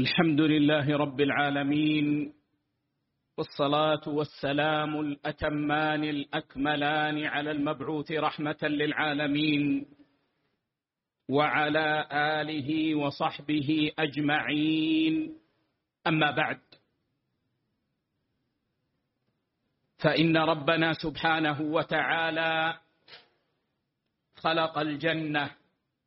الحمد لله رب العالمين، والصلاة والسلام الأتمان الأكملان على المبعوث رحمة للعالمين وعلى آله وصحبه أجمعين. أما بعد، فإن ربنا سبحانه وتعالى خلق الجنة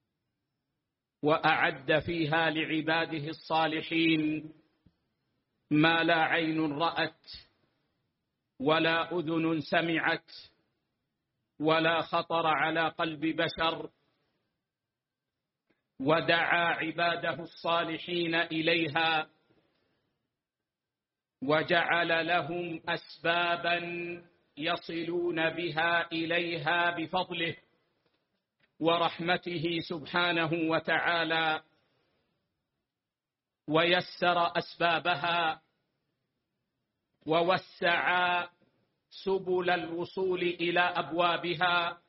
وأعد فيها لعباده الصالحين ما لا عين رأت ولا أذن سمعت ولا خطر على قلب بشر، ودعا عباده الصالحين إليها وجعل لهم أسبابا يصلون بها إليها بفضله ورحمته سبحانه وتعالى، ويسر أسبابها ووسع سبل الوصول إلى أبوابها،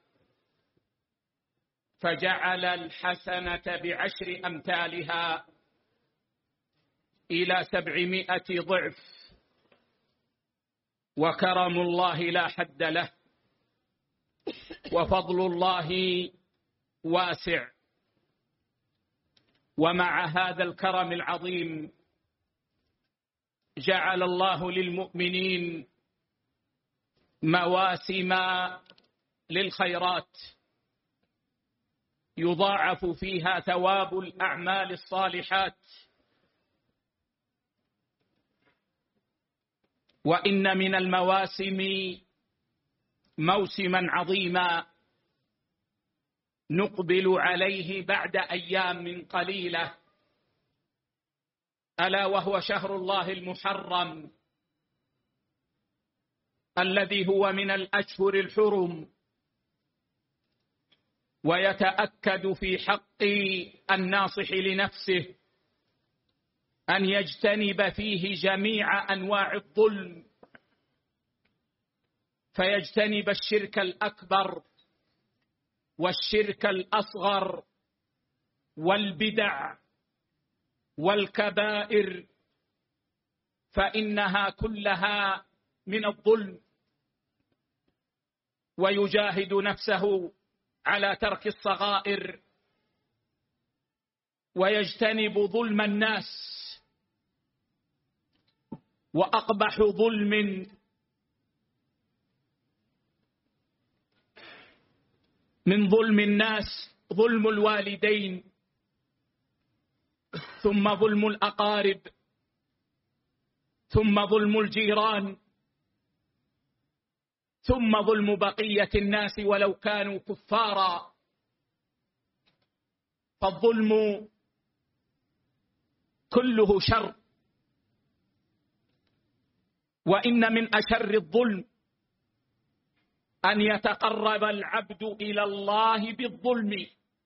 فجعل الحسنة ب10 أمثالها إلى 700 ضعف، وكرم الله لا حد له، وفضل الله واسع. ومع هذا الكرم العظيم جعل الله للمؤمنين مواسم للخيرات يضاعف فيها ثواب الأعمال الصالحات، وإن من المواسم موسما عظيما نقبل عليه بعد أيام قليلة، ألا وهو شهر الله المحرم الذي هو من الأشهر الحرم، ويتأكد في حق الناصح لنفسه أن يجتنب فيه جميع أنواع الظلم، فيجتنب الشرك الأكبر والشرك الأصغر والبدع والكبائر، فإنها كلها من الظلم، ويجاهد نفسه على ترك الصغائر ويجتنب ظلم الناس. وأقبح ظلم من ظلم الناس ظلم الوالدين، ثم ظلم الأقارب، ثم ظلم الجيران، ثم ظلم بقية الناس ولو كانوا كفارا. فالظلم كله شر، وإن من أشر الظلم أن يتقرب العبد إلى الله بالظلم،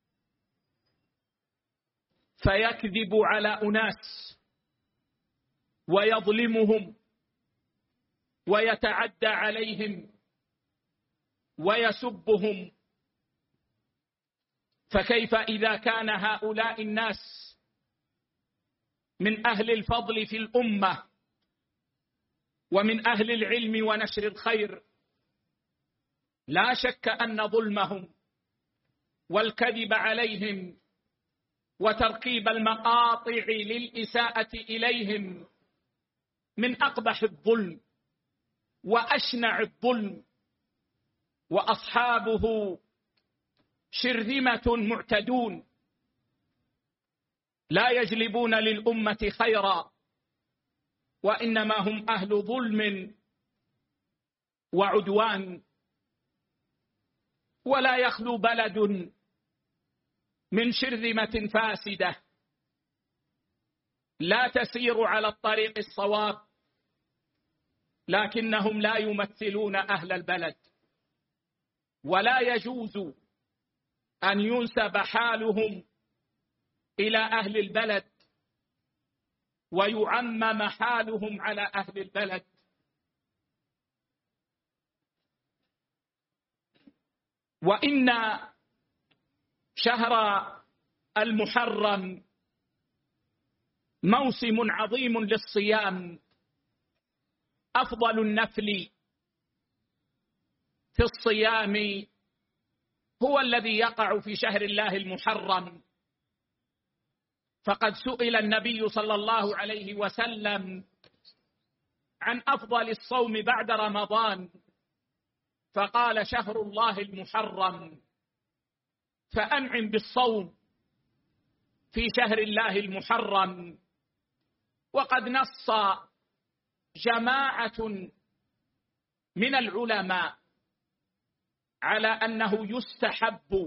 فيكذب على أناس ويظلمهم ويتعدى عليهم ويسبهم، فكيف إذا كان هؤلاء الناس من أهل الفضل في الأمة ومن أهل العلم ونشر الخير؟ لا شك أن ظلمهم والكذب عليهم وتركيب المقاطع للإساءة إليهم من أقبح الظلم وأشنع الظلم، وأصحابه شرذمة معتدون لا يجلبون للأمة خيرا، وإنما هم أهل ظلم وعدوان. ولا يخلو بلد من شرذمة فاسدة لا تسير على الطريق الصواب، لكنهم لا يمثلون أهل البلد، ولا يجوز أن ينسب حالهم إلى أهل البلد ويعمم حالهم على أهل البلد. وإن شهر المحرم موسم عظيم للصيام. أفضل النفل في الصيام هو الذي يقع في شهر الله المحرم، فقد سئل النبي صلى الله عليه وسلم عن أفضل الصوم بعد رمضان، فقال شهر الله المحرم، فأنعم بالصوم في شهر الله المحرم. وقد نص جماعة من العلماء على أنه يستحب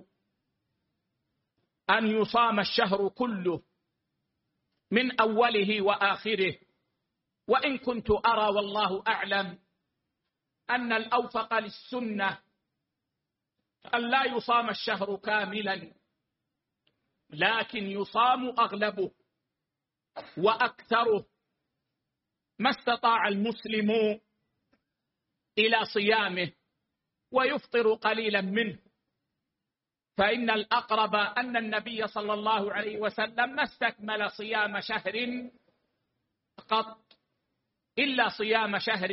أن يصام الشهر كله من أوله وآخره، وإن كنت أرى والله أعلم أن الأوفق للسنة أن لا يصام الشهر كاملا، لكن يصام أغلبه وأكثره ما استطاع المسلم إلى صيامه، ويفطر قليلا منه، فإن الأقرب أن النبي صلى الله عليه وسلم ما استكمل صيام شهر قط إلا صيام شهر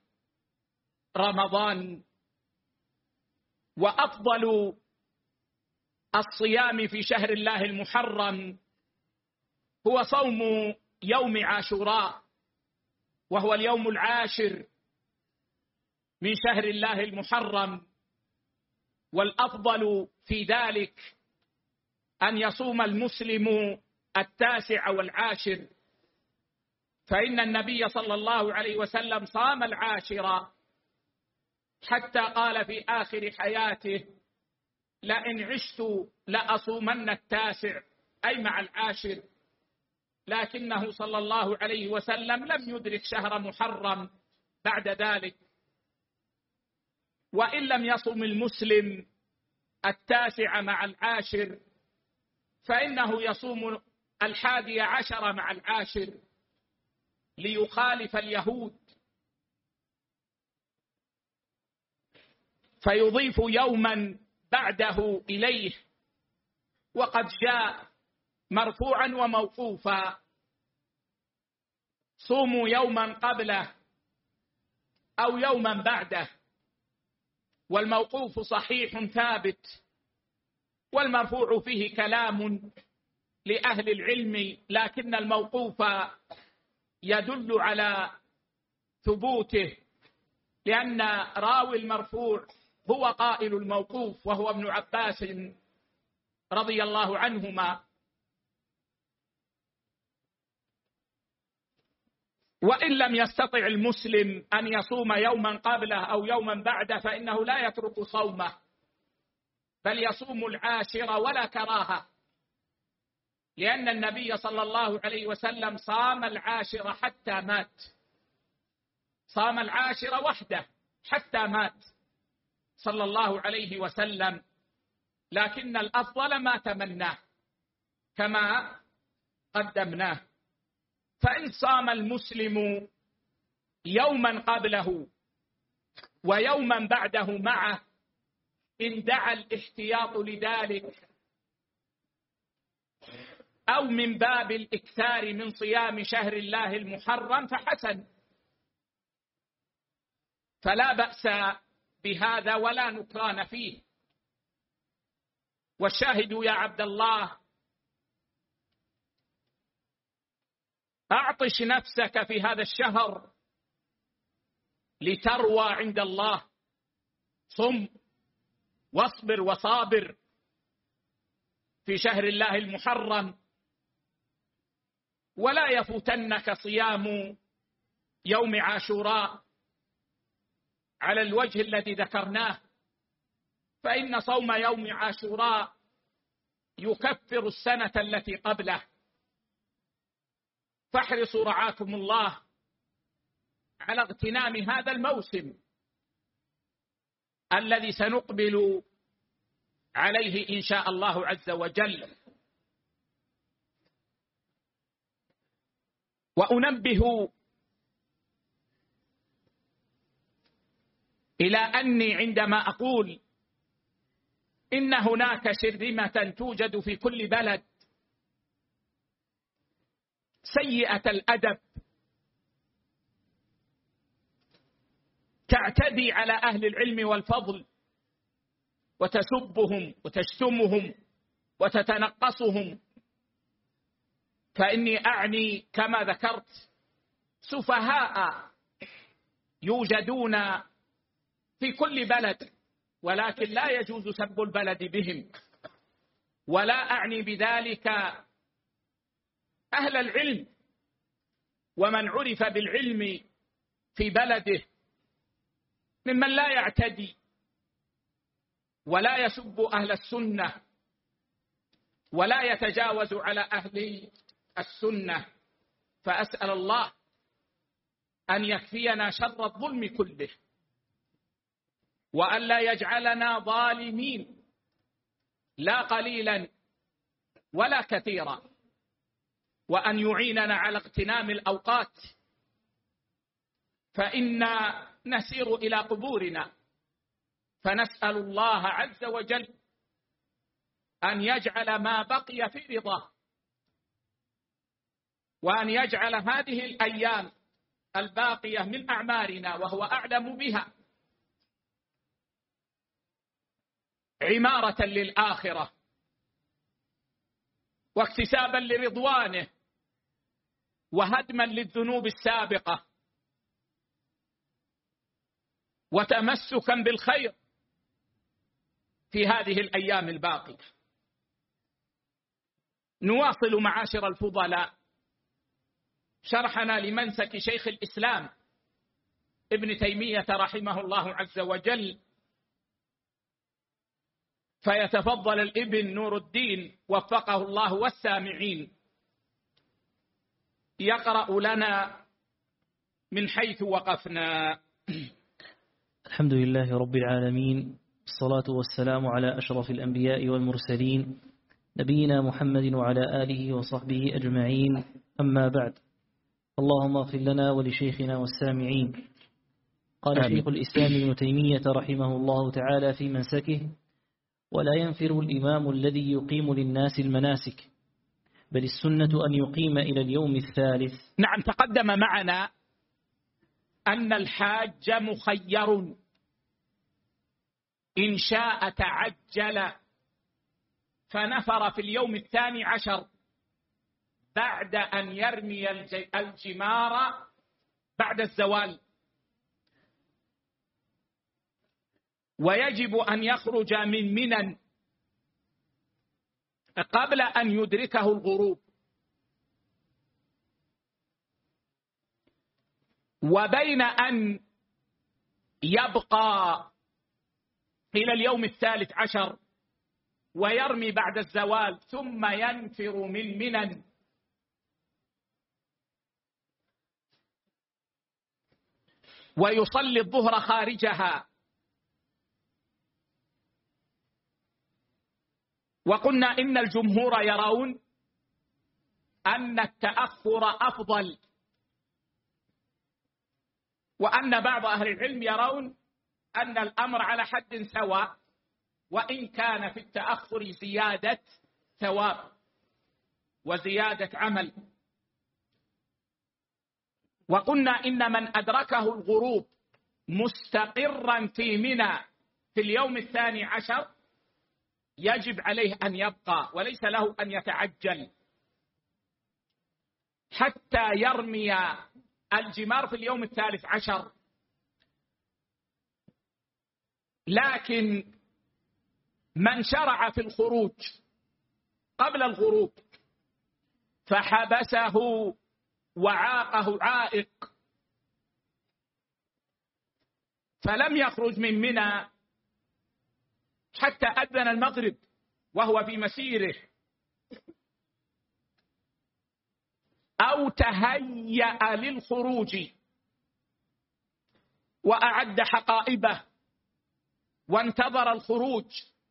رمضان. وأفضل الصيام في شهر الله المحرم هو صوم يوم عاشوراء، وهو اليوم العاشر من شهر الله المحرم، والأفضل في ذلك أن يصوم المسلم 9 و10، فإن النبي صلى الله عليه وسلم صام 10 حتى قال في آخر حياته: لئن عشت لأصومن 9، أي مع 10. لكنه صلى الله عليه وسلم لم يدرك شهر محرم بعد ذلك، وإن لم يصم المسلم 9 مع 10 فإنه يصوم 11 مع 10 ليخالف اليهود، فيضيف يوما بعده إليه. وقد جاء مرفوعا وموقوفا: صوموا يوما قبله أو يوما بعده. والموقوف صحيح ثابت، والمرفوع فيه كلام لأهل العلم، لكن الموقوف يدل على ثبوته، لأن راوي المرفوع هو قائل الموقوف، وهو ابن عباس رضي الله عنهما. وإن لم يستطع المسلم أن يصوم يوما قبله أو يوما بعده فإنه لا يترك صومه، بل يصوم 10 ولا كراهة، لأن النبي صلى الله عليه وسلم صام 10 حتى مات، صام 10 وحده حتى مات صلى الله عليه وسلم، لكن الأفضل ما تمناه كما قدمناه. فإن صام المسلم يوما قبله ويوما بعده معه، إن دعا الاحتياط لذلك أو من باب الإكثار من صيام شهر الله المحرم فحسن، فلا بأس بهذا ولا نكران فيه. والشاهد يا عبد الله: أعطش نفسك في هذا الشهر لتروى عند الله، صم واصبر وصابر في شهر الله المحرم، ولا يفوتنك صيام يوم عاشوراء على الوجه الذي ذكرناه، فإن صوم يوم عاشوراء يكفر السنة التي قبله. فاحرصوا رعاكم الله على اغتنام هذا الموسم الذي سنقبل عليه إن شاء الله عز وجل. وأنبه إلى أني عندما أقول إن هناك شرذمة توجد في كل بلد سيئة الأدب، تعتدي على أهل العلم والفضل وتسبهم وتشتمهم وتتنقصهم، فإني أعني كما ذكرت سفهاء يوجدون في كل بلد، ولكن لا يجوز سب البلد بهم. ولا أعني بذلك أهل العلم ومن عرف بالعلم في بلده ممن لا يعتدي ولا يسب أهل السنة ولا يتجاوز على أهل السنة. فأسأل الله أن يكفينا شر الظلم كله، وأن لا يجعلنا ظالمين لا قليلا ولا كثيرا، وأن يعيننا على اغتنام الأوقات، فإنا نسير إلى قبورنا، فنسأل الله عز وجل أن يجعل ما بقي في رضاه، وأن يجعل هذه الأيام الباقية من أعمارنا وهو أعلم بها عمارة للآخرة واكتسابا لرضوانه وهدما للذنوب السابقة وتمسكا بالخير في هذه الأيام الباقية. نواصل معاشر الفضلاء شرحنا لمنسك شيخ الإسلام ابن تيمية رحمه الله عز وجل، فيتفضل الابن نور الدين وفقه الله والسامعين يقرأ لنا من حيث وقفنا. الحمد لله رب العالمين، الصلاة والسلام على أشرف الأنبياء والمرسلين نبينا محمد وعلى آله وصحبه أجمعين، أما بعد. اللهم اغفر لنا ولشيخنا والسامعين. قال آمين. شيخ الإسلام ابن تيمية رحمه الله تعالى في منسكه: ولا ينفر الإمام الذي يقيم للناس المناسك، بل السنة أن يقيم إلى اليوم الثالث. نعم، تقدم معنا أن الحاج مخير، إن شاء تعجل فنفر في اليوم 12 بعد أن يرمي الجمار بعد الزوال، ويجب أن يخرج من منى قبل أن يدركه الغروب، وبين أن يبقى إلى اليوم 13 ويرمي بعد الزوال ثم ينفر من منى ويصلي الظهر خارجها. وقلنا إن الجمهور يرون أن التأخر أفضل، وأن بعض أهل العلم يرون أن الأمر على حد سواء، وإن كان في التأخر زيادة ثواب وزيادة عمل. وقلنا إن من أدركه الغروب مستقرا في منى في اليوم 12 يجب عليه أن يبقى، وليس له أن يتعجل حتى يرمي الجمار في اليوم 13. لكن من شرع في الخروج قبل الغروب فحبسه وعاقه عائق فلم يخرج من منى حتى أذن المغرب وهو في مسيره، أو تهيأ للخروج وأعد حقائبه وانتظر الخروج،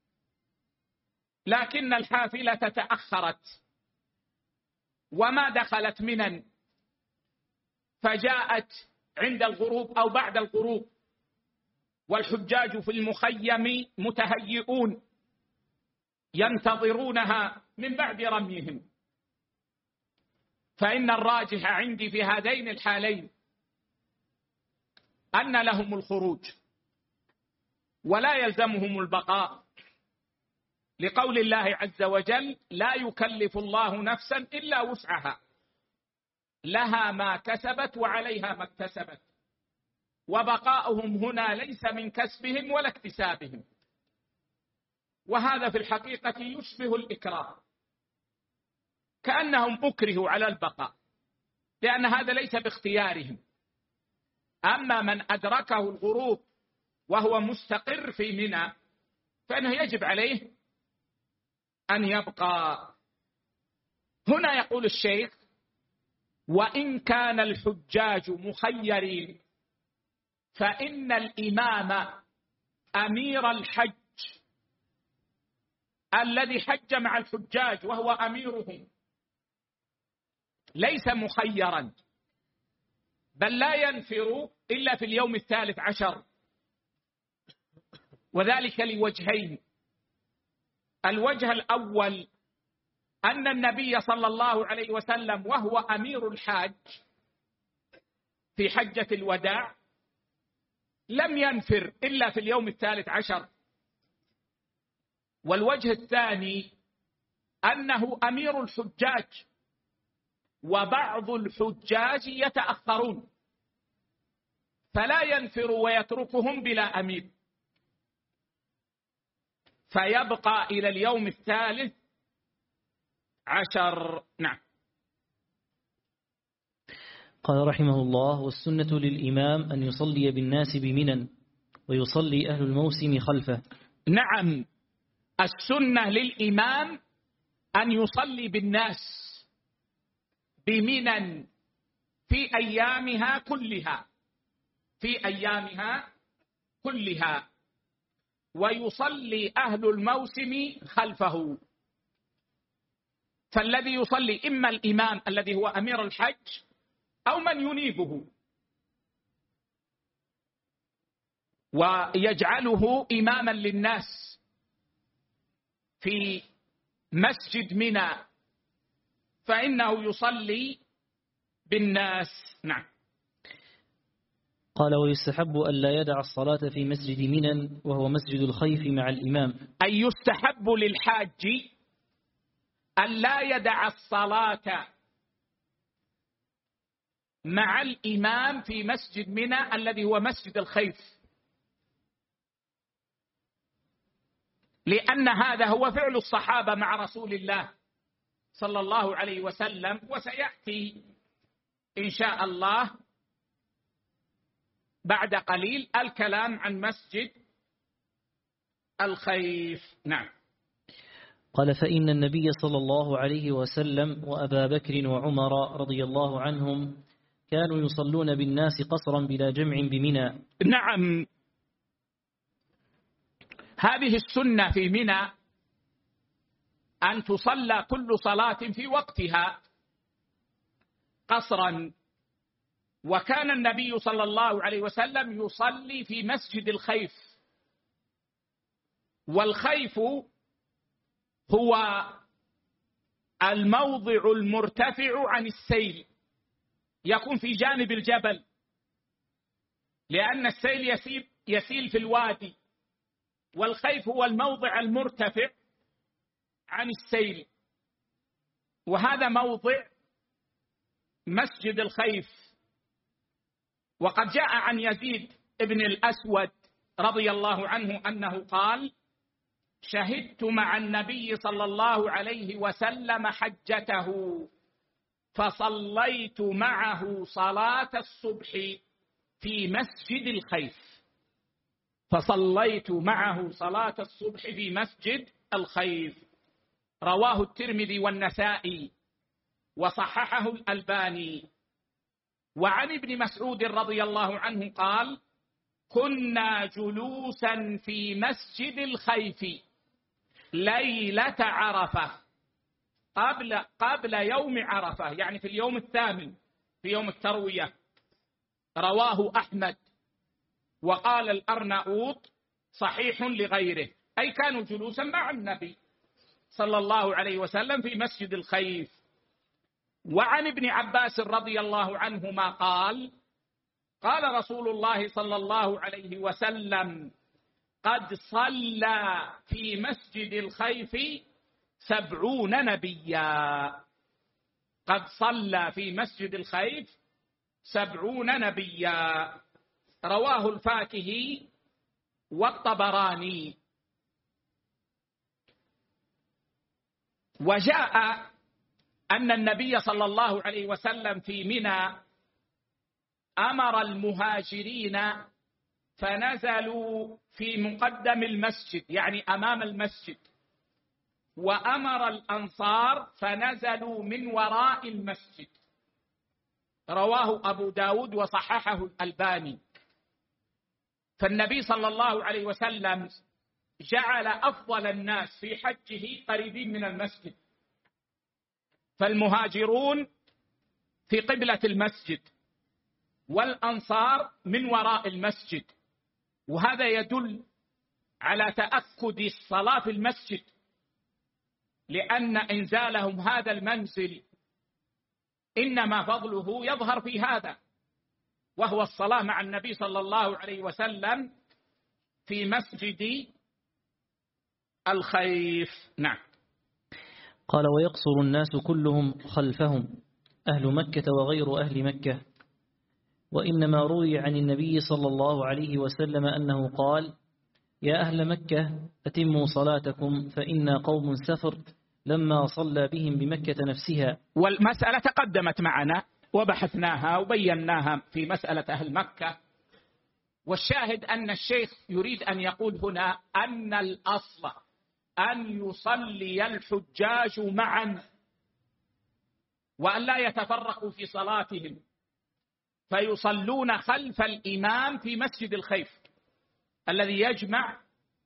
لكن الحافلة تأخرت وما دخلت منى فجاءت عند الغروب أو بعد الغروب، والحجاج في المخيم متهيئون ينتظرونها من بعد رميهم، فإن الراجح عندي في هذين الحالين أن لهم الخروج ولا يلزمهم البقاء، لقول الله عز وجل: لا يكلف الله نفسا إلا وسعها لها ما كسبت وعليها ما اكتسبت، وبقاؤهم هنا ليس من كسبهم ولا اكتسابهم، وهذا في الحقيقة يشبه الإكراه، كأنهم أكرهوا على البقاء، لأن هذا ليس باختيارهم. أما من أدركه الغروب وهو مستقر في منى فإنه يجب عليه أن يبقى. هنا يقول الشيخ: وإن كان الحجاج مخيرين فإن الإمام أمير الحج الذي حج مع الحجاج وهو أميرهم ليس مخيرا، بل لا ينفر إلا في اليوم 13، وذلك لوجهين: الوجه الأول أن النبي صلى الله عليه وسلم وهو أمير الحاج في حجة الوداع لم ينفر إلا في اليوم 13. والوجه الثاني أنه أمير الحجاج، وبعض الحجاج يتأخرون فلا ينفر ويتركهم بلا أمير، فيبقى إلى اليوم 13. نعم. قال رحمه الله: والسنة للإمام أن يصلي بالناس بمنى ويصلي أهل الموسم خلفه. نعم، السنة للإمام أن يصلي بالناس بمنى في أيامها كلها، ويصلي أهل الموسم خلفه. فالذي يصلي إما الإمام الذي هو أمير الحج أو من ينيبه، ويجعله إماما للناس في مسجد منى، فإنه يصلي بالناس. نعم. قال: ويستحب أن لا يدع الصلاة في مسجد منى وهو مسجد الخيف مع الإمام. أي يستحب للحاج أن لا يدع الصلاة مع الإمام في مسجد منى الذي هو مسجد الخيف، لأن هذا هو فعل الصحابة مع رسول الله صلى الله عليه وسلم، وسيأتي إن شاء الله بعد قليل الكلام عن مسجد الخيف. نعم. قال: فإن النبي صلى الله عليه وسلم وأبا بكر وعمر رضي الله عنهم كانوا يصلون بالناس قصرا بلا جمع بمنى. نعم، هذه السنة في منى أن تصلى كل صلاة في وقتها قصرا، وكان النبي صلى الله عليه وسلم يصلي في مسجد الخيف، والخيف هو الموضع المرتفع عن السيل، يكون في جانب الجبل، لأن السيل يسيل في الوادي، والخيف هو الموضع المرتفع عن السيل، وهذا موضع مسجد الخيف. وقد جاء عن يزيد بن الأسود رضي الله عنه أنه قال: شهدت مع النبي صلى الله عليه وسلم حجته فصليت معه صلاة الصبح في مسجد الخيف، رواه الترمذي والنسائي وصححه الألباني. وعن ابن مسعود رضي الله عنه قال: كنا جلوسا في مسجد الخيف ليلة عرفة قبل يوم عرفة، يعني في اليوم 8 في يوم التروية. رواه أحمد، وقال الأرناؤوط صحيح لغيره، أي كانوا جلوسا مع النبي صلى الله عليه وسلم في مسجد الخيف. وعن ابن عباس رضي الله عنهما قال قال رسول الله صلى الله عليه وسلم قد صلى في مسجد الخيف 70 نبيا. قد صلى في مسجد الخيف 70 نبيا. رواه الفاكهي والطبراني. وجاء أن النبي صلى الله عليه وسلم في منى أمر المهاجرين فنزلوا في مقدم المسجد يعني أمام المسجد، وأمر الأنصار فنزلوا من وراء المسجد. رواه أبو داود وصححه الألباني. فالنبي صلى الله عليه وسلم جعل أفضل الناس في حجه قريبين من المسجد، فالمهاجرون في قبلة المسجد والأنصار من وراء المسجد، وهذا يدل على تأكد الصلاة في المسجد، لأن إنزالهم هذا المنزل إنما فضله يظهر في هذا، وهو الصلاة مع النبي صلى الله عليه وسلم في مسجد الخيف. نعم. قال ويقصر الناس كلهم خلفهم أهل مكة وغير أهل مكة. وإنما روي عن النبي صلى الله عليه وسلم أنه قال يا أهل مكة أتموا صلاتكم فإنا قوم سفر لما صلى بهم بمكة نفسها. والمسألة تقدمت معنا وبحثناها وبيناها في مسألة أهل مكة، والشاهد أن الشيخ يريد أن يقول هنا أن الأصل أن يصلي الحجاج معا وأن لا يتفرقوا في صلاتهم، فيصلون خلف الإمام في مسجد الخيف الذي يجمع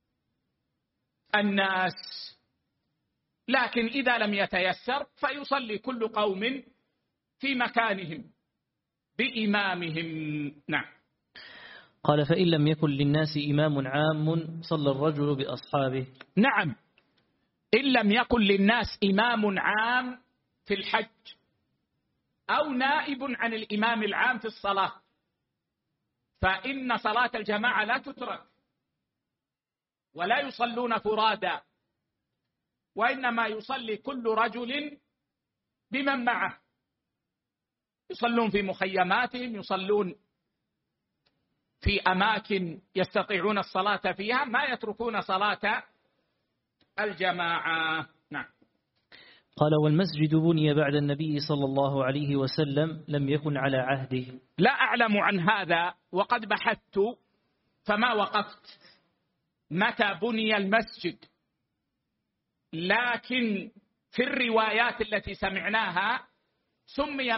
الناس. لكن إذا لم يتيسر فيصلي كل قوم في مكانهم بإمامهم. نعم. قال فإن لم يكن للناس إمام عام صلى الرجل بأصحابه. نعم، إن لم يكن للناس إمام عام في الحج أو نائب عن الإمام العام في الصلاة، فإن صلاة الجماعة لا تترك ولا يصلون فرادى، وإنما يصلي كل رجل بمن معه، يصلون في مخيماتهم، يصلون في أماكن يستطيعون الصلاة فيها، ما يتركون صلاة الجماعة. نعم. قال والمسجد بني بعد النبي صلى الله عليه وسلم لم يكن على عهده. لا أعلم عن هذا، وقد بحثت فما وقفت متى بني المسجد، لكن في الروايات التي سمعناها سمي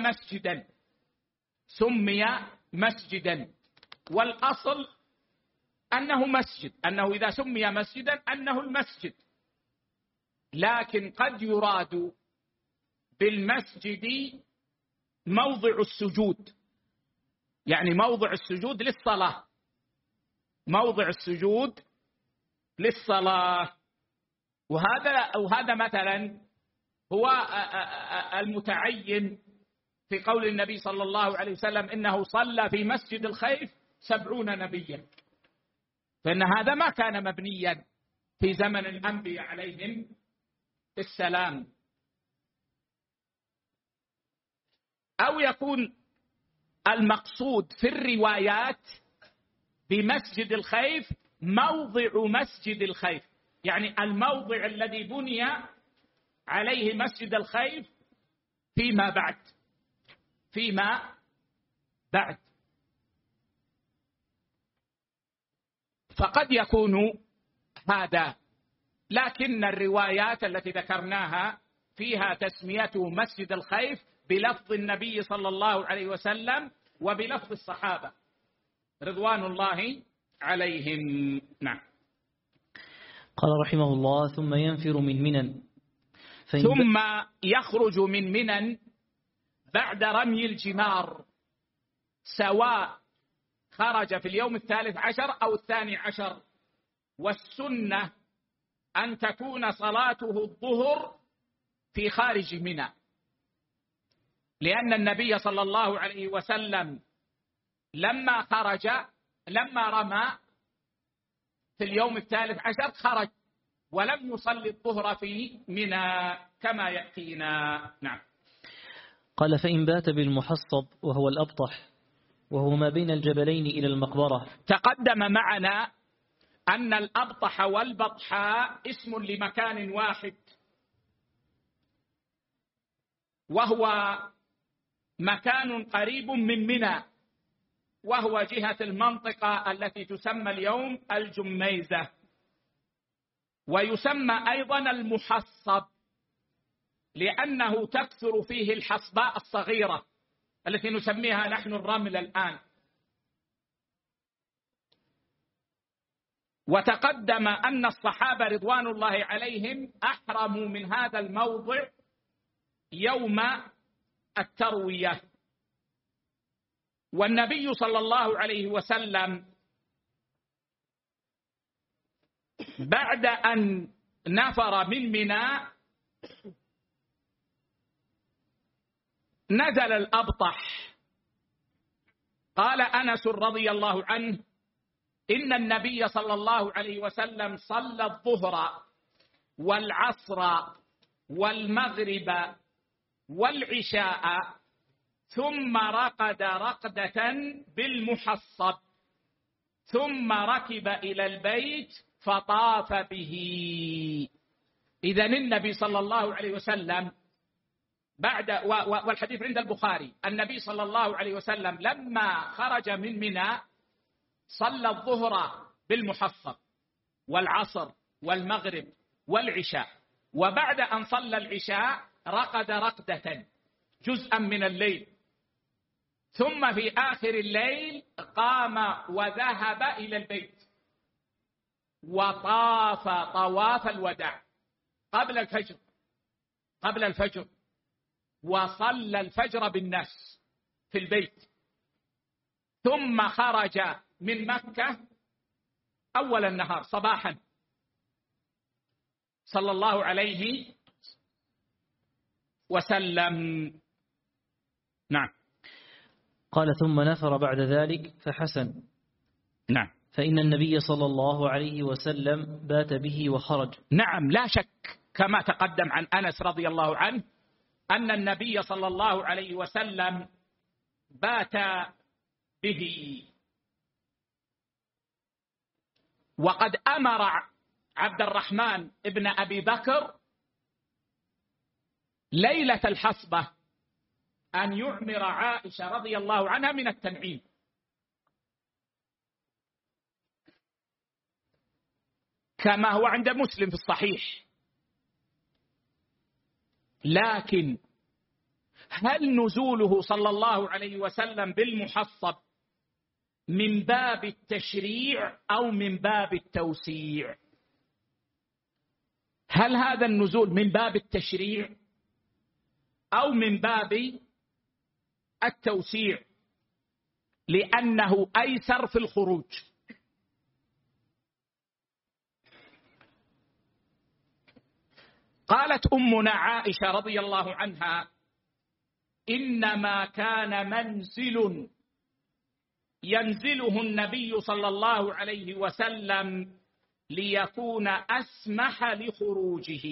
مسجدا، والأصل أنه مسجد، أنه إذا سمي مسجدا أنه المسجد، لكن قد يراد بالمسجد موضع السجود، يعني موضع السجود للصلاة، موضع السجود للصلاة. وهذا مثلا هو المتعين في قول النبي صلى الله عليه وسلم إنه صلى في مسجد الخيف 70 نبيا، فإن هذا ما كان مبنيا في زمن الأنبياء عليهم السلام. أو يكون المقصود في الروايات بمسجد الخيف موضع مسجد الخيف، يعني الموضع الذي بني عليه مسجد الخيف فيما بعد. فقد يكون هذا، لكن الروايات التي ذكرناها فيها تسميته مسجد الخيف بلفظ النبي صلى الله عليه وسلم وبلفظ الصحابة رضوان الله عليهم. نعم. قال رحمه الله ثم ينفر من منى، ثم يخرج من منى بعد رمي الجمار، سواء خرج في اليوم 13 أو 12، والسنة أن تكون صلاته الظهر في خارج منى، لأن النبي صلى الله عليه وسلم لما رمى في اليوم 13 خرج ولم يصلي الظهر في منى كما يأتينا. نعم. قال فإن بات بالمحصب وهو الأبطح وهو ما بين الجبلين إلى المقبرة. تقدم معنا أن الأبطح والبطحاء اسم لمكان واحد، وهو مكان قريب من منى، وهو جهة المنطقة التي تسمى اليوم الجميزة، ويسمى أيضا المحصب لأنه تكثر فيه الحصباء الصغيرة التي نسميها نحن الرمل الآن. وتقدم أن الصحابة رضوان الله عليهم أحرموا من هذا الموضع يوم التروية، والنبي صلى الله عليه وسلم بعد أن نفر من منى نزل الأبطح. قال أنس رضي الله عنه إن النبي صلى الله عليه وسلم صلى الظهر والعصر والمغرب والعشاء ثم رقد رقدة بالمحصب ثم ركب إلى البيت فطاف به. إذن النبي صلى الله عليه وسلم والحديث عند البخاري، النبي صلى الله عليه وسلم لما خرج من منى صلى الظهر بالمحصب والعصر والمغرب والعشاء، وبعد أن صلى العشاء رقد رقدة جزءا من الليل، ثم في آخر الليل قام وذهب إلى البيت وطاف طواف الوداع قبل الفجر وصلى الفجر بالناس في البيت، ثم خرج من مكة أول النهار صباحا صلى الله عليه وسلم. نعم. قال ثم نفر بعد ذلك فحسن. نعم. فإن النبي صلى الله عليه وسلم بات به وخرج. نعم، لا شك كما تقدم عن أنس رضي الله عنه أن النبي صلى الله عليه وسلم بات به. وقد أمر عبد الرحمن ابن أبي بكر ليلة الحصبة أن يعمر عائشة رضي الله عنها من التنعيم، كما هو عند مسلم في الصحيح. لكن هل نزوله صلى الله عليه وسلم بالمحصب من باب التشريع أو من باب التوسيع؟ هل هذا النزول من باب التشريع أو من باب التوسيع؟ لأنه أيسر في الخروج. قالت أمنا عائشة رضي الله عنها إنما كان منزل ينزله النبي صلى الله عليه وسلم ليكون أسمح لخروجه،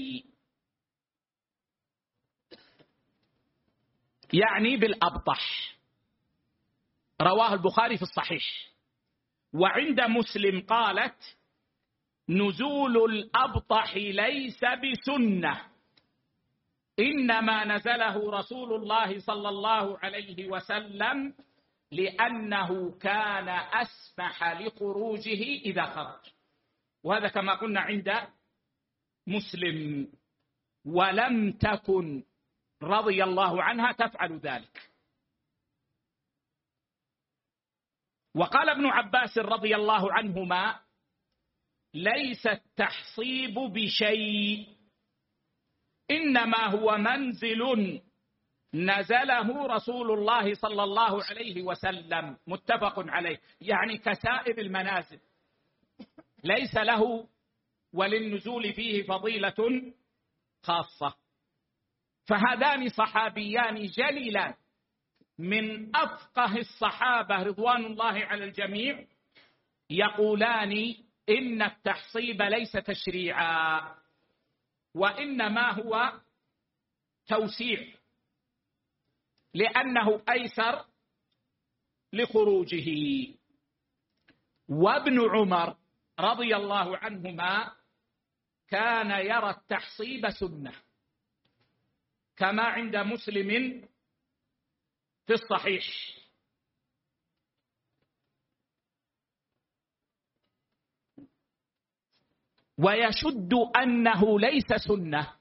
يعني بالأبطح. رواه البخاري في الصحيح. وعند مسلم قالت نزول الأبطح ليس بسنة، إنما نزله رسول الله صلى الله عليه وسلم لأنه كان أسمح لخروجه إذا خرج. وهذا كما قلنا عند مسلم، ولم تكن رضي الله عنها تفعل ذلك. وقال ابن عباس رضي الله عنهما ليس التحصيب بشيء، إنما هو منزل نزله رسول الله صلى الله عليه وسلم، متفق عليه، يعني كسائر المنازل ليس له وللنزول فيه فضيلة خاصة. فهذان صحابيان جليلان من أفقه الصحابة رضوان الله على الجميع، يقولان إن التحصيب ليس تشريعا، وإنما هو توسيع، لأنه أيسر لخروجه. وابن عمر رضي الله عنهما كان يرى التحصيب سنة، كما عند مسلم في الصحيح. ويشد أنه ليس سنة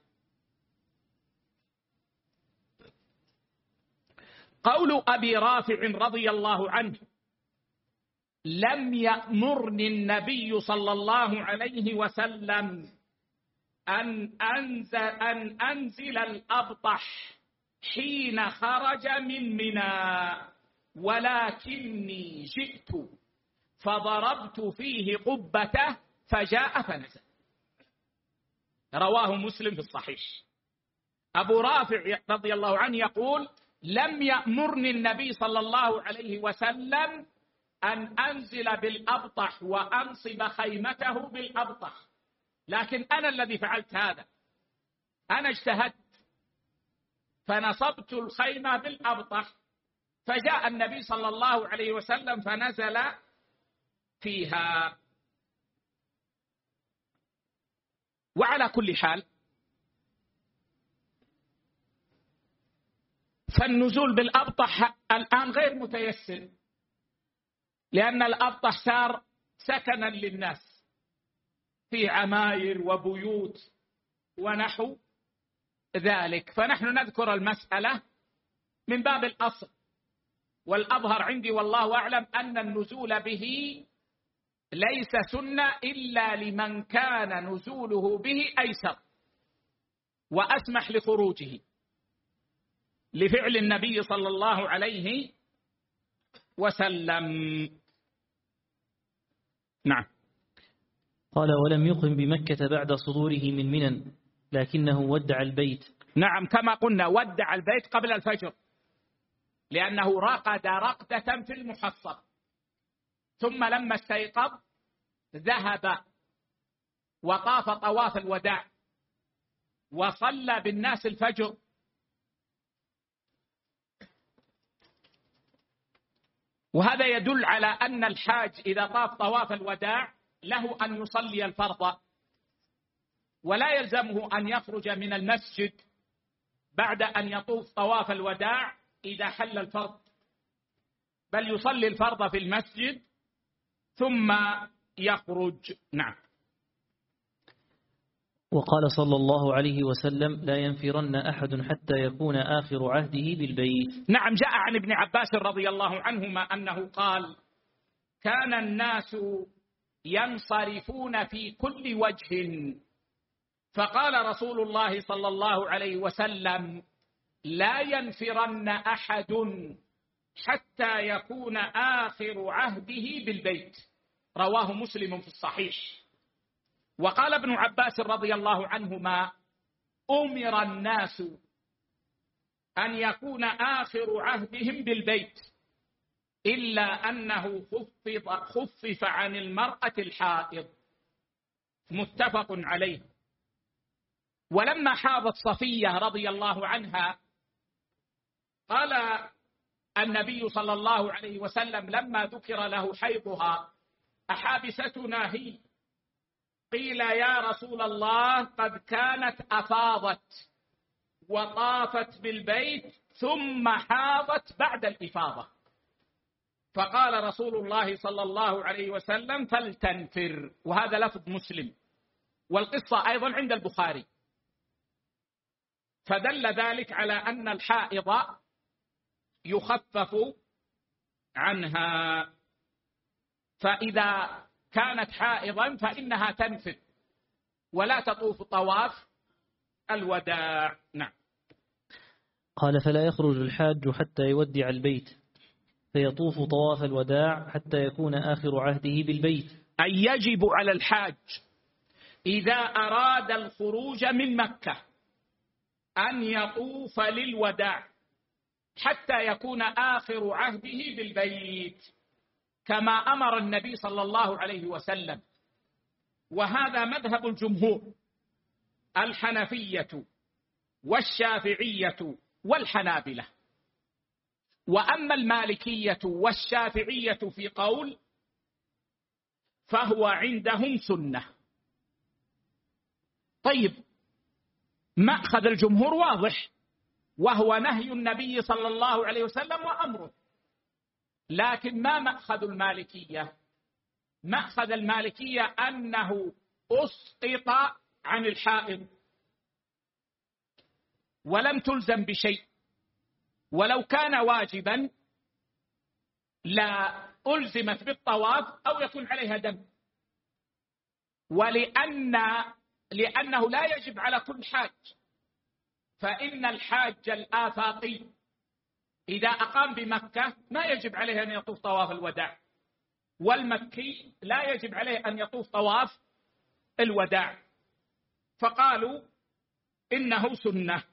قول أبي رافع رضي الله عنه: لم يأمرني النبي صلى الله عليه وسلم أن أنزل الأبطح حين خرج من منى، ولكني جئت فضربت فيه قبته فجاء فنزل. رواه مسلم في الصحيح. أبو رافع رضي الله عنه يقول: لم يأمرني النبي صلى الله عليه وسلم أن أنزل بالأبطح وأنصب خيمته بالأبطح، لكن أنا الذي فعلت هذا، أنا اجتهدت فنصبت الخيمة بالأبطح، فجاء النبي صلى الله عليه وسلم فنزل فيها. وعلى كل حال فالنزول بالأبطح الآن غير متيسر، لأن الأبطح صار سكنا للناس في عماير وبيوت ونحو ذلك، فنحن نذكر المسألة من باب الأصل، والأظهر عندي والله أعلم أن النزول به ليس سنة إلا لمن كان نزوله به أيسر وأسمح لخروجه، لفعل النبي صلى الله عليه وسلم. نعم. قال: ولم يقم بمكة بعد صدوره من منى، لكنه ودع البيت. نعم، كما قلنا ودع البيت قبل الفجر، لأنه رقد رقدة في المحصب، ثم لما استيقظ ذهب وطاف طواف الوداع وصلى بالناس الفجر. وهذا يدل على أن الحاج إذا طاف طواف الوداع له أن يصلي الفرض، ولا يلزمه أن يخرج من المسجد بعد أن يطوف طواف الوداع إذا حل الفرض، بل يصلي الفرض في المسجد ثم يخرج. نعم. وقال صلى الله عليه وسلم: لا ينفرن أحد حتى يكون آخر عهده بالبيت. نعم، جاء عن ابن عباس رضي الله عنهما أنه قال: كان الناس ينصرفون في كل وجه، فقال رسول الله صلى الله عليه وسلم: لا ينفرن أحد حتى يكون آخر عهده بالبيت. رواه مسلم في الصحيح. وقال ابن عباس رضي الله عنهما: أمر الناس أن يكون آخر عهدهم بالبيت، إلا أنه خفف عن المرأة الحائض. متفق عليه. ولما حاضت صفية رضي الله عنها قال النبي صلى الله عليه وسلم لما ذكر له حيضها: أحابستنا هي؟ قيل: يا رسول الله قد كانت أفاضت وطافت بالبيت ثم حاضت بعد الإفاضة. فقال رسول الله صلى الله عليه وسلم: فلتنفر. وهذا لفظ مسلم، والقصة أيضا عند البخاري. فدل ذلك على أن الحائض يخفف عنها، فإذا كانت حائضا فإنها تنفر ولا تطوف طواف الوداع. نعم. قال: فلا يخرج الحاج حتى يودع البيت، فيطوف طواف الوداع حتى يكون آخر عهده بالبيت. أي يجب على الحاج إذا أراد الخروج من مكة أن يطوف للوداع حتى يكون آخر عهده بالبيت كما أمر النبي صلى الله عليه وسلم. وهذا مذهب الجمهور الحنفية والشافعية والحنابلة. وأما المالكية والشافعية في قول فهو عندهم سنة. طيب، مأخذ الجمهور واضح، وهو نهي النبي صلى الله عليه وسلم وأمره. لكن ما مأخذ المالكية؟ مأخذ المالكية أنه أسقط عن الحائض ولم تلزم بشيء، ولو كان واجبا لا ألزمت بالطواف أو يكون عليها دم. لأنه لا يجب على كل حاج، فإن الحاج الآفاقي إذا أقام بمكة ما يجب عليه أن يطوف طواف الوداع، والمكي لا يجب عليه أن يطوف طواف الوداع، فقالوا إنه سنة.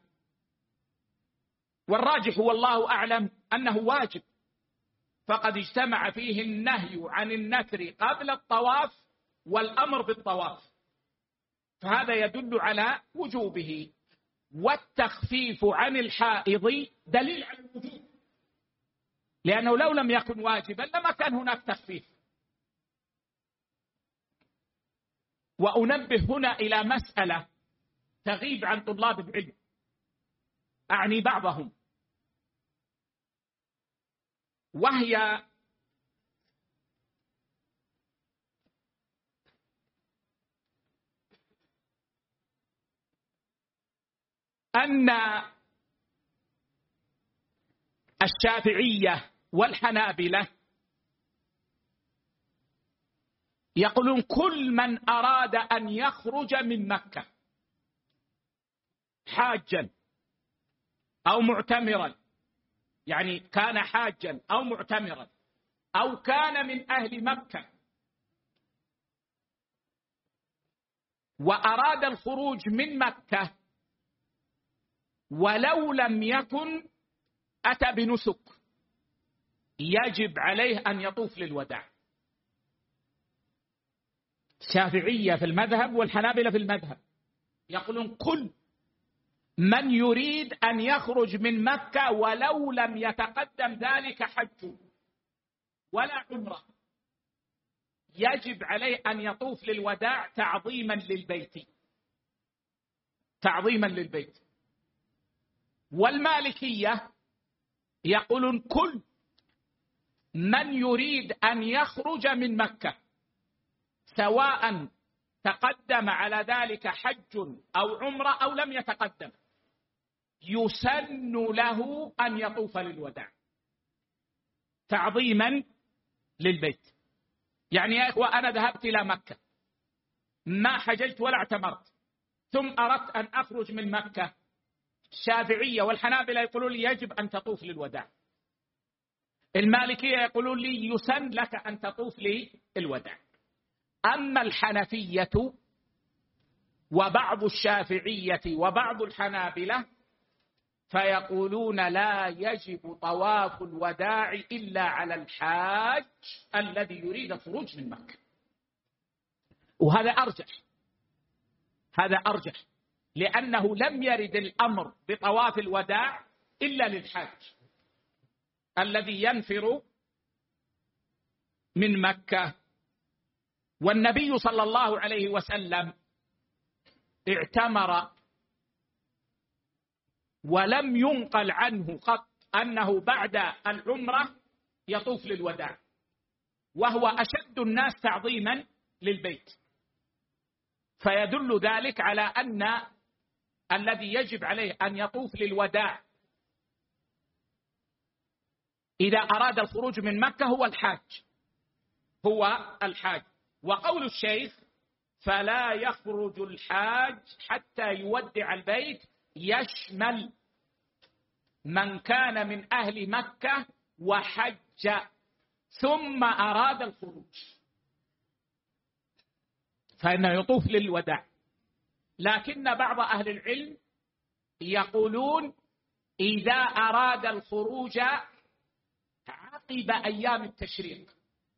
والراجح والله أعلم أنه واجب، فقد اجتمع فيه النهي عن النكر قبل الطواف والأمر بالطواف، فهذا يدل على وجوبه. والتخفيف عن الحائض دليل على الوجوب، لأنه لو لم يكن واجبا لما كان هناك تخفيف. وأنبه هنا إلى مسألة تغيب عن طلاب العلم، أعني بعضهم، وهي أن الشافعية والحنابلة يقولون كل من أراد أن يخرج من مكة حاجا أو معتمرا، يعني كان حاجا أو معتمرا أو كان من أهل مكة وأراد الخروج من مكة ولو لم يكن أتى بنسك، يجب عليه أن يطوف للوداع. الشافعية في المذهب والحنابلة في المذهب يقولون كل من يريد أن يخرج من مكة ولو لم يتقدم ذلك حج ولا عمرة يجب عليه أن يطوف للوداع تعظيما للبيت، تعظيما للبيت. والمالكية يقولون كل من يريد أن يخرج من مكة سواء تقدم على ذلك حج أو عمرة أو لم يتقدم يسن له أن يطوف للوداع تعظيما للبيت. يعني يا إخوة، أنا ذهبت إلى مكة ما حججت ولا اعتمرت، ثم أردت أن أخرج من مكة، الشافعية والحنابلة يقولون لي يجب أن تطوف للوداع، المالكية يقولون لي يسن لك أن تطوف للوداع. أما الحنفية وبعض الشافعية وبعض الحنابلة فيقولون لا يجب طواف الوداع إلا على الحاج الذي يريد الخروج من مكة. وهذا أرجح، هذا أرجح، لأنه لم يرد الأمر بطواف الوداع إلا للحاج الذي ينفر من مكة. والنبي صلى الله عليه وسلم اعتمر ولم ينقل عنه قط أنه بعد العمرة يطوف للوداع، وهو أشد الناس تعظيما للبيت، فيدل ذلك على أن الذي يجب عليه أن يطوف للوداع إذا أراد الخروج من مكة هو الحاج، هو الحاج. وقول الشيخ فلا يخرج الحاج حتى يودع البيت يشمل من كان من أهل مكة وحج ثم أراد الخروج، فإنه يطوف للوداع. لكن بعض أهل العلم يقولون إذا أراد الخروج عقب أيام التشريق،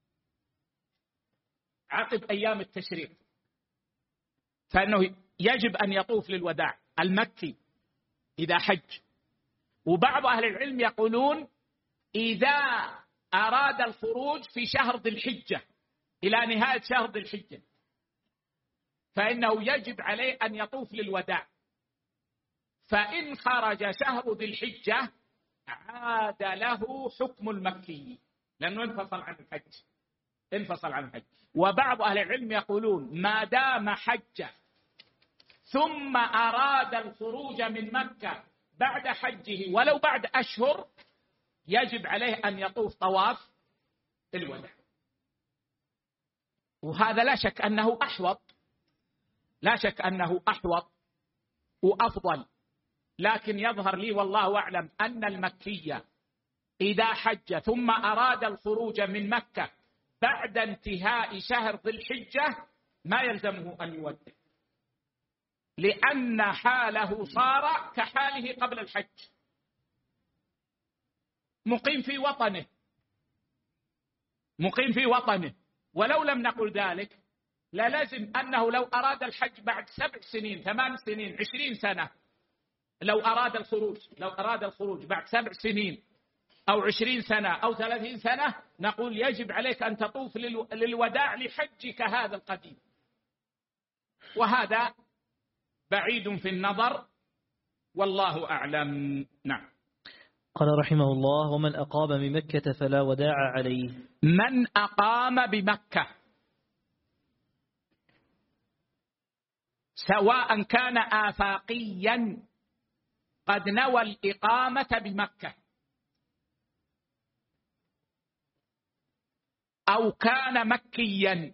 عقب أيام التشريق، فإنه يجب أن يطوف للوداع المكي إذا حج. وبعض أهل العلم يقولون إذا أراد الخروج في شهر ذي الحجة إلى نهاية شهر ذي الحجة فإنه يجب عليه أن يطوف للوداع، فإن خرج شهر ذي الحجة عاد له حكم المكي لأنه انفصل عن الحج، انفصل عن الحج. وبعض أهل العلم يقولون ما دام حج ثم أراد الخروج من مكة بعد حجه ولو بعد أشهر يجب عليه أن يطوف طواف الوداع. وهذا لا شك أنه أحوط، لا شك أنه أحوط وأفضل، لكن يظهر لي والله أعلم أن المكية إذا حج ثم أراد الخروج من مكة بعد انتهاء شهر ذي الحجة ما يلزمه أن يودع، لأن حاله صار كحاله قبل الحج، مقيم في وطنه، مقيم في وطنه. ولو لم نقل ذلك للازم أنه لو أراد الحج بعد 7 سنين 8 سنين 20 سنة، لو أراد الخروج بعد 7 سنين أو 20 سنة أو 30 سنة نقول يجب عليك أن تطوف للوداع لحجك هذا القديم، وهذا بعيد في النظر والله أعلم. نعم. قال رحمه الله: ومن أقام بمكة فلا وداع عليه. من أقام بمكة سواء كان آفاقيا قد نوى الإقامة بمكة أو كان مكيا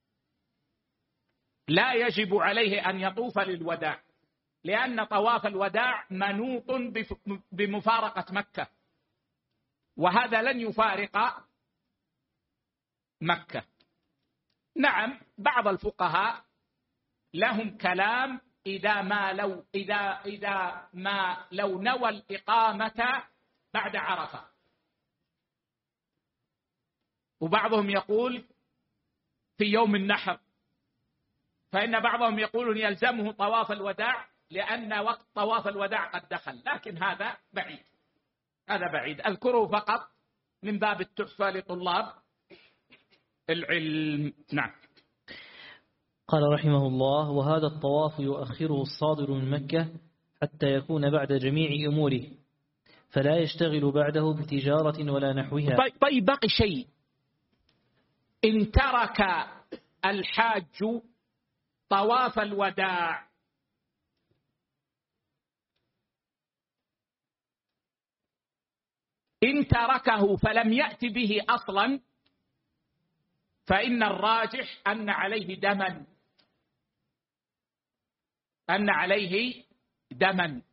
لا يجب عليه أن يطوف للوداع، لأن طواف الوداع منوط بمفارقة مكة، وهذا لن يفارق مكة. نعم، بعض الفقهاء لهم كلام إذا ما لو نوى الإقامة بعد عرفة، وبعضهم يقول في يوم النحر، فإن بعضهم يقول يلزمه طواف الوداع لأن وقت طواف الوداع قد دخل، لكن هذا بعيد، هذا بعيد، أذكره فقط من باب التحفة لطلاب العلم. نعم. قال رحمه الله: وهذا الطواف يؤخره الصادر من مكة حتى يكون بعد جميع أموره، فلا يشتغل بعده بتجارة ولا نحوها. طيب بقي شيء، إن ترك الحاج طواف الوداع إن تركه فلم يأت به أصلا فإن الراجح أن عليه دما، أن عليه دما،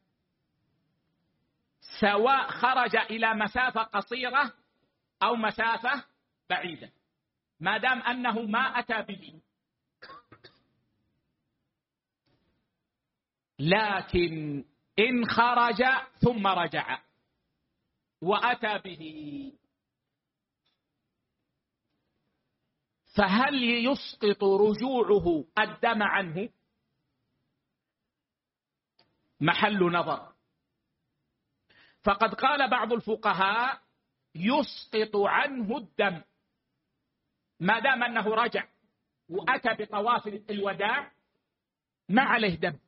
سواء خرج إلى مسافة قصيرة أو مسافة بعيدة، ما دام أنه ما أتى به. لكن إن خرج ثم رجع وأتى به فهل يسقط رجوعه الدم عنه؟ محل نظر. فقد قال بعض الفقهاء يسقط عنه الدم ما دام أنه رجع وأتى بطواف الوداع ما عليه دم.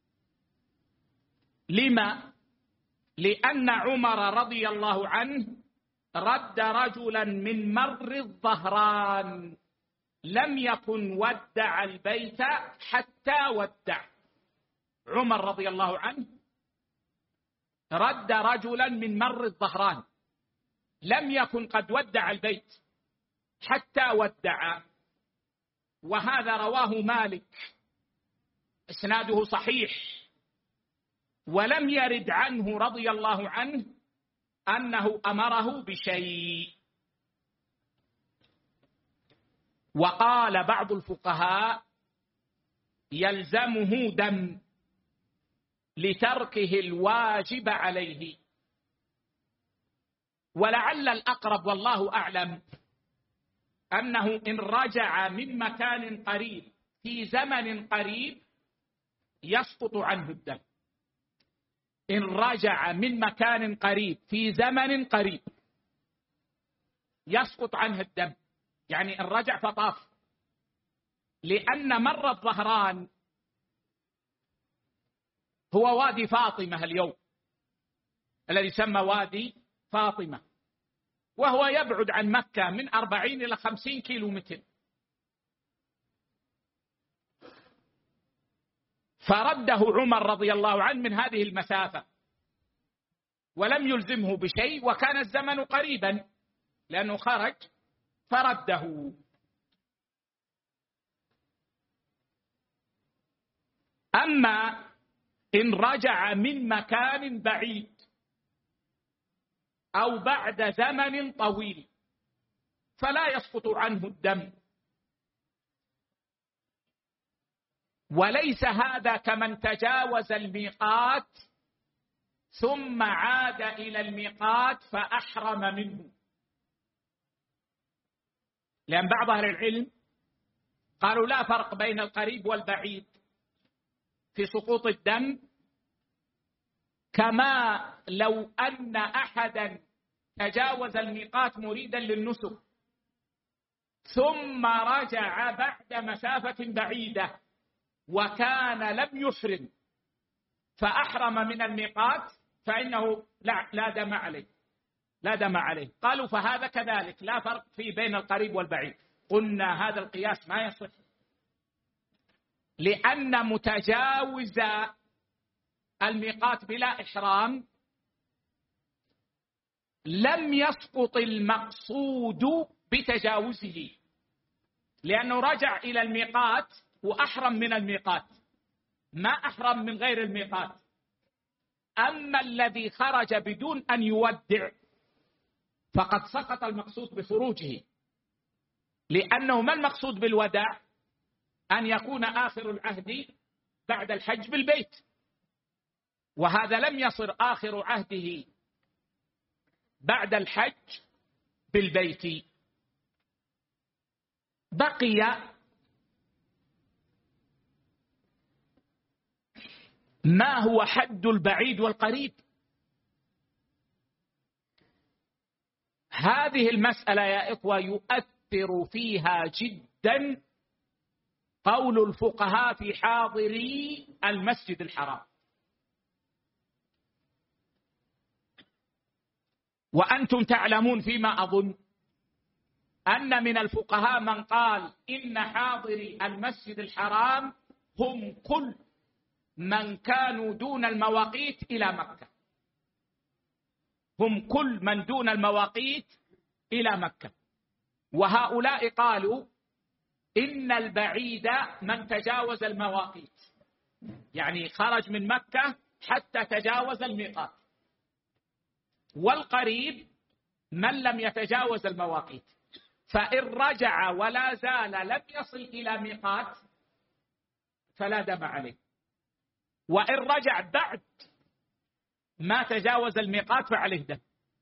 لما؟ لأن عمر رضي الله عنه رد رجلا من مر الظهران لم يكن ودع البيت حتى ودع. عمر رضي الله عنه رد رجلا من مر الظهران لم يكن قد ودع البيت حتى ودع، وهذا رواه مالك إسناده صحيح، ولم يرد عنه رضي الله عنه أنه أمره بشيء. وقال بعض الفقهاء يلزمه دم لتركه الواجب عليه. ولعل الأقرب والله أعلم أنه إن رجع من مكان قريب في زمن قريب يسقط عنه الدم. إن رجع من مكان قريب في زمن قريب يسقط عنه الدم، يعني إن رجع فطاف، لأن مر الظهران هو وادي فاطمة اليوم الذي يسمى وادي فاطمة، وهو يبعد عن مكة من 40 إلى 50 كيلو متر. فرده عمر رضي الله عنه من هذه المسافة ولم يلزمه بشيء، وكان الزمن قريبا لأنه خرج فرده. أما إن رجع من مكان بعيد أو بعد زمن طويل فلا يسقط عنه الدم. وليس هذا كمن تجاوز الميقات ثم عاد إلى الميقات فأحرم منه، لأن بعض أهل العلم قالوا لا فرق بين القريب والبعيد في سقوط الدم، كما لو أن أحدا تجاوز الميقات مريدا للنسك ثم رجع بعد مسافة بعيدة وكان لم يحرم فأحرم من الميقات فإنه لا دم عليه، لا دم عليه. قالوا فهذا كذلك لا فرق فيه بين القريب والبعيد. قلنا هذا القياس ما يصح، لأن متجاوز الميقات بلا إحرام لم يسقط المقصود بتجاوزه، لأنه رجع إلى الميقات وأحرم من الميقات، ما أحرم من غير الميقات. أما الذي خرج بدون أن يودع فقد سقط المقصود بخروجه، لأنه ما المقصود بالوداع؟ أن يكون آخر العهد بعد الحج بالبيت، وهذا لم يصر آخر عهده بعد الحج بالبيت. بقي ما هو حد البعيد والقريب. هذه المسألة يا إخوة يؤثر فيها جدا قول الفقهاء في حاضري المسجد الحرام. وأنتم تعلمون فيما أظن أن من الفقهاء من قال إن حاضري المسجد الحرام هم كل من كانوا دون المواقيت إلى مكة، هم كل من دون المواقيت إلى مكة. وهؤلاء قالوا إن البعيد من تجاوز المواقيت، يعني خرج من مكة حتى تجاوز الميقات، والقريب من لم يتجاوز المواقيت. فإن رجع ولا زال لم يصل إلى ميقات فلا دم عليه، وإن رجع بعد ما تجاوز الميقات فعليه دم.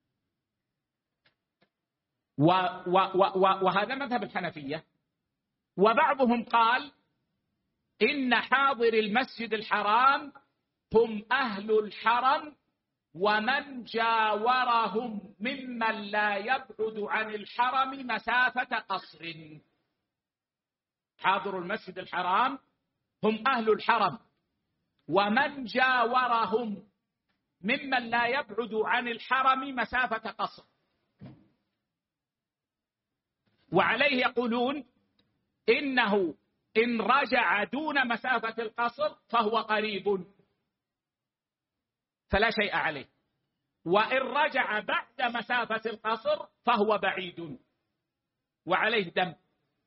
وهذا مذهب الحنفية. وبعضهم قال إن حاضر المسجد الحرام هم أهل الحرم ومن جاورهم ممن لا يبعد عن الحرم مسافة قصر. حاضر المسجد الحرام هم أهل الحرم ومن جاورهم ممن لا يبعد عن الحرم مسافة قصر. وعليه يقولون إنه إن رجع دون مسافة القصر فهو قريب فلا شيء عليه، وإن رجع بعد مسافة القصر فهو بعيد وعليه دم.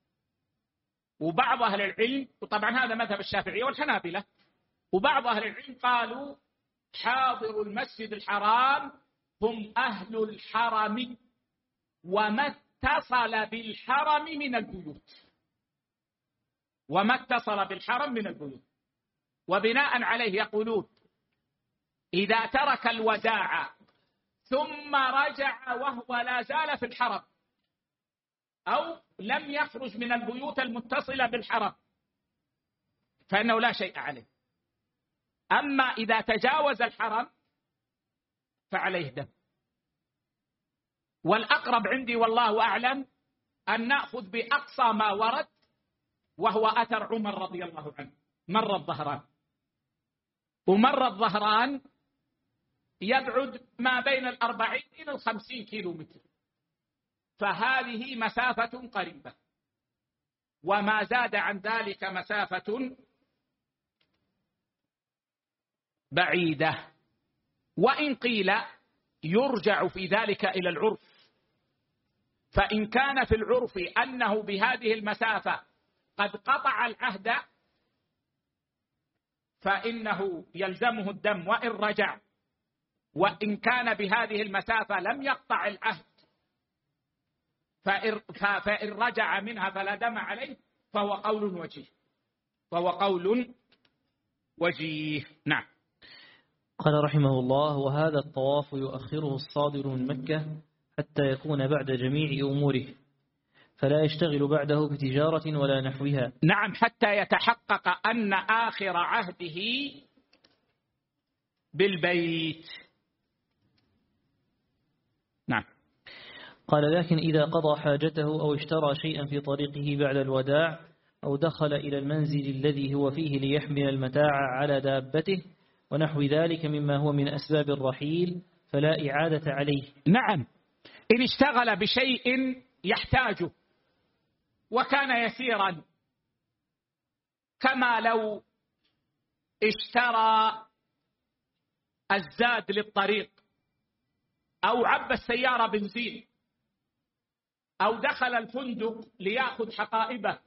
وبعض أهل العلم، وطبعا هذا مذهب الشافعية والحنابلة، وبعض أهل العلم قالوا حاضر المسجد الحرام هم أهل الحرم وما اتصل بالحرم من البيوت، وما اتصل بالحرم من البيوت. وبناء عليه يقولون إذا ترك الوداع ثم رجع وهو لا زال في الحرم أو لم يخرج من البيوت المتصلة بالحرم فإنه لا شيء عليه. أما إذا تجاوز الحرم فعليه دم. والأقرب عندي والله أعلم أن نأخذ بأقصى ما ورد، وهو أثر عمر رضي الله عنه. مر الظهران، ومر الظهران يبعد ما بين 40 إلى 50 كيلومتر، فهذه مسافة قريبة، وما زاد عن ذلك مسافة بعيدة. وإن قيل يرجع في ذلك إلى العرف، فإن كان في العرف أنه بهذه المسافة قد قطع العهد فإنه يلزمه الدم وإن رجع، وإن كان بهذه المسافة لم يقطع العهد فإن رجع منها فلا دم عليه، فهو قول وجيه. نعم. قال رحمه الله: وهذا الطواف يؤخره الصادر من مكة حتى يكون بعد جميع أموره، فلا يشتغل بعده بتجارة ولا نحوها. نعم، حتى يتحقق أن آخر عهده بالبيت. نعم. قال: لكن إذا قضى حاجته أو اشترى شيئا في طريقه بعد الوداع أو دخل إلى المنزل الذي هو فيه ليحمل المتاع على دابته ونحو ذلك مما هو من أسباب الرحيل فلا إعادة عليه. نعم، إن اشتغل بشيء يحتاجه وكان يسيرا، كما لو اشترى الزاد للطريق أو عبى السيارة بنزين أو دخل الفندق ليأخذ حقائبه،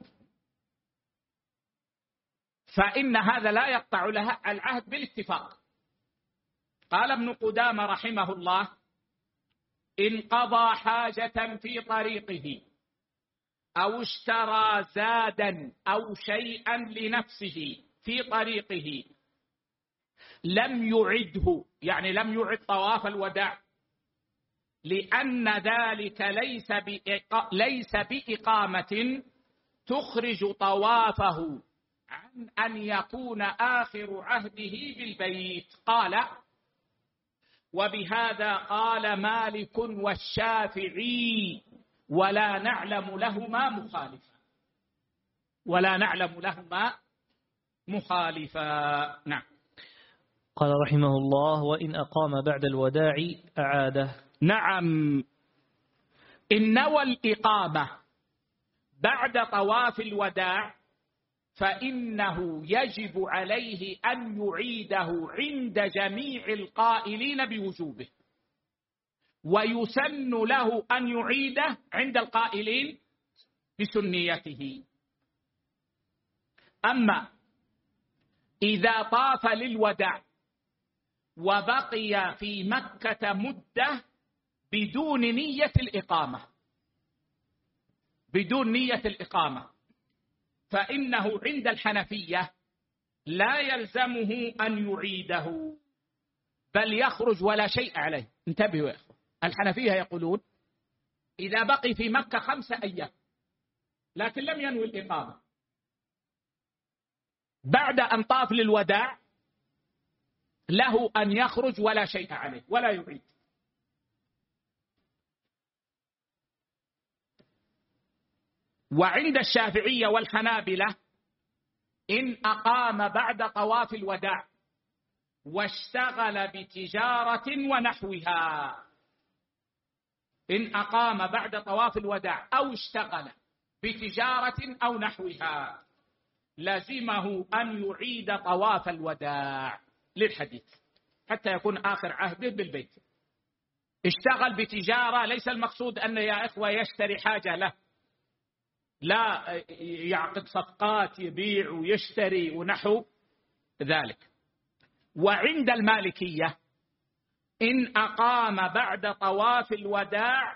فإن هذا لا يقطع له العهد بالاتفاق. قال ابن قدامة رحمه الله: إن قضى حاجة في طريقه أو اشترى زادا أو شيئا لنفسه في طريقه لم يعده، يعني لم يعد طواف الوداع، لأن ذلك ليس بإقامة تخرج طوافه عن أن يكون آخر عهده بالبيت. قال: وبهذا قال مالك والشافعي ولا نعلم لهما مخالفا. نعم. قال رحمه الله: وإن أقام بعد الوداع أعاده. نعم، إن نوى الإقامة بعد طواف الوداع فإنه يجب عليه أن يعيده عند جميع القائلين بوجوبه، ويسن له أن يعيده عند القائلين بسنيته. أما إذا طاف للوداع وبقي في مكة مدة بدون نية الإقامة فإنه عند الحنفية لا يلزمه أن يعيده، بل يخرج ولا شيء عليه. انتبهوا يا أخوة، الحنفية يقولون إذا بقي في مكة 5 أيام لكن لم ينوي الإقامة، بعد أن طاف للوداع له أن يخرج ولا شيء عليه ولا يعيد. وعند الشافعية والحنابلة إن أقام بعد طواف الوداع واشتغل بتجارة ونحوها، إن أقام بعد طواف الوداع أو اشتغل بتجارة أو نحوها لزمه أن يعيد طواف الوداع للحديث حتى يكون آخر عهده بالبيت. اشتغل بتجارة، ليس المقصود أن يا إخوة يشتري حاجة له، لا، يعقد صفقات، يبيع ويشتري ونحو ذلك. وعند المالكية إن أقام بعد طواف الوداع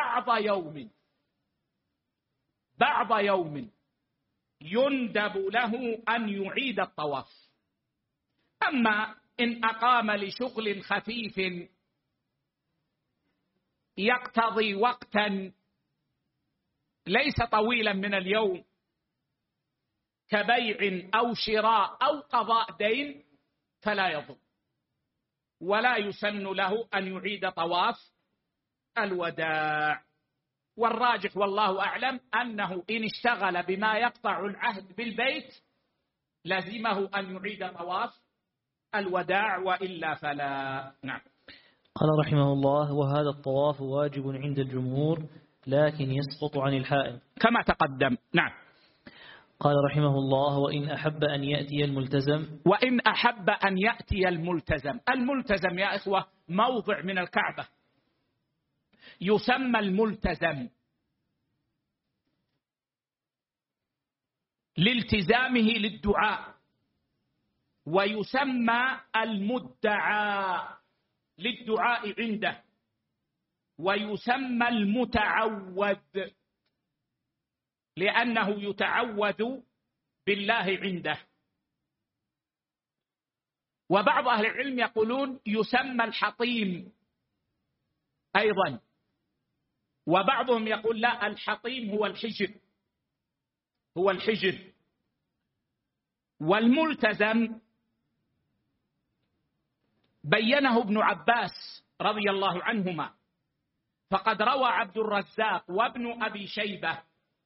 بعض يوم يندب له أن يعيد الطواف. أما إن أقام لشغل خفيف يقتضي وقتا ليس طويلا من اليوم كبيع أو شراء أو قضاء دين فلا يضر، ولا يسن له أن يعيد طواف الوداع. والراجح والله أعلم أنه إن اشتغل بما يقطع العهد بالبيت لزمه أن يعيد طواف الوداع، وإلا فلا. نعم. قال رحمه الله: وهذا الطواف واجب عند الجمهور لكن يسقط عن الحائض كما تقدم. نعم. قال رحمه الله: وإن أحب أن يأتي الملتزم. وإن أحب أن يأتي الملتزم. الملتزم يا إخوة موضع من الكعبة يسمى الملتزم لالتزامه للدعاء، ويسمى المدعى للدعاء عنده، ويسمى المتعوذ لأنه يتعوذ بالله عنده. وبعض أهل العلم يقولون يسمى الحطيم أيضا، وبعضهم يقول لا، الحطيم هو الحجر، هو الحجر. والملتزم بينه ابن عباس رضي الله عنهما، فقد روى عبد الرزاق وابن أبي شيبة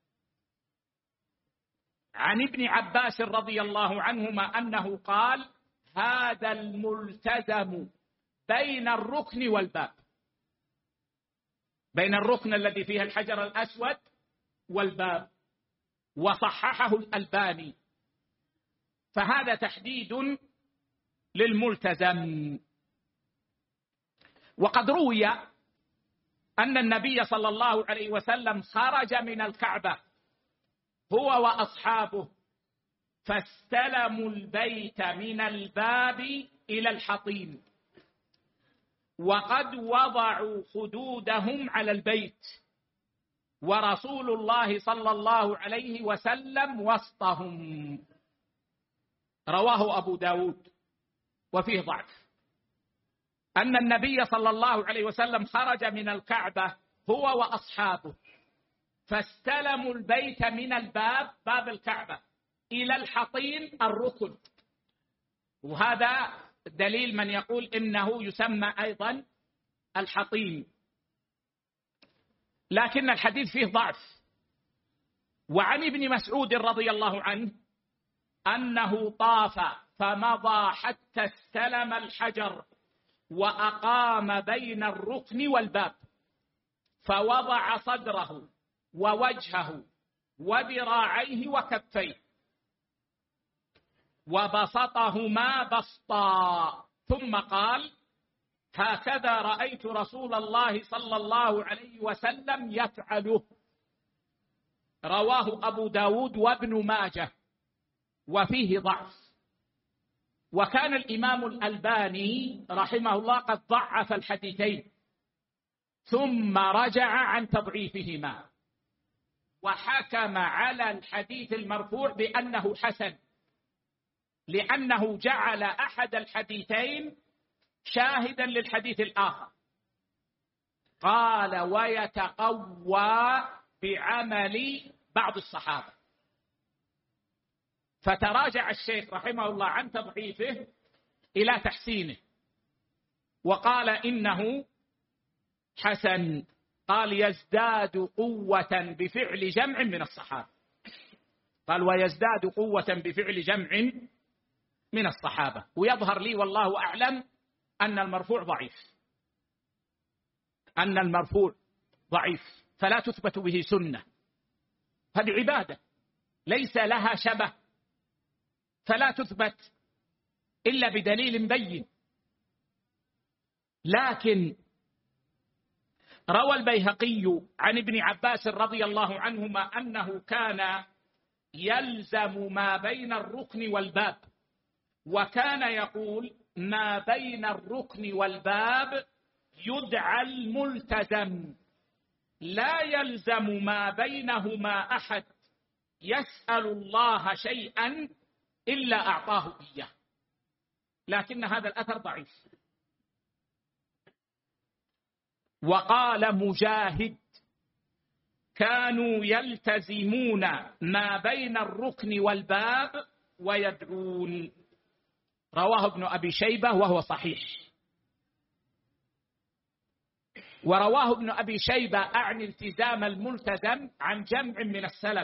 عن ابن عباس رضي الله عنهما أنه قال: هذا الملتزم بين الركن والباب، بين الركن الذي فيه الحجر الأسود والباب، وصححه الألباني. فهذا تحديد للملتزم. وقد روي أن النبي صلى الله عليه وسلم خرج من الكعبة هو وأصحابه فاستلموا البيت من الباب إلى الحطيم، وقد وضعوا خدودهم على البيت، ورسول الله صلى الله عليه وسلم وسطهم. رواه أبو داود وفيه ضعف. أن النبي صلى الله عليه وسلم خرج من الكعبة هو وأصحابه فاستلموا البيت من الباب، باب الكعبة، إلى الحطيم الركن. وهذا دليل من يقول إنه يسمى أيضا الحطيم، لكن الحديث فيه ضعف. وعن ابن مسعود رضي الله عنه أنه طاف فمضى حتى استلم الحجر وأقام بين الركن والباب، فوضع صدره ووجهه وذراعيه وكفيه وبسطهما بسطا، ثم قال: هكذا رأيت رسول الله صلى الله عليه وسلم يفعله. رواه أبو داود وابن ماجه وفيه ضعف. وكان الإمام الألباني رحمه الله قد ضعف الحديثين ثم رجع عن تضعيفهما، وحكم على الحديث المرفوع بأنه حسن، لأنه جعل أحد الحديثين شاهدا للحديث الآخر. قال: ويتقوى بعمل بعض الصحابة. فتراجع الشيخ رحمه الله عن تضعيفه إلى تحسينه، وقال إنه حسن. قال: يزداد قوة بفعل جمع من الصحابة. قال: ويزداد قوة بفعل جمع من الصحابة. ويظهر لي والله أعلم أن المرفوع ضعيف، أن المرفوع ضعيف، فلا تثبت به سنة. هذه عبادة ليس لها شبه، فلا تثبت إلا بدليل بين. لكن روى البيهقي عن ابن عباس رضي الله عنهما أنه كان يلزم ما بين الركن والباب، وكان يقول: ما بين الركن والباب يدعى الملتزم، لا يلزم ما بينهما أحد يسأل الله شيئا إلا أعطاه إياه. لكن هذا الأثر ضعيف. وقال مجاهد: كانوا يلتزمون ما بين الركن والباب ويدعون. رواه ابن أبي شيبة وهو صحيح. ورواه ابن أبي شيبة أعني التزام الملتزم عن جمع من السلف.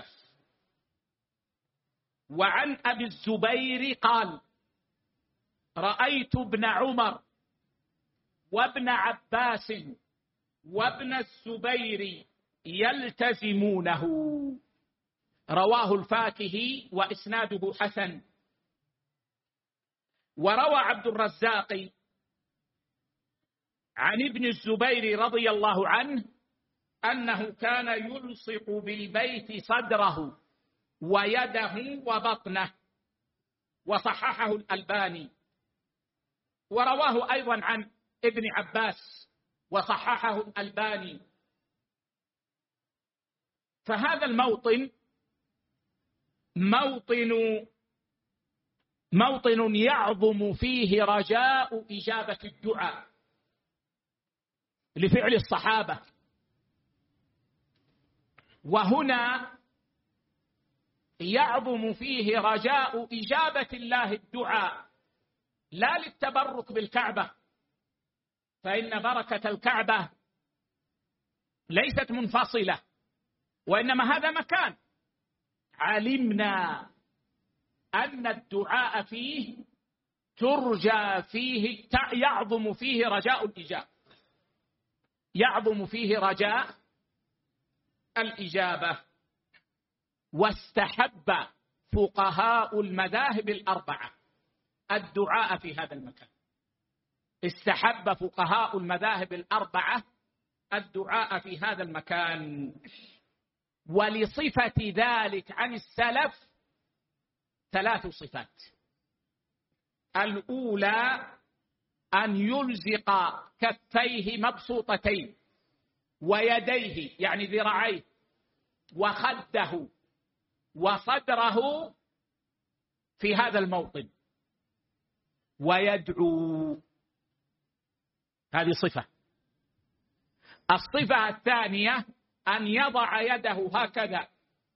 وعن أبي الزبير قال: رأيت ابن عمر وابن عباس وابن الزبير يلتزمونه. رواه الفاكهي وإسناده حسن. وروى عبد الرزاق عن ابن الزبير رضي الله عنه أنه كان يلصق بالبيت صدره ويده وبطنه، وصححه الألباني. ورواه أيضا عن ابن عباس وصححه الألباني. فهذا الموطن موطن يعظم فيه رجاء إجابة الدعاء لفعل الصحابة. وهنا يعظم فيه رجاء إجابة الله الدعاء، لا للتبرك بالكعبة، فإن بركة الكعبة ليست منفصلة، وإنما هذا مكان علمنا أن الدعاء فيه ترجى فيه، يعظم فيه رجاء الإجابة، يعظم فيه رجاء الإجابة. واستحب فقهاء المذاهب الأربعة الدعاء في هذا المكان. استحب فقهاء المذاهب الأربعة الدعاء في هذا المكان. ولصفة ذلك عن السلف 3 صفات. الأولى أن يلزق كفيه مبسوطتين ويديه يعني ذراعيه وخده وصدره في هذا الموطن ويدعو. هذه صفة. الصفة الثانية أن يضع يده هكذا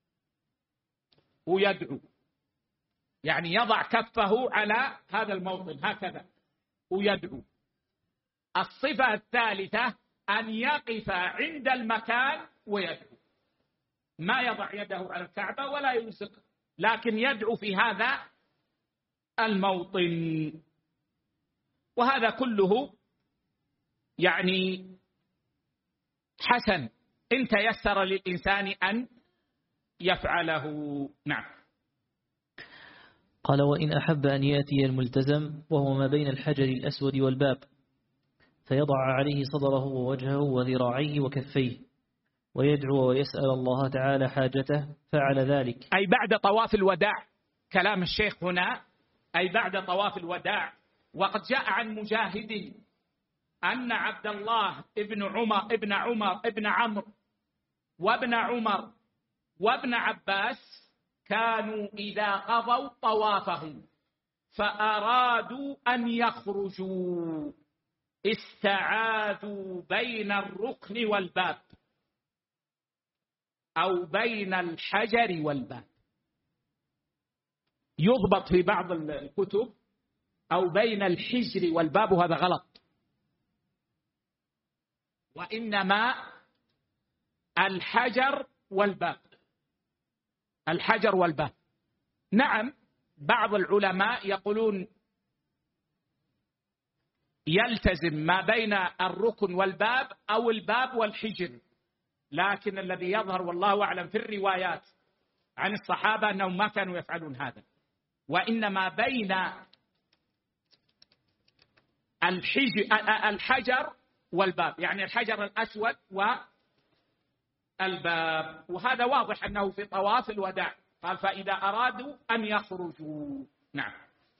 ويدعو، يعني يضع كفه على هذا الموطن هكذا ويدعو. الصفة الثالثة أن يقف عند المكان ويدعو، ما يضع يده على الكعبة ولا يلصق، لكن يدعو في هذا الموطن. وهذا كله يعني حسن إن تيسر للإنسان أن يفعله. نعم. قال: وإن أحب أن يأتي الملتزم وهو ما بين الحجر الأسود والباب فيضع عليه صدره ووجهه وذراعيه وكفيه ويدعو ويسأل الله تعالى حاجته فعل ذلك. أي بعد طواف الوداع. كلام الشيخ هنا أي بعد طواف الوداع. وقد جاء عن مجاهد أن عبد الله ابن عمرو وابن عمر وابن عباس كانوا إذا قضوا طوافهم فأرادوا أن يخرجوا استعاذوا بين الركن والباب أو بين الحجر والباب. يضبط في بعض الكتب أو بين الحجر والباب، وهذا غلط، وإنما الحجر والباب. الحجر والباب. نعم، بعض العلماء يقولون يلتزم ما بين الركن والباب أو الباب والحجر، لكن الذي يظهر والله أعلم في الروايات عن الصحابة أنهم ما كانوا يفعلون هذا، وإنما بين الحجر والباب، يعني الحجر الأسود والباب. وهذا واضح أنه في طواف الوداع قال فإذا أرادوا أن يخرجوا. نعم.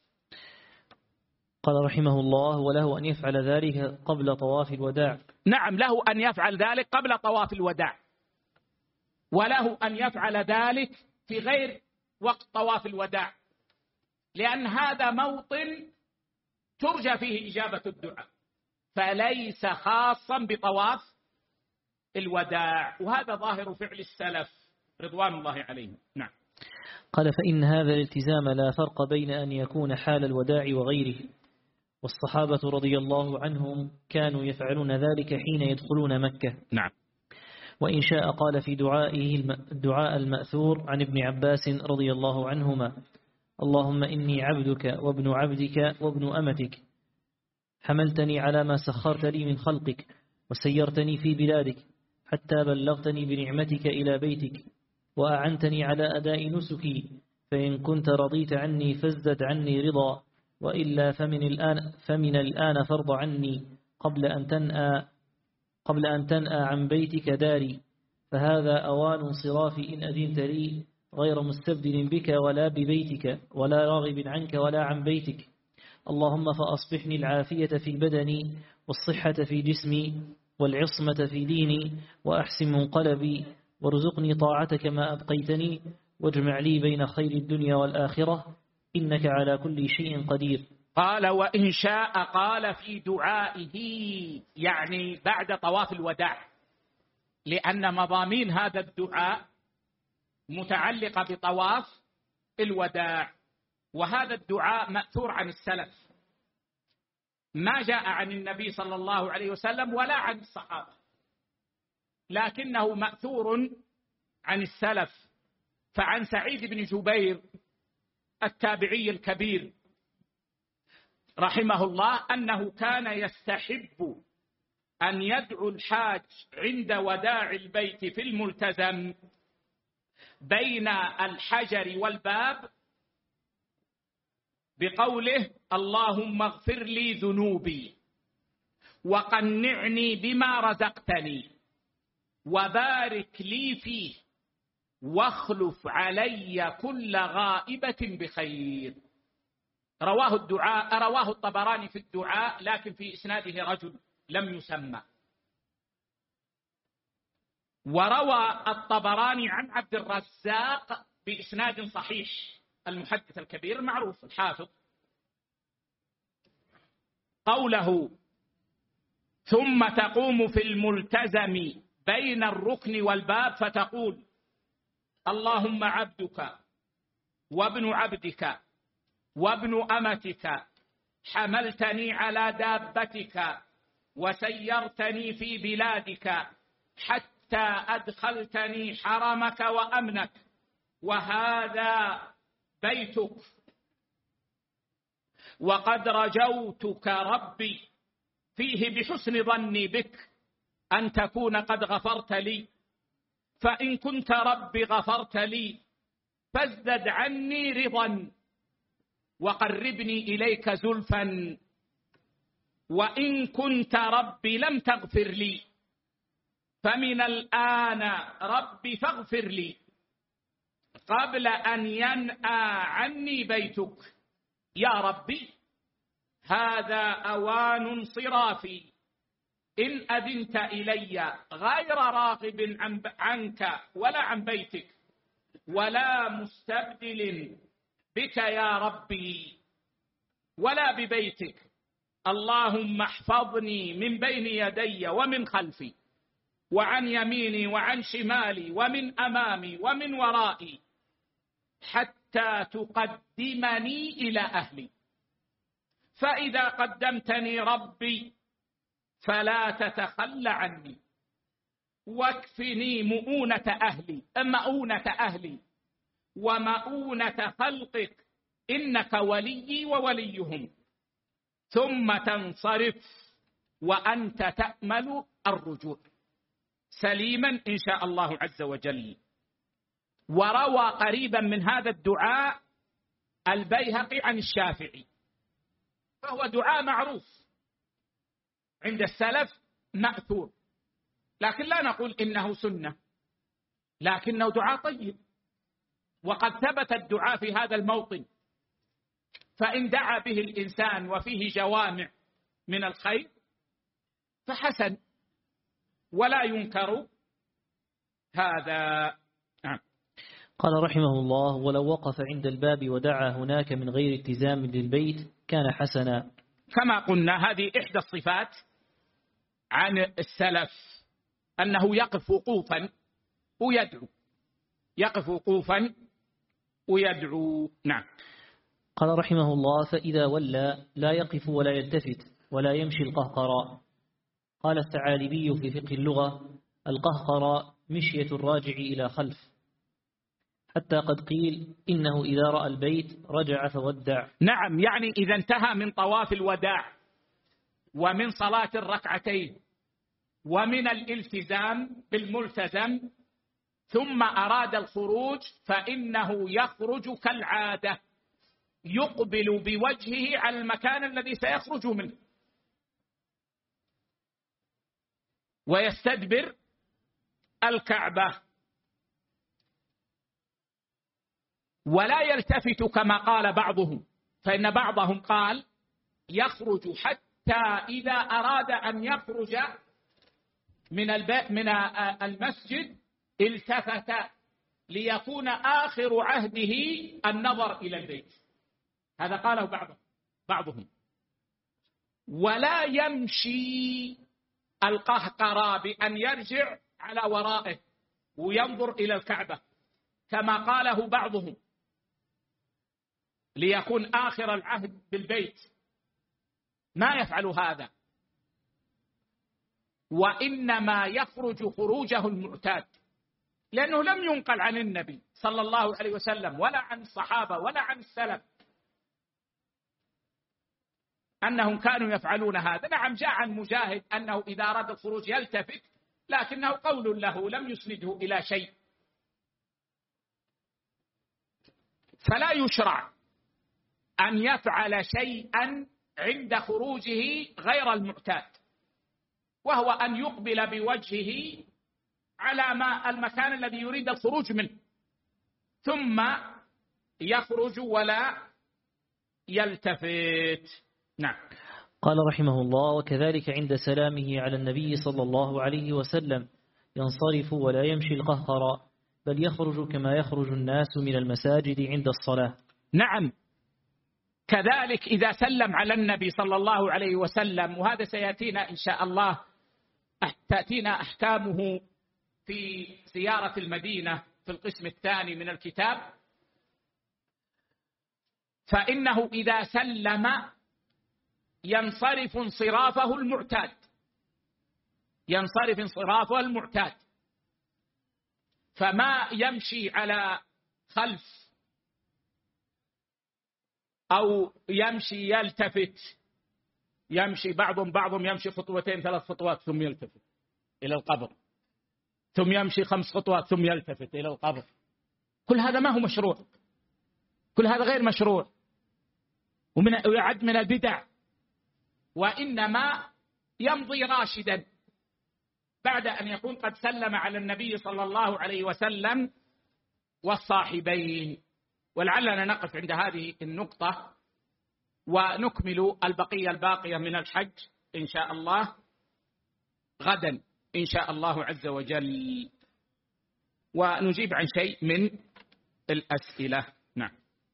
قال رحمه الله: وله أن يفعل ذلك قبل طواف الوداع. نعم، له أن يفعل ذلك قبل طواف الوداع، وله أن يفعل ذلك في غير وقت طواف الوداع، لأن هذا موطن ترجى فيه إجابة الدعاء، فليس خاصا بطواف الوداع، وهذا ظاهر فعل السلف رضوان الله عليهم. نعم. قال فإن هذا الالتزام لا فرق بين أن يكون حال الوداع وغيره، والصحابة رضي الله عنهم كانوا يفعلون ذلك حين يدخلون مكة. نعم. وإن شاء قال في دعائه الدعاء المأثور عن ابن عباس رضي الله عنهما: اللهم إني عبدك وابن عبدك وابن أمتك، حملتني على ما سخرت لي من خلقك، وسيرتني في بلادك، حتى بلغتني بنعمتك إلى بيتك، وأعنتني على أداء نسكي، فإن كنت رضيت عني فازدد عني رضا، وإلا فمن الآن فرض عني قبل أن تنأى عن بيتك داري، فهذا أوان انصرافي إن أذنت لي، غير مستبدل بك ولا ببيتك، ولا راغب عنك ولا عن بيتك. اللهم فأصبحني العافية في بدني، والصحة في جسمي، والعصمة في ديني، وأحسن منقلبي، وارزقني طاعتك ما أبقيتني، واجمع لي بين خير الدنيا والآخرة، إنك على كل شيء قدير. قال وإن شاء قال في دعائه، يعني بعد طواف الوداع، لأن مضامين هذا الدعاء متعلقة بطواف الوداع، وهذا الدعاء مأثور عن السلف، ما جاء عن النبي صلى الله عليه وسلم ولا عن الصحابة، لكنه مأثور عن السلف. فعن سعيد بن جبير التابعي الكبير رحمه الله أنه كان يستحب أن يدعو الحاج عند وداع البيت في الملتزم بين الحجر والباب بقوله: اللهم اغفر لي ذنوبي وقنعني بما رزقتني وبارك لي فيه واخلف علي كل غائبة بخير. رواه الطبراني في الدعاء، لكن في إسناده رجل لم يسمى. وروى الطبراني عن عبد الرزاق بإسناد صحيح، المحدث الكبير المعروف الحافظ، قوله: ثم تقوم في الملتزم بين الركن والباب فتقول: اللهم عبدك وابن عبدك وابن أمتك، حملتني على دابتك وسيرتني في بلادك حتى أدخلتني حرمك وأمنك، وهذا بيتك، وقد رجوتك ربي فيه بحسن ظني بك أن تكون قد غفرت لي، فإن كنت ربي غفرت لي فازدد عني رضا وقربني إليك زلفا، وإن كنت ربي لم تغفر لي فمن الآن ربي فاغفر لي قبل أن ينأى عني بيتك، يا ربي هذا أوان انصرافي إن أذنت إلي، غير راغب عنك ولا عن بيتك ولا مستبدل بك يا ربي ولا ببيتك. اللهم احفظني من بين يدي ومن خلفي وعن يميني وعن شمالي ومن أمامي ومن ورائي حتى تقدمني إلى أهلي، فإذا قدمتني ربي فلا تتخل عني، واكفني مؤونة أهلي ومؤونة خلقك، إنك ولي ووليهم، ثم تنصرف وأنت تأمل الرجوع سليما إن شاء الله عز وجل. وروى قريبا من هذا الدعاء البيهقي عن الشافعي، فهو دعاء معروف عند السلف مأثور، لكن لا نقول إنه سنة، لكنه دعاء طيب، وقد ثبت الدعاء في هذا الموطن، فإن دعا به الإنسان وفيه جوامع من الخير فحسن ولا ينكر هذا. قال رحمه الله: ولو وقف عند الباب ودعا هناك من غير التزام للبيت كان حسنا، كما قلنا هذه إحدى الصفات عن السلف، أنه يقف وقوفا ويدعو، يقف وقوفا ويدعو. نعم. قال رحمه الله: فإذا ولى لا يقف ولا يلتفت ولا يمشي القهقراء. قال الثعالبي في فقه اللغة: القهقراء مشية الراجع إلى خلف، حتى قد قيل إنه إذا رأى البيت رجع فودع. نعم، يعني إذا انتهى من طواف الوداع ومن صلاة الركعتين ومن الالتزام بالملتزم ثم أراد الخروج، فإنه يخرج كالعادة، يقبل بوجهه على المكان الذي سيخرج منه ويستدبر الكعبة، ولا يلتفت كما قال بعضهم، فإن بعضهم قال يخرج حتى إذا أراد أن يخرج من المسجد التفت ليكون آخر عهده النظر إلى البيت. هذا قاله بعضهم. ولا يمشي القهقرى بأن يرجع على ورائه وينظر إلى الكعبة كما قاله بعضهم ليكون آخر العهد بالبيت، ما يفعل هذا، وإنما يخرج خروجه المعتاد، لأنه لم ينقل عن النبي صلى الله عليه وسلم ولا عن الصحابة ولا عن السلف أنهم كانوا يفعلون هذا. نعم، جاء عن مجاهد أنه إذا أراد الخروج يلتفت، لكنه قول له لم يسنده إلى شيء. فلا يشرع أن يفعل شيئا عند خروجه غير المعتاد، وهو أن يقبل بوجهه على المكان الذي يريد الخروج منه ثم يخرج ولا يلتفت. نعم. قال رحمه الله: وكذلك عند سلامه على النبي صلى الله عليه وسلم ينصرف ولا يمشي القهقراء، بل يخرج كما يخرج الناس من المساجد عند الصلاة. نعم، كذلك إذا سلم على النبي صلى الله عليه وسلم، وهذا سيأتينا إن شاء الله، تأتينا أحكامه في زيارة المدينة في القسم الثاني من الكتاب، فإنه إذا سلم ينصرف انصرافه المعتاد، ينصرف انصرافه المعتاد، فما يمشي على خلف أو يمشي يلتفت، يمشي بعضهم يمشي خطوتين 3 خطوات ثم يلتفت إلى القبر، ثم يمشي 5 خطوات ثم يلتفت إلى القبر. كل هذا ما هو مشروع، كل هذا غير مشروع ويعد من البدع، وإنما يمضي راشدا بعد أن يكون قد سلم على النبي صلى الله عليه وسلم والصاحبين. ولعلنا نقف عند هذه النقطة ونكمل الباقية من الحج إن شاء الله غدا إن شاء الله عز وجل، ونجيب عن شيء من الأسئلة. نعم.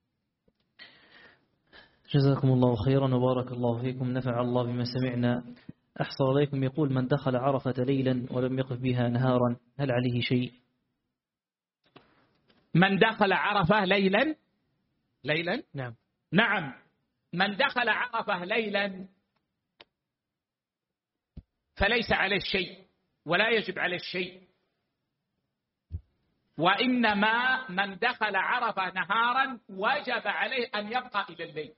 جزاكم الله خيرا وبارك الله فيكم، نفع الله بما سمعنا. أحسن عليكم. يقول: من دخل عرفة ليلا ولم يقف بها نهارا هل عليه شيء؟ من دخل عرفة ليلا نعم، من دخل عرفة ليلا فليس عليه شيء ولا يجب عليه شيء، وإنما من دخل عرفة نهارا وجب عليه أن يبقى إلى الليل،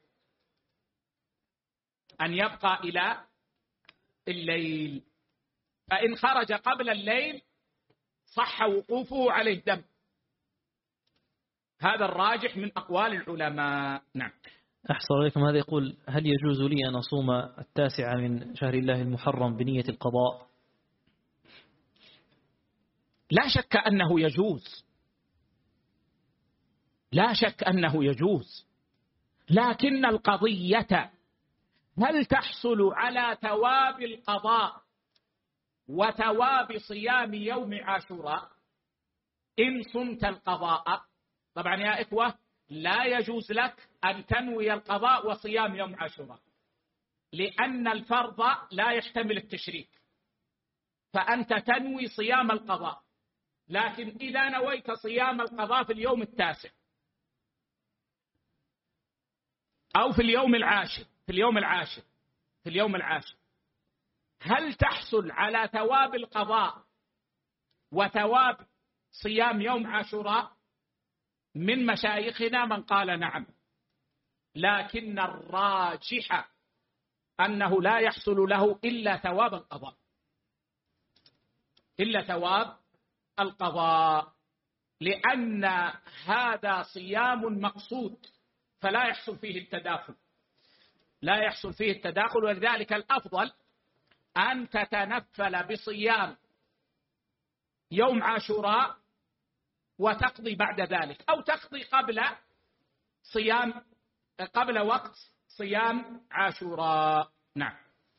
أن يبقى إلى الليل، فإن خرج قبل الليل صح وقوفه عليه دم. هذا الراجح من أقوال العلماء. نعم. أحسن عليكم. هذا يقول: هل يجوز لي أن أصوم 9 من شهر الله المحرم بنية القضاء؟ لا شك أنه يجوز، لا شك أنه يجوز، لكن القضية هل تحصل على ثواب القضاء وثواب صيام يوم عاشوراء إن صمت القضاء؟ طبعا يا إخوة لا يجوز لك أن تنوي القضاء وصيام يوم عاشوراء، لأن الفرض لا يحتمل التشريك، فأنت تنوي صيام القضاء، لكن إذا نويت صيام القضاء في اليوم 9 أو في اليوم العاشر، هل تحصل على ثواب القضاء وثواب صيام يوم عاشوراء؟ من مشايخنا من قال نعم، لكن الراجح أنه لا يحصل له إلا ثواب القضاء، لأن هذا صيام مقصود فلا يحصل فيه التداخل، ولذلك الأفضل أن تتنفل بصيام يوم عاشوراء وتقضي بعد ذلك، أو تقضي قبل وقت صيام عاشوراء. نعم.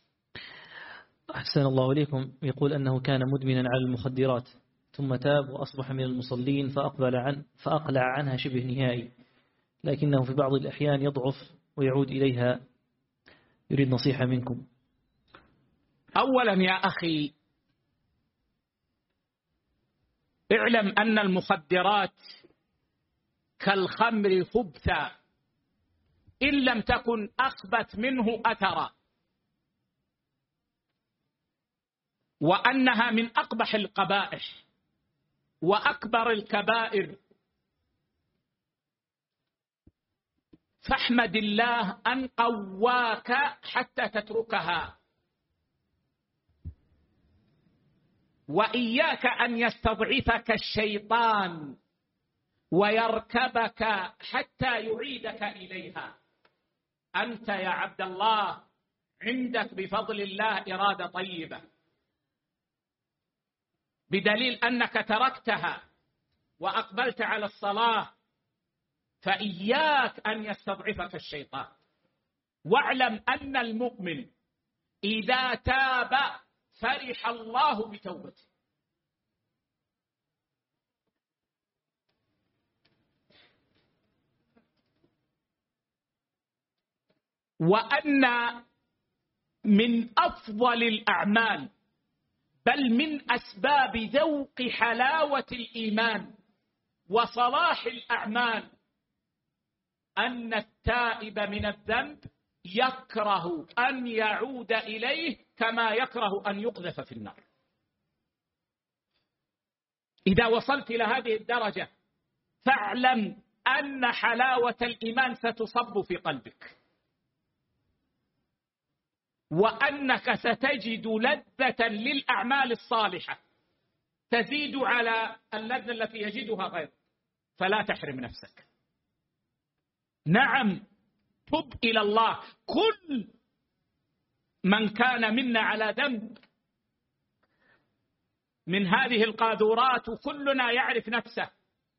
أحسن الله إليكم. يقول أنه كان مدمنا على المخدرات ثم تاب وأصبح من المصلين فأقلع عنها شبه نهائي، لكنه في بعض الأحيان يضعف ويعود إليها، يريد نصيحة منكم. أولا يا أخي، اعلم أن المخدرات كالخمر خبثا إن لم تكن أخبث منه أثرا، وأنها من أقبح القبائح وأكبر الكبائر، فاحمد الله أن قواك حتى تتركها، وإياك أن يستضعفك الشيطان ويركبك حتى يعيدك إليها. أنت يا عبد الله عندك بفضل الله إرادة طيبة، بدليل أنك تركتها وأقبلت على الصلاة، فإياك أن يستضعفك الشيطان. واعلم أن المؤمن إذا تاب فرح الله بتوبته. وأن من أفضل الأعمال بل من أسباب ذوق حلاوة الإيمان وصلاح الأعمال أن التائب من الذنب يكره أن يعود إليه كما يكره أن يقذف في النار. إذا وصلت إلى هذه الدرجة فاعلم أن حلاوة الإيمان ستصب في قلبك، وأنك ستجد لذة للأعمال الصالحة تزيد على اللذة التي يجدها غيرك، فلا تحرم نفسك. نعم، تب إلى الله. كل من كان منا على ذنب من هذه القاذورات، وكلنا يعرف نفسه،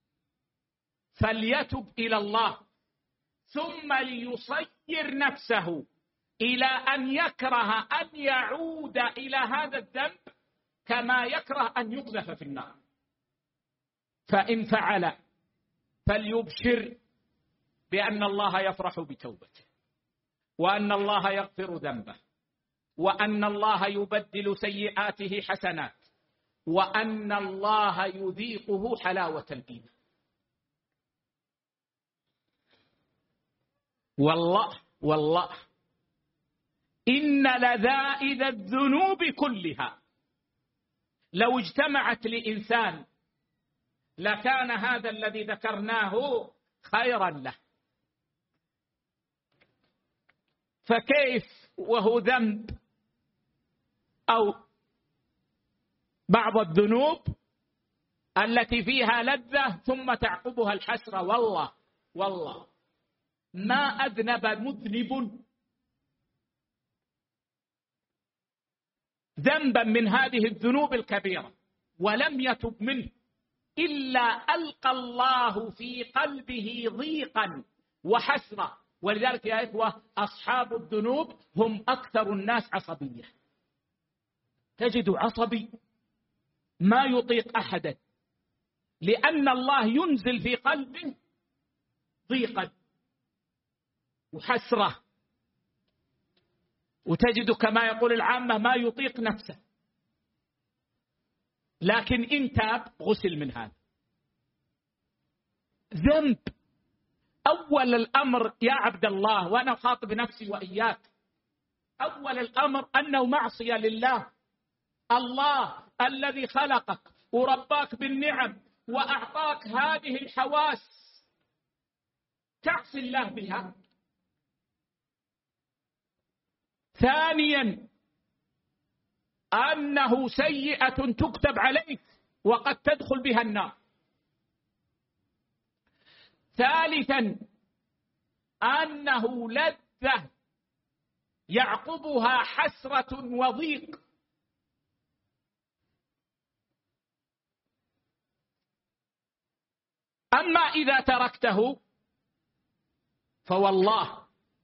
فليتب إلى الله، ثم ليصير نفسه إلى أن يكره أن يعود إلى هذا الذنب كما يكره أن يقذف في النار. فإن فعل فليبشر بأن الله يفرح بتوبته، وأن الله يغفر ذنبه، وأن الله يبدل سيئاته حسنات، وأن الله يذيقه حلاوة الإيمان. والله إن لذائذ الذنوب كلها لو اجتمعت لإنسان لكان هذا الذي ذكرناه خيرا له، فكيف وهو ذنب أو بعض الذنوب التي فيها لذة ثم تعقبها الحسرة. والله ما أذنب مذنب ذنبا من هذه الذنوب الكبيرة ولم يتب منه إلا ألقى الله في قلبه ضيقا وحسرة. ولذلك يا إخوة أصحاب الذنوب هم أكثر الناس عصبية. تجد عصبي ما يطيق أحدا، لأن الله ينزل في قلبه ضيقا وحسرة. وتجد كما يقول العامة ما يطيق نفسه، لكن إن تاب غسل من هذا ذنب. أول الأمر يا عبد الله، وأنا أخاطب نفسي وإياك، أول الأمر أنه معصية لله. الله الذي خلقك ورباك بالنعم وأعطاك هذه الحواس تعصي الله بها. ثانيا أنه سيئة تكتب عليك وقد تدخل بها النار. ثالثا أنه لذة يعقبها حسرة وضيق. أما إذا تركته فوالله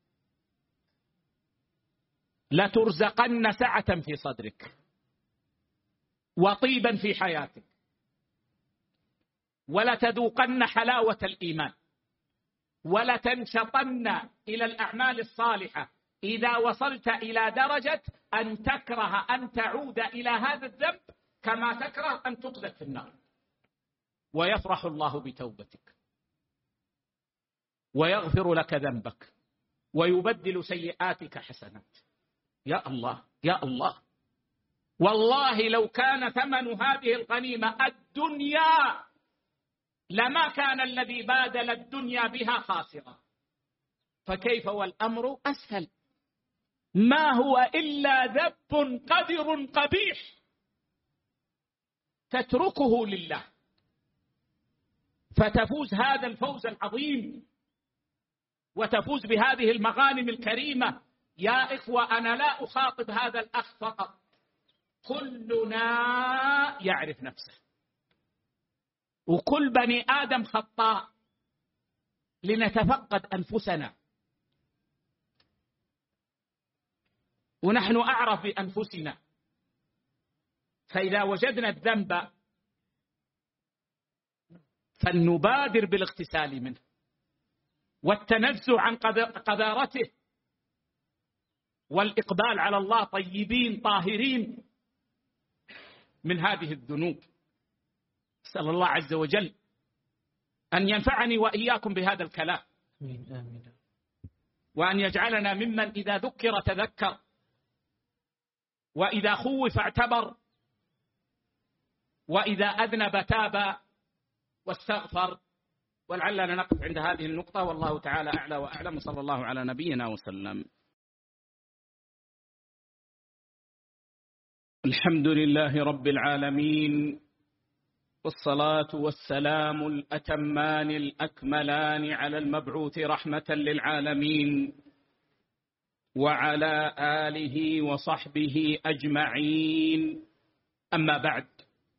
لترزقن سعة في صدرك وطيبا في حياتك، ولتذوقن حلاوة الإيمان، ولتنشطن إلى الأعمال الصالحة إذا وصلت إلى درجة أن تكره أن تعود إلى هذا الذنب كما تكره أن تقذف في النار. ويفرح الله بتوبتك ويغفر لك ذنبك ويبدل سيئاتك حسنات. يا الله يا الله، والله لو كان ثمن هذه الغنيمة الدنيا لما كان الذي بادل الدنيا بها خاسرا، فكيف والأمر أسهل؟ ما هو إلا ذنب قذر قبيح تتركه لله فتفوز هذا الفوز العظيم وتفوز بهذه المغانم الكريمة. يا إخوة، أنا لا أخاطب هذا الأخ فقط، كلنا يعرف نفسه، وكل بني آدم خطاء، لنتفقد أنفسنا، ونحن أعرف بأنفسنا. فإذا وجدنا الذنب فلنبادر بالاغتسال منه والتنزه عن قذارته والإقبال على الله طيبين طاهرين من هذه الذنوب. أسأل الله عز وجل أن ينفعني وإياكم بهذا الكلام، وأن يجعلنا ممن إذا ذكر تذكر، وإذا خوف اعتبر، وإذا أذنب تاب واستغفر. ولعلنا نقف عند هذه النقطة، والله تعالى أعلى وأعلم، صلى الله على نبينا وسلم. الحمد لله رب العالمين، والصلاة والسلام الأتمان الأكملان على المبعوث رحمة للعالمين وعلى آله وصحبه أجمعين. أما بعد،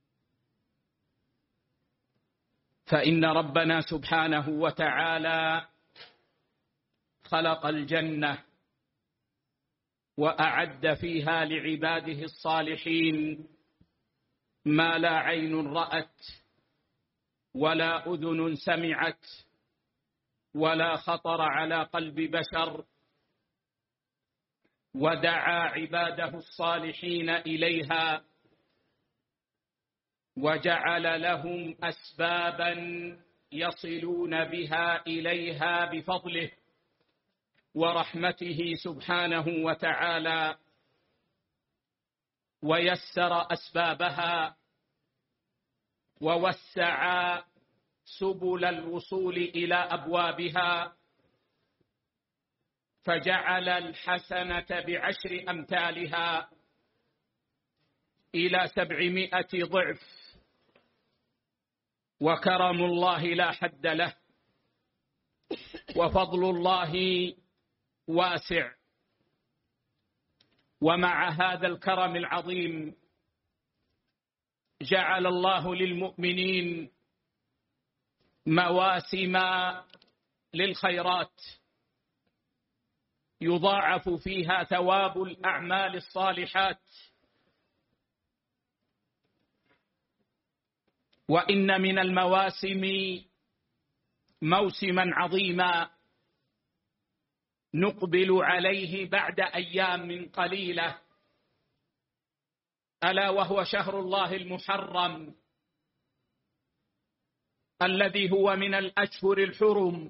فإن ربنا سبحانه وتعالى خلق الجنة وأعد فيها لعباده الصالحين ما لا عين رأت ولا أذن سمعت ولا خطر على قلب بشر، ودعا عباده الصالحين إليها وجعل لهم أسبابا يصلون بها إليها بفضله ورحمته سبحانه وتعالى، ويسر أسبابها ووسع سبل الوصول إلى أبوابها، فجعل الحسنة ب10 أمثالها إلى 700 ضعف، وكرم الله لا حد له، وفضل الله واسع. ومع هذا الكرم العظيم جعل الله للمؤمنين مواسم للخيرات يضاعف فيها ثواب الأعمال الصالحات. وإن من المواسم موسما عظيما نقبل عليه بعد أيام قليلة، ألا وهو شهر الله المحرم الذي هو من الأشهر الحرم.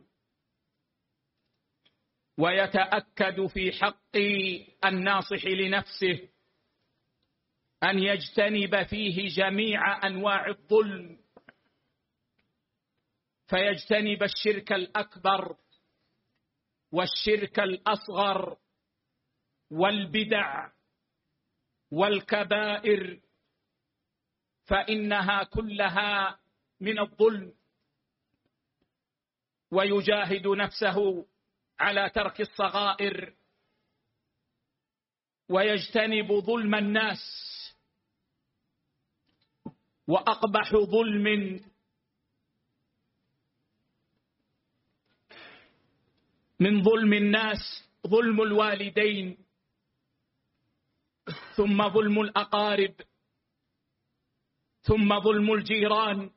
ويتأكد في حق الناصح لنفسه أن يجتنب فيه جميع أنواع الظلم، فيجتنب الشرك الأكبر والشرك الأصغر والبدع والكبائر، فإنها كلها من الظلم، ويجاهد نفسه على ترك الصغائر، ويجتنب ظلم الناس. وأقبح ظلم من ظلم الناس ظلم الوالدين، ثم ظلم الأقارب، ثم ظلم الجيران،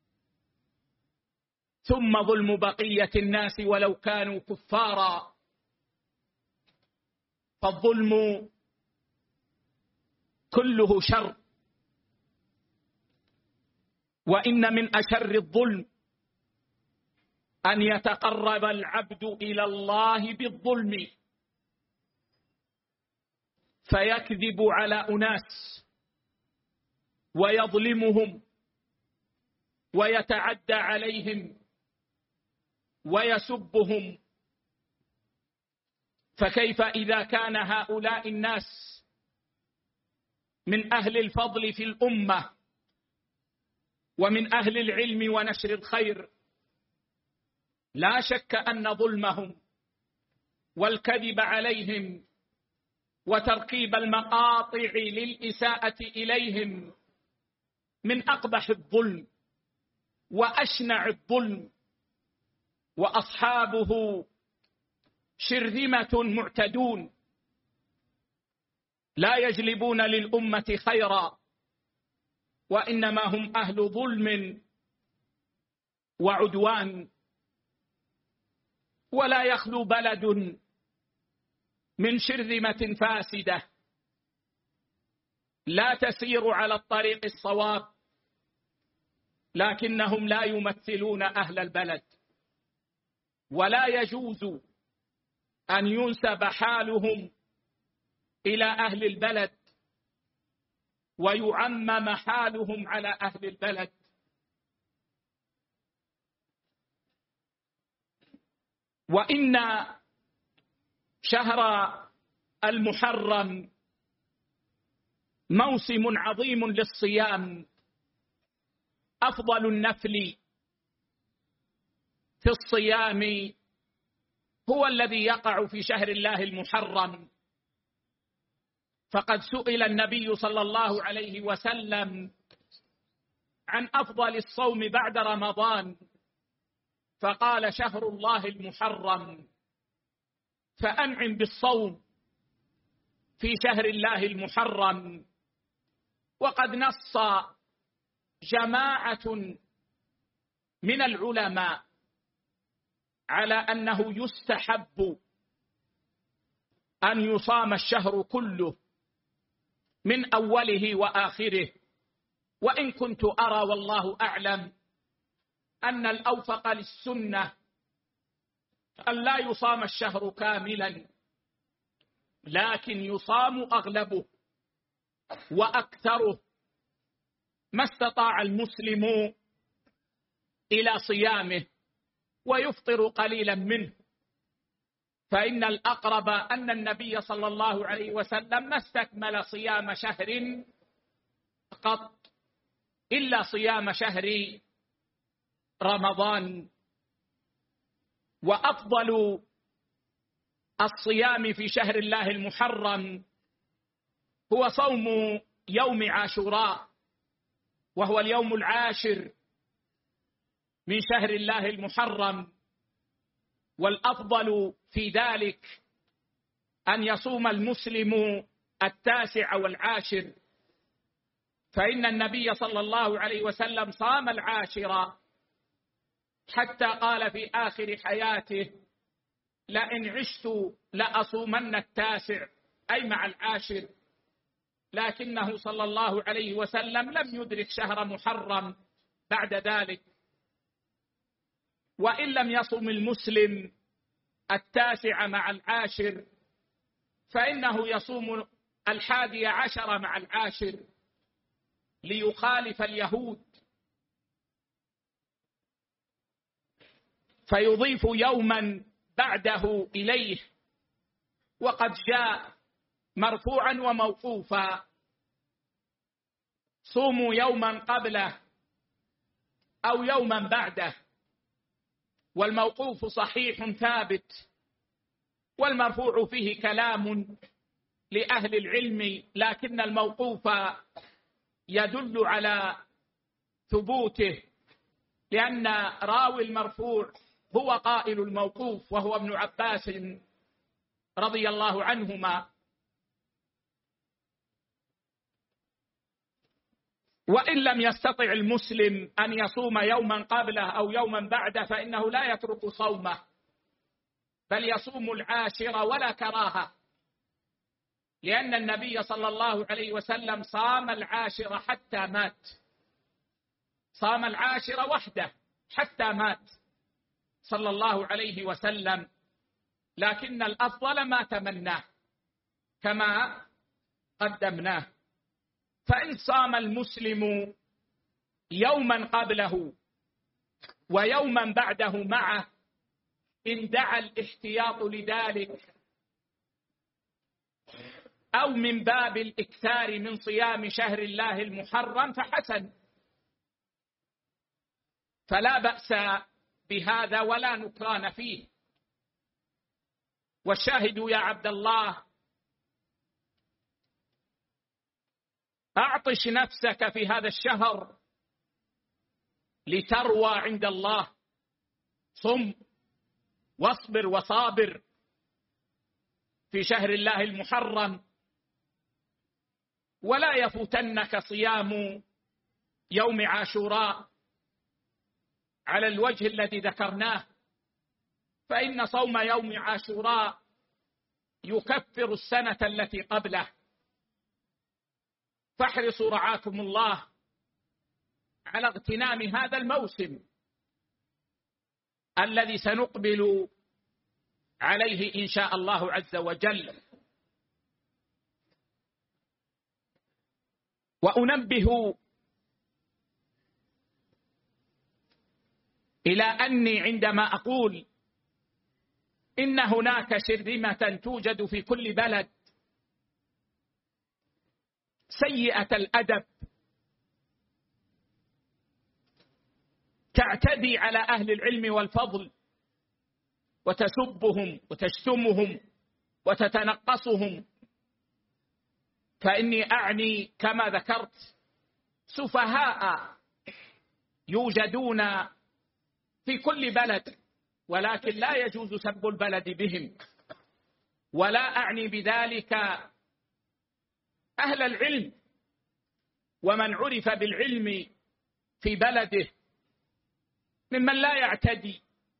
ثم ظلم بقية الناس ولو كانوا كفارا. فالظلم كله شر، وإن من أشر الظلم أن يتقرب العبد إلى الله بالظلم، فيكذب على أناس ويظلمهم ويتعدى عليهم ويسبهم. فكيف إذا كان هؤلاء الناس من أهل الفضل في الأمة ومن أهل العلم ونشر الخير؟ لا شك أن ظلمهم والكذب عليهم وتركيب المقاطع للإساءة إليهم من أقبح الظلم وأشنع الظلم، وأصحابه شرذمة معتدون لا يجلبون للأمة خيرا، وإنما هم أهل ظلم وعدوان. ولا يخلو بلد من شرذمة فاسدة لا تسير على الطريق الصواب، لكنهم لا يمثلون أهل البلد، ولا يجوز أن ينسب حالهم إلى أهل البلد ويعمم حالهم على أهل البلد. وإن شهر المحرم موسم عظيم للصيام، أفضل النفل في الصيام هو الذي يقع في شهر الله المحرم. فقد سئل النبي صلى الله عليه وسلم عن أفضل الصوم بعد رمضان، فقال شهر الله المحرم، فأنعم بالصوم في شهر الله المحرم. وقد نص جماعة من العلماء على أنه يستحب أن يصام الشهر كله من أوله وآخره، وإن كنت أرى والله أعلم أن الأوفق للسنة أن لا يصام الشهر كاملا، لكن يصام أغلبه وأكثره ما استطاع المسلم إلى صيامه، ويفطر قليلا منه. فإن الأقرب أن النبي صلى الله عليه وسلم ما استكمل صيام شهر قط إلا صيام شهر رمضان. وأفضل الصيام في شهر الله المحرم هو صوم يوم عاشوراء، وهو اليوم العاشر من شهر الله المحرم. والأفضل في ذلك أن يصوم المسلم 9 و10، فإن النبي صلى الله عليه وسلم صام 10 حتى قال في آخر حياته: لئن عشت لأصومن التاسع أي مع العاشر، لكنه صلى الله عليه وسلم لم يدرك شهر محرم بعد ذلك. وإن لم يصم المسلم التاسع مع العاشر فإنه يصوم 11 مع العاشر ليخالف اليهود، فيضيف يوما بعده إليه، وقد جاء مرفوعا وموقوفا: صوموا يوما قبله أو يوما بعده. والموقوف صحيح ثابت، والمرفوع فيه كلام لأهل العلم، لكن الموقوف يدل على ثبوته، لأن راوي المرفوع هو قائل الموقوف وهو ابن عباس رضي الله عنهما. وإن لم يستطع المسلم أن يصوم يوما قبله أو يوما بعده فإنه لا يترك صومه، بل يصوم العاشر ولا كراهة، لأن النبي صلى الله عليه وسلم صام العاشر حتى مات، صام العاشر وحده حتى مات صلى الله عليه وسلم، لكن الأفضل ما تمناه كما قدمناه. فإن صام المسلم يوما قبله ويوما بعده معه إن دعا الاحتياط لذلك أو من باب الإكثار من صيام شهر الله المحرم فحسن، فلا بأس بهذا ولا نكران فيه. والشاهد يا عبد الله: أعطش نفسك في هذا الشهر لتروى عند الله، صم واصبر وصابر في شهر الله المحرم، ولا يفوتنك صيام يوم عاشوراء على الوجه الذي ذكرناه، فإن صوم يوم عاشوراء يكفر السنة التي قبله. فاحرصوا رعاكم الله على اغتنام هذا الموسم الذي سنقبل عليه إن شاء الله عز وجل. وأنبه إلى أني عندما أقول إن هناك شرذمة توجد في كل بلد سيئة الأدب تعتدي على أهل العلم والفضل وتسبهم وتشتمهم وتتنقصهم، فإني أعني كما ذكرت سفهاء يوجدون في كل بلد، ولكن لا يجوز سب البلد بهم. ولا أعني بذلك أهل العلم ومن عرف بالعلم في بلده ممن لا يعتدي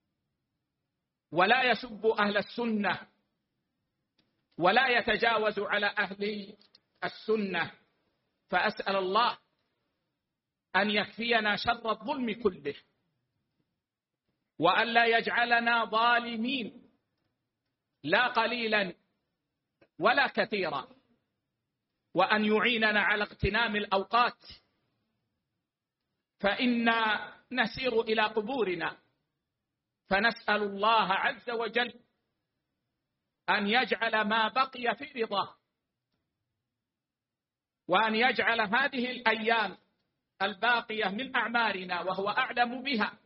ولا يسب أهل السنة ولا يتجاوز على أهل السنة. فأسأل الله أن يكفينا شر الظلم كله، وأن لا يجعلنا ظالمين لا قليلا ولا كثيرا، وأن يعيننا على اغتنام الأوقات، فإنا نسير إلى قبورنا، فنسأل الله عز وجل أن يجعل ما بقي في رضاه، وأن يجعل هذه الأيام الباقية من أعمارنا وهو أعلم بها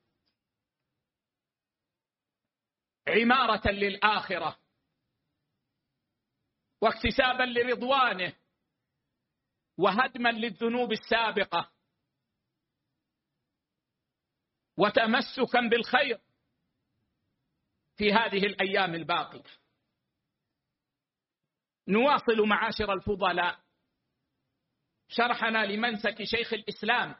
عمارة للآخرة واكتسابا لرضوانه وهدما للذنوب السابقة وتمسكا بالخير في هذه الأيام الباقية. نواصل معاشر الفضلاء شرحنا لمنسك شيخ الإسلام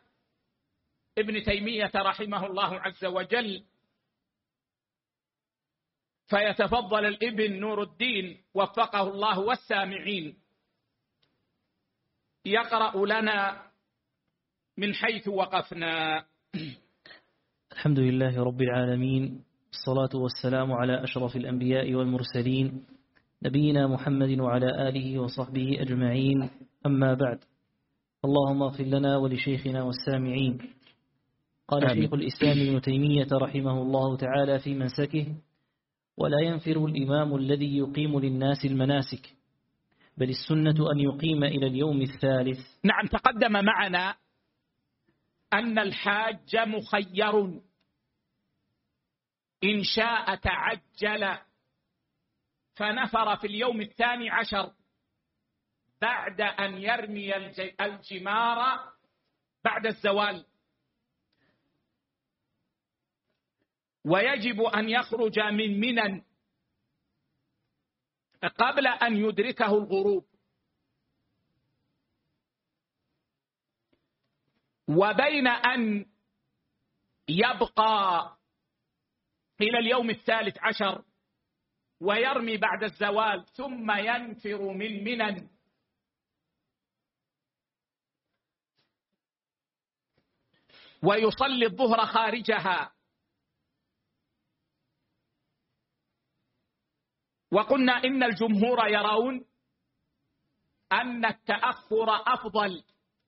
ابن تيمية رحمه الله عز وجل، فيتفضل الابن نور الدين وفقه الله والسامعين يقرأ لنا من حيث وقفنا. الحمد لله رب العالمين، الصلاة والسلام على أشرف الأنبياء والمرسلين نبينا محمد وعلى آله وصحبه أجمعين، أما بعد. اللهم اغفر لنا ولشيخنا والسامعين. قال شيخ الإسلام ابن تيمية رحمه الله تعالى في منسكه: ولا ينفر الإمام الذي يقيم للناس المناسك، بل السنة أن يقيم إلى اليوم الثالث. نعم، تقدم معنا أن الحاج مخير، إن شاء تعجل فنفر في اليوم 12 بعد أن يرمي الجمار بعد الزوال، ويجب أن يخرج من منى قبل أن يدركه الغروب، وبين أن يبقى إلى اليوم 13 ويرمي بعد الزوال ثم ينفر من منى ويصلي الظهر خارجها. وقلنا إن الجمهور يرون أن التأخر أفضل،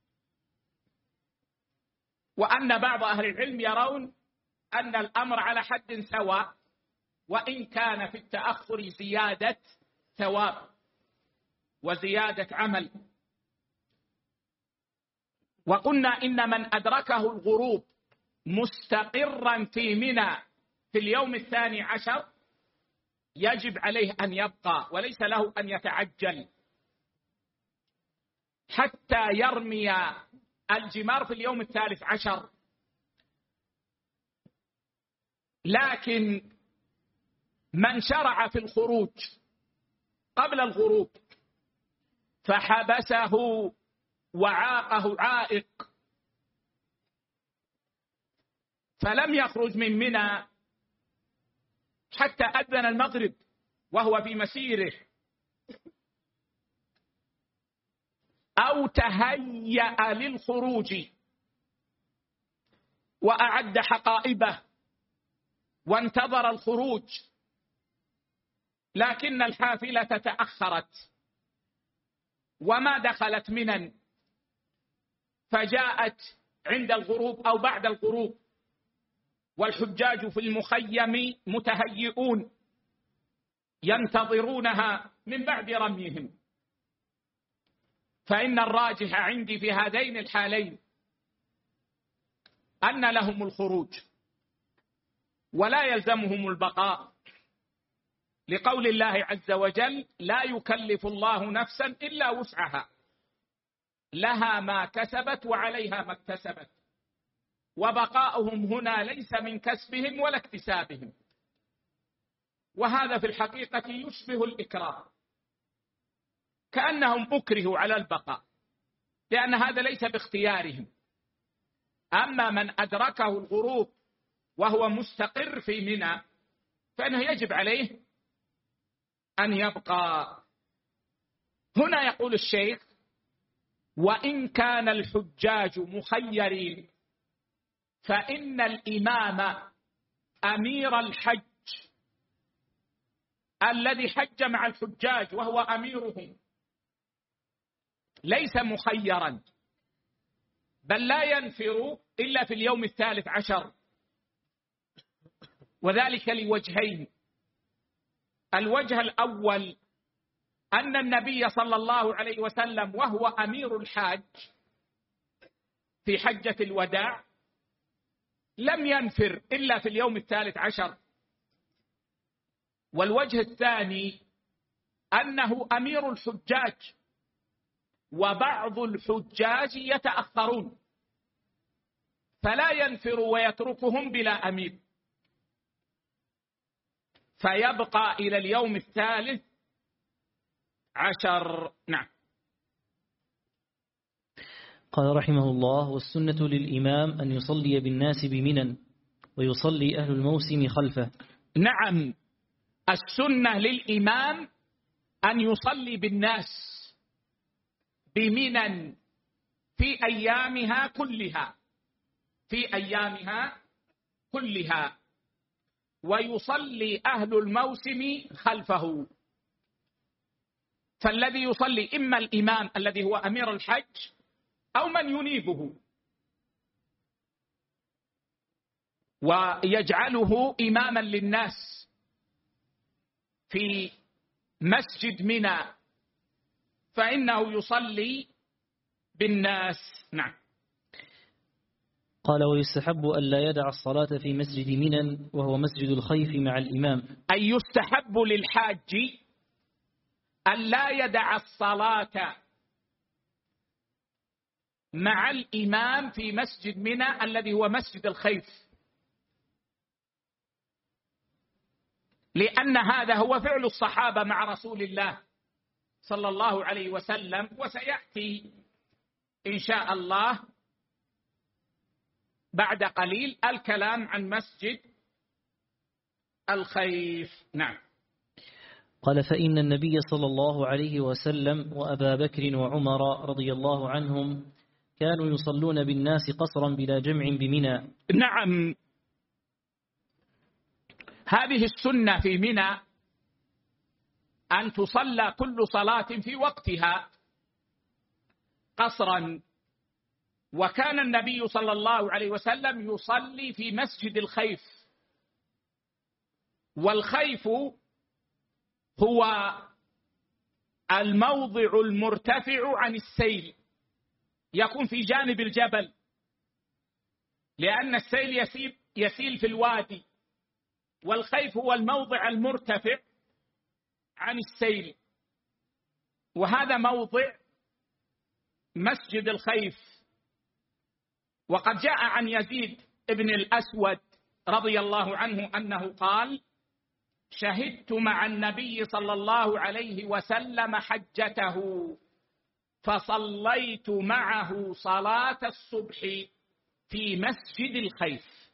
وأن بعض أهل العلم يرون أن الأمر على حد سواء، وإن كان في التأخر زيادة ثواب وزيادة عمل. وقلنا إن من أدركه الغروب مستقرا في منى في اليوم 12 يجب عليه أن يبقى، وليس له أن يتعجل حتى يرمي الجمار في اليوم 13. لكن من شرع في الخروج قبل الغروب فحبسه وعاقه عائق فلم يخرج من منى حتى أذن المغرب وهو في مسيره، أو تهيأ للخروج وأعد حقائبه وانتظر الخروج، لكن الحافلة تأخرت وما دخلت منى فجاءت عند الغروب أو بعد الغروب، والحجاج في المخيم متهيئون ينتظرونها من بعد رميهم، فإن الراجح عندي في هذين الحالين أن لهم الخروج ولا يلزمهم البقاء، لقول الله عز وجل: لا يكلف الله نفسا إلا وسعها لها ما كسبت وعليها ما اكتسبت، وبقاؤهم هنا ليس من كسبهم ولا اكتسابهم، وهذا في الحقيقة يشبه الإكراه، كأنهم أكرهوا على البقاء لأن هذا ليس باختيارهم. أما من أدركه الغروب وهو مستقر في منى فإنه يجب عليه أن يبقى. هنا يقول الشيخ: وإن كان الحجاج مخيرين فإن الإمام أمير الحج الذي حج مع الحجاج وهو أميرهم ليس مخيرا، بل لا ينفر إلا في اليوم 13، وذلك لوجهين: الوجه الأول أن النبي صلى الله عليه وسلم وهو أمير الحاج في حجة الوداع لم ينفر إلا في اليوم 13. والوجه الثاني أنه أمير الحجاج، وبعض الحجاج يتأخرون فلا ينفر ويتركهم بلا أمير، فيبقى إلى اليوم 13. نعم. قال رحمه الله: والسنة للإمام أن يصلي بالناس بمنى ويصلي أهل الموسم خلفه. نعم، السنة للإمام أن يصلي بالناس بمنى في أيامها كلها، ويصلي أهل الموسم خلفه. فالذي يصلي إما الإمام الذي هو أمير الحج أو من ينيبه، ويجعله إماما للناس في مسجد منى، فإنه يصلي بالناس. نعم. قال: ويستحب أن لا يدع الصلاة في مسجد منى وهو مسجد الخيف مع الإمام. أي يستحب للحاج أن لا يدع الصلاة مع الإمام في مسجد منى الذي هو مسجد الخيف، لأن هذا هو فعل الصحابة مع رسول الله صلى الله عليه وسلم، وسيأتي إن شاء الله بعد قليل الكلام عن مسجد الخيف. نعم. قال: فإن النبي صلى الله عليه وسلم وأبا بكر وعمر رضي الله عنهم كانوا يصلون بالناس قصرا بلا جمع بمنى. نعم، هذه السنة في منى أن تصلى كل صلاة في وقتها قصرا، وكان النبي صلى الله عليه وسلم يصلي في مسجد الخيف، والخيف هو الموضع المرتفع عن السيل، يكون في جانب الجبل، لأن السيل يسيل في الوادي، والخيف هو الموضع المرتفع عن السيل، وهذا موضع مسجد الخيف. وقد جاء عن يزيد بن الأسود رضي الله عنه أنه قال: شهدت مع النبي صلى الله عليه وسلم حجته فصليت معه صلاة الصبح في مسجد الخيف.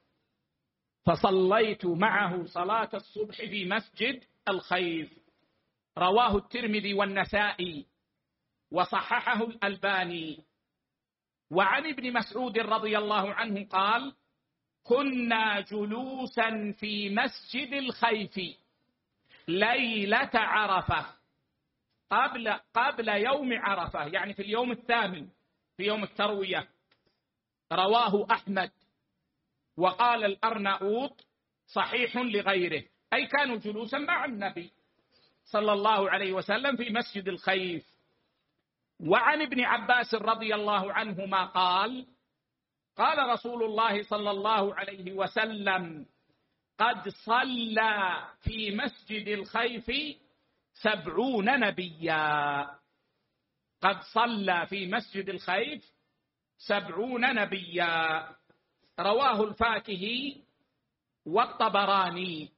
رواه الترمذي والنسائي وصححه الألباني. وعن ابن مسعود رضي الله عنه قال: كنا جلوسا في مسجد الخيف ليلة عرفة قبل يوم عرفة، يعني في اليوم الثامن في يوم التروية. رواه أحمد. وقال الأرناؤوط: صحيح لغيره، أي كانوا جلوسا مع النبي صلى الله عليه وسلم في مسجد الخيف. وعن ابن عباس رضي الله عنهما قال: قال رسول الله صلى الله عليه وسلم: قد صلى في مسجد الخيف 70 نبيا. قد صلى في مسجد الخيف 70 نبيا. رواه الفاكهي والطبراني.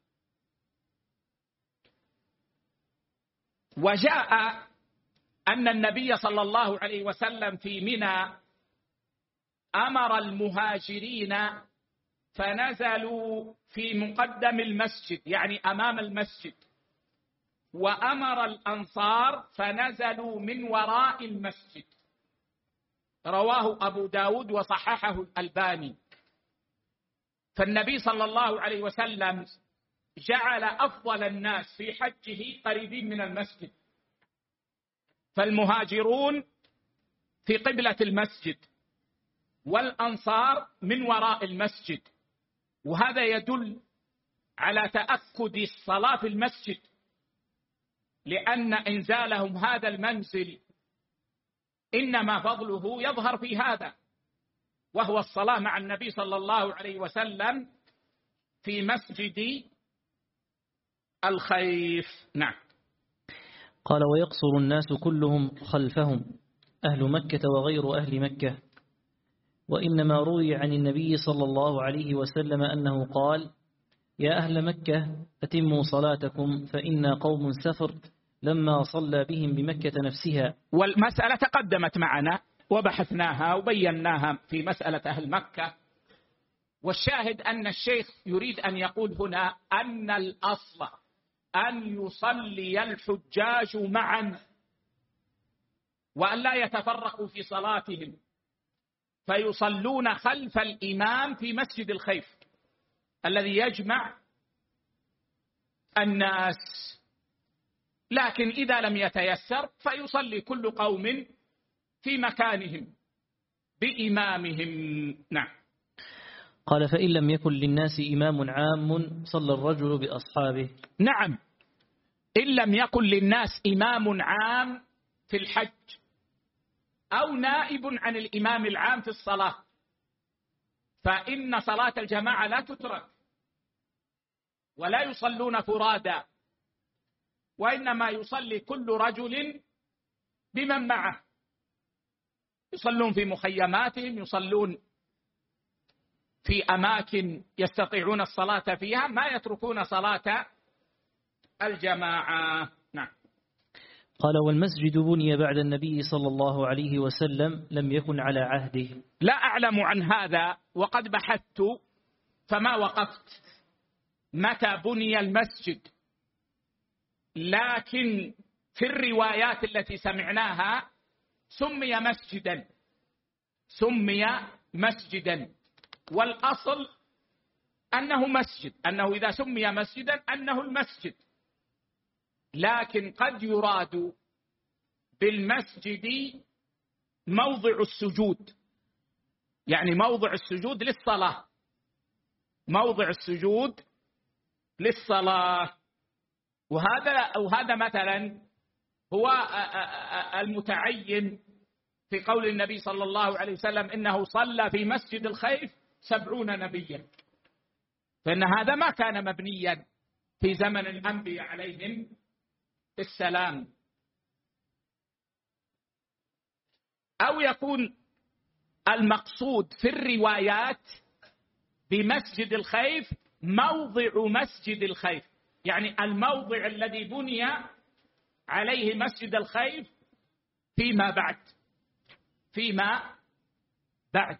وجاء أن النبي صلى الله عليه وسلم في منى أمر المهاجرين فنزلوا في مقدم المسجد، يعني أمام المسجد، وأمر الأنصار فنزلوا من وراء المسجد. رواه أبو داود وصححه الألباني. فالنبي صلى الله عليه وسلم جعل أفضل الناس في حجه قريبين من المسجد، فالمهاجرون في قبلة المسجد والأنصار من وراء المسجد، وهذا يدل على تأكد الصلاة في المسجد، لأن إنزالهم هذا المنزل إنما فضله يظهر في هذا، وهو الصلاة مع النبي صلى الله عليه وسلم في مسجد الخيف. نعم. قال: ويقصر الناس كلهم خلفهم أهل مكة وغير أهل مكة. وإنما روي عن النبي صلى الله عليه وسلم أنه قال: يا أهل مكة أتموا صلاتكم فإنا قوم سفر، لما صلى بهم بمكة نفسها. والمسألة تقدمت معنا وبحثناها وبيناها في مسألة أهل مكة. والشاهد أن الشيخ يريد أن يقول هنا أن الأصل أن يصلي الحجاج معا وأن لا يتفرقوا في صلاتهم، فيصلون خلف الإمام في مسجد الخيف الذي يجمع الناس. لكن إذا لم يتيسر فيصلي كل قوم في مكانهم بإمامهم. نعم. قال: فإن لم يكن للناس إمام عام صلى الرجل بأصحابه. نعم، إن لم يكن للناس إمام عام في الحج أو نائب عن الإمام العام في الصلاة، فإن صلاة الجماعة لا تترك ولا يصلون فرادى، وإنما يصلي كل رجل بمن معه، يصلون في مخيماتهم، يصلون في أماكن يستطيعون الصلاة فيها، ما يتركون صلاة الجماعة. نعم. قال: والمسجد بني بعد النبي صلى الله عليه وسلم لم يكن على عهده. لا أعلم عن هذا، وقد بحثت فما وقفت متى بني المسجد، لكن في الروايات التي سمعناها سمي مسجدا، والأصل أنه مسجد، أنه إذا سمي مسجدا أنه المسجد، لكن قد يراد بالمسجد موضع السجود، يعني موضع السجود للصلاة، موضع السجود للصلاة. وهذا مثلا هو المتعين في قول النبي صلى الله عليه وسلم إنه صلى في مسجد الخيف 70 نبيا، فإن هذا ما كان مبنيا في زمن الأنبياء عليهم السلام. أو يكون المقصود في الروايات بمسجد الخيف موضع مسجد الخيف، يعني الموضع الذي بني عليه مسجد الخيف فيما بعد.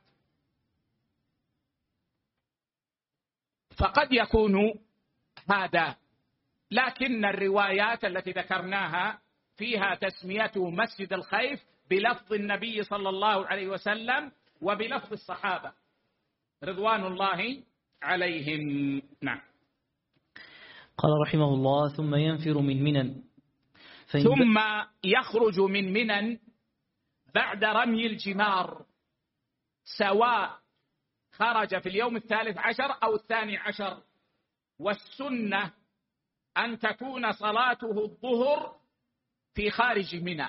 فقد يكون هذا، لكن الروايات التي ذكرناها فيها تسميته مسجد الخيف بلفظ النبي صلى الله عليه وسلم وبلفظ الصحابة رضوان الله عليهم. نعم. قال رحمه الله: ثم ينفر من منى، ثم يخرج من منى بعد رمي الجمار، سواء خرج في اليوم 13 أو 12، والسنة أن تكون صلاته الظهر في خارج منى،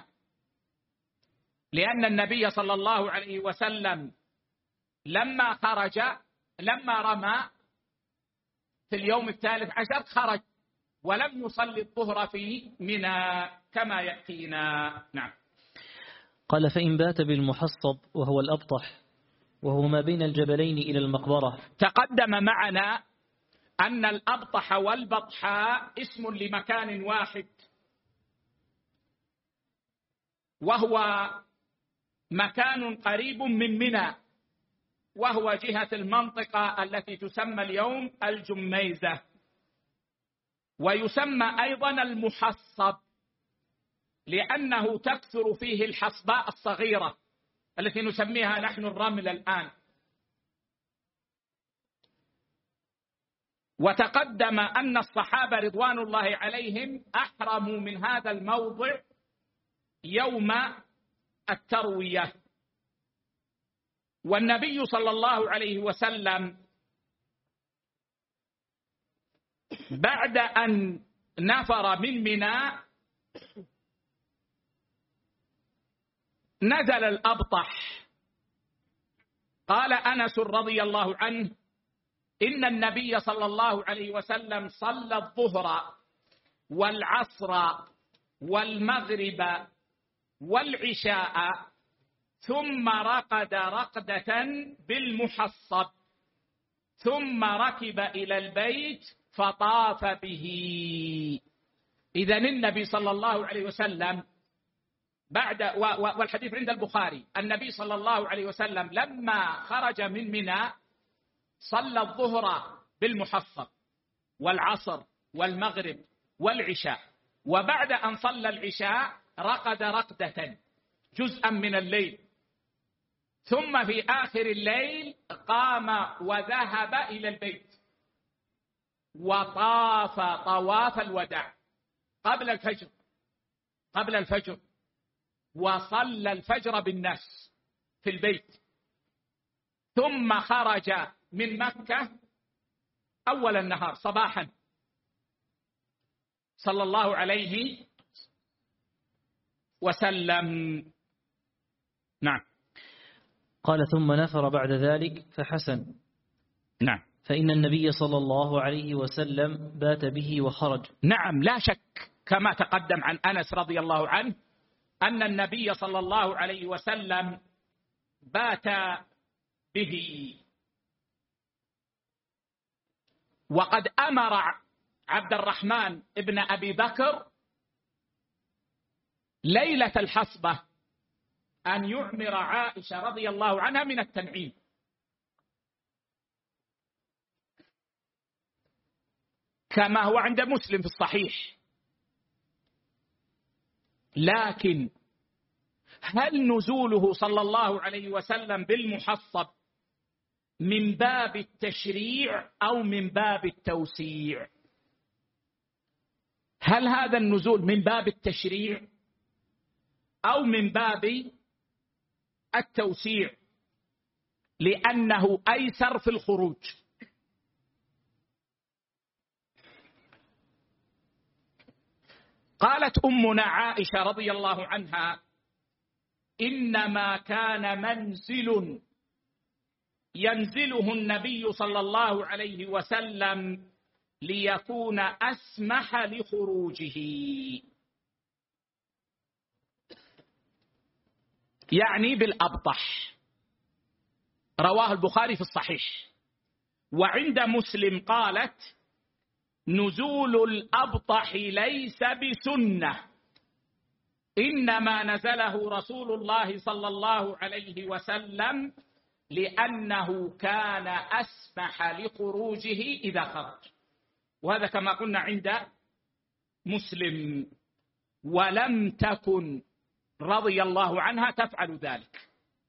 لأن النبي صلى الله عليه وسلم لما رمى في اليوم 13 خرج ولم يصلي الظهر في منى كما يأتينا. نعم. قال: فإن بات بالمحصب وهو الأبطح وهو ما بين الجبلين إلى المقبرة. تقدم معنا أن الأبطح والبطحاء اسم لمكان واحد، وهو مكان قريب من منى، وهو جهة المنطقة التي تسمى اليوم الجميزة، ويسمى أيضا المحصب لأنه تكثر فيه الحصباء الصغيرة التي نسميها نحن الرمل الآن. وتقدم أن الصحابة رضوان الله عليهم أحرموا من هذا الموضع يوم التروية، والنبي صلى الله عليه وسلم بعد أن نفر من منى نزل الأبطح. قال أنس رضي الله عنه: إن النبي صلى الله عليه وسلم صلى الظهر والعصر والمغرب والعشاء ثم رقد رقدة بالمحصب، ثم ركب إلى البيت فطاف به. إذن النبي صلى الله عليه وسلم والحديث عند البخاري، النبي صلى الله عليه وسلم لما خرج من منى صلى الظهر بالمحصب والعصر والمغرب والعشاء، وبعد أن صلى العشاء رقد رقدة جزءا من الليل، ثم في آخر الليل قام وذهب إلى البيت وطاف طواف الوداع قبل الفجر وصلى الفجر بالناس في البيت، ثم خرج من مكة أول النهار صباحا صلى الله عليه وسلم. نعم. قال ثم نفر بعد ذلك فحسن. نعم. فإن النبي صلى الله عليه وسلم بات به وخرج. نعم، لا شك كما تقدم عن أنس رضي الله عنه أن النبي صلى الله عليه وسلم بات به، وقد أمر عبد الرحمن ابن أبي بكر ليلة الحصبة أن يعمر عائشة رضي الله عنها من التنعيم، كما هو عند مسلم في الصحيح. لكن هل نزوله صلى الله عليه وسلم بالمحصب من باب التشريع أو من باب التوسيع؟ هل هذا النزول من باب التشريع أو من باب التوسيع؟ لأنه أيسر في الخروج. قالت أمنا عائشة رضي الله عنها: إنما كان منزل ينزله النبي صلى الله عليه وسلم ليكون أسمح لخروجه، يعني بالأبطح. رواه البخاري في الصحيح. وعند مسلم قالت: نزول الأبطح ليس بسنة، إنما نزله رسول الله صلى الله عليه وسلم لأنه كان أسمح لخروجه إذا خرج. وهذا كما قلنا عند مسلم، ولم تكن رضي الله عنها تفعل ذلك.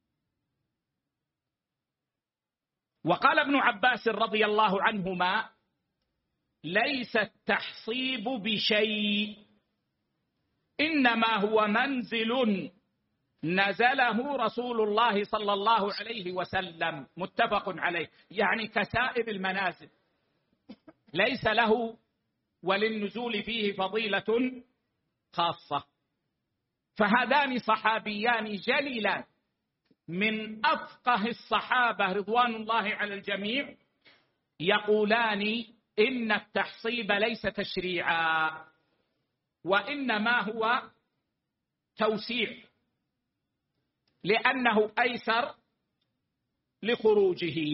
وقال ابن عباس رضي الله عنهما: ليس التحصيب بشيء، إنما هو منزل نزله رسول الله صلى الله عليه وسلم، متفق عليه، يعني كسائر المنازل، ليس له وللنزول فيه فضيلة خاصة. فهذان صحابيان جليلان من أفقه الصحابة رضوان الله على الجميع، يقولان إن التحصيب ليس تشريعا، وإنما هو توسيع، لأنه أيسر لخروجه.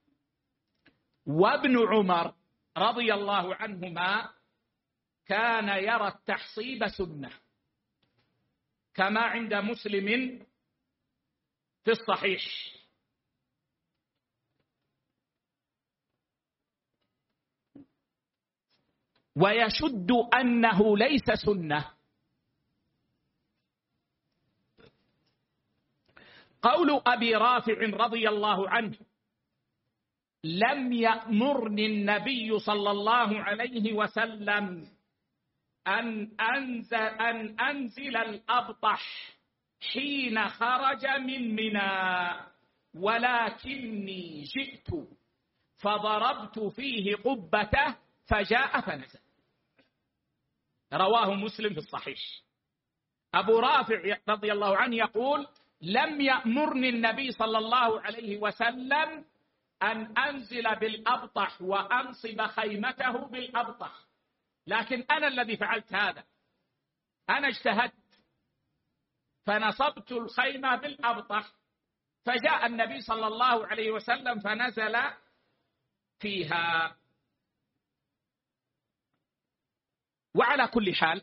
وابن عمر رضي الله عنهما كان يرى التحصيب سنة، كما عند مسلم في الصحيح. ويشد أنه ليس سنة قول أبي رافع رضي الله عنه: لم يأمرني النبي صلى الله عليه وسلم أن أنزل الأبطح حين خرج من منى، ولكني جئت فضربت فيه قبته فجاء فنزل. رواه مسلم في الصحيح. أبو رافع رضي الله عنه يقول: لم يأمرني النبي صلى الله عليه وسلم أن أنزل بالأبطح وأنصب خيمته بالأبطح، لكن أنا الذي فعلت هذا، أنا اجتهدت فنصبت الخيمة بالأبطح، فجاء النبي صلى الله عليه وسلم فنزل فيها. وعلى كل حال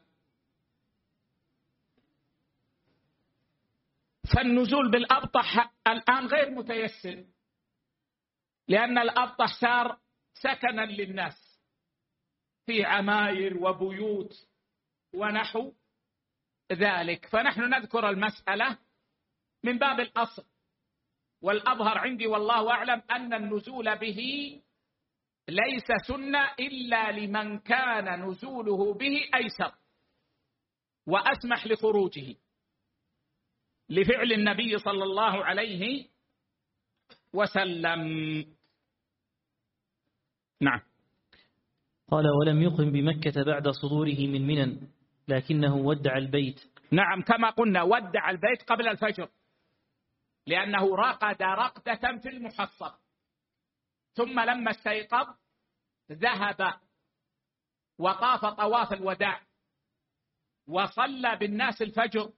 فالنزول بالأبطح الآن غير متيسر، لأن الأبطح صار سكنا للناس فيه عماير وبيوت ونحو ذلك. فنحن نذكر المسألة من باب الأصل، والأظهر عندي والله أعلم أن النزول به ليس سنة إلا لمن كان نزوله به أيسر وأسمح لخروجه، لفعل النبي صلى الله عليه وسلم. نعم. قال: ولم يقم بمكة بعد صدوره من منى، لكنه ودع البيت. نعم، كما قلنا ودع البيت قبل الفجر، لأنه رقد رقدة في المحصب، ثم لما استيقظ ذهب وطاف طواف الوداع وصلى بالناس الفجر.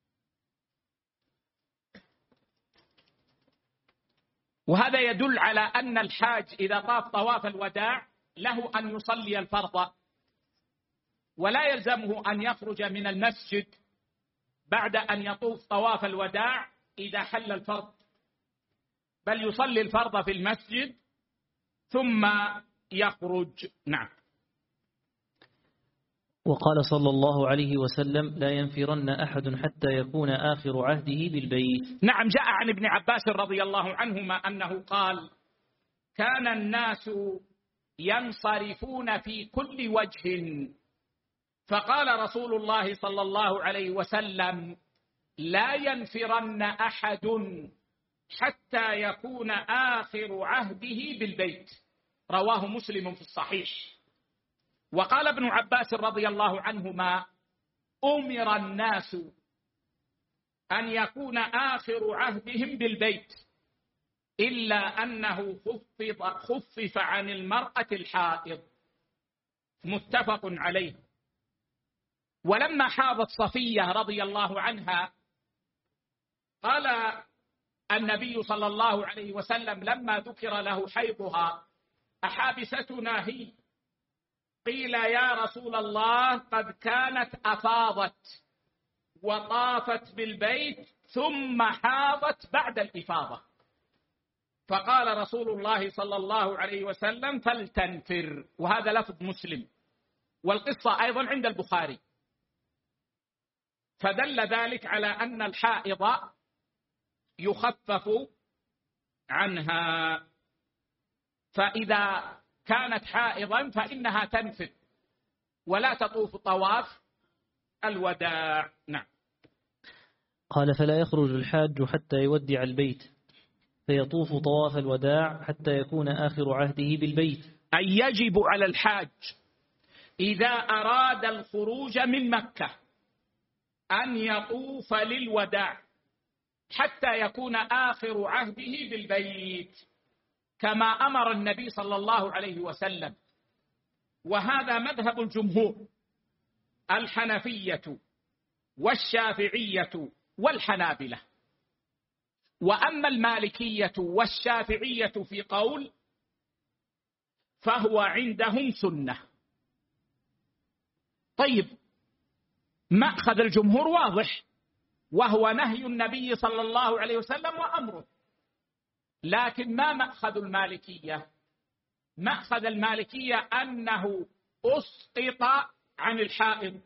وهذا يدل على أن الحاج إذا طاف طواف الوداع له أن يصلي الفرض، ولا يلزمه أن يخرج من المسجد بعد أن يطوف طواف الوداع إذا حل الفرض، بل يصلي الفرض في المسجد ثم يخرج. نعم. وقال صلى الله عليه وسلم: لا ينفرن أحد حتى يكون آخر عهده بالبيت. نعم، جاء عن ابن عباس رضي الله عنهما أنه قال: كان الناس ينصرفون في كل وجه، فقال رسول الله صلى الله عليه وسلم: لا ينفرن أحد حتى يكون آخر عهده بالبيت. رواه مسلم في الصحيح. وقال ابن عباس رضي الله عنهما: أمر الناس أن يكون آخر عهدهم بالبيت، إلا أنه خفف عن المرأة الحائض. متفق عليه. ولما حاضت صفية رضي الله عنها قال النبي صلى الله عليه وسلم لما ذكر له حيضها: أحابستنا هي؟ قيل: يا رسول الله قد كانت أفاضت وطافت بالبيت ثم حاضت بعد الإفاضة. فقال رسول الله صلى الله عليه وسلم: فلتنفر. وهذا لفظ مسلم، والقصة أيضا عند البخاري. فدل ذلك على أن الحائض يخفف عنها، فإذا كانت حائضا فإنها تنفر ولا تطوف طواف الوداع. نعم. قال: فلا يخرج الحاج حتى يودع البيت، فيطوف طواف الوداع حتى يكون آخر عهده بالبيت. أي يجب على الحاج إذا أراد الخروج من مكة أن يطوف للوداع حتى يكون آخر عهده بالبيت، كما أمر النبي صلى الله عليه وسلم. وهذا مذهب الجمهور: الحنفية والشافعية والحنابلة. وأما المالكية والشافعية في قول فهو عندهم سنة. طيب، مأخذ الجمهور واضح، وهو نهي النبي صلى الله عليه وسلم وأمره. لكن ما مأخذ المالكية؟ مأخذ المالكية أنه أسقط عن الحائض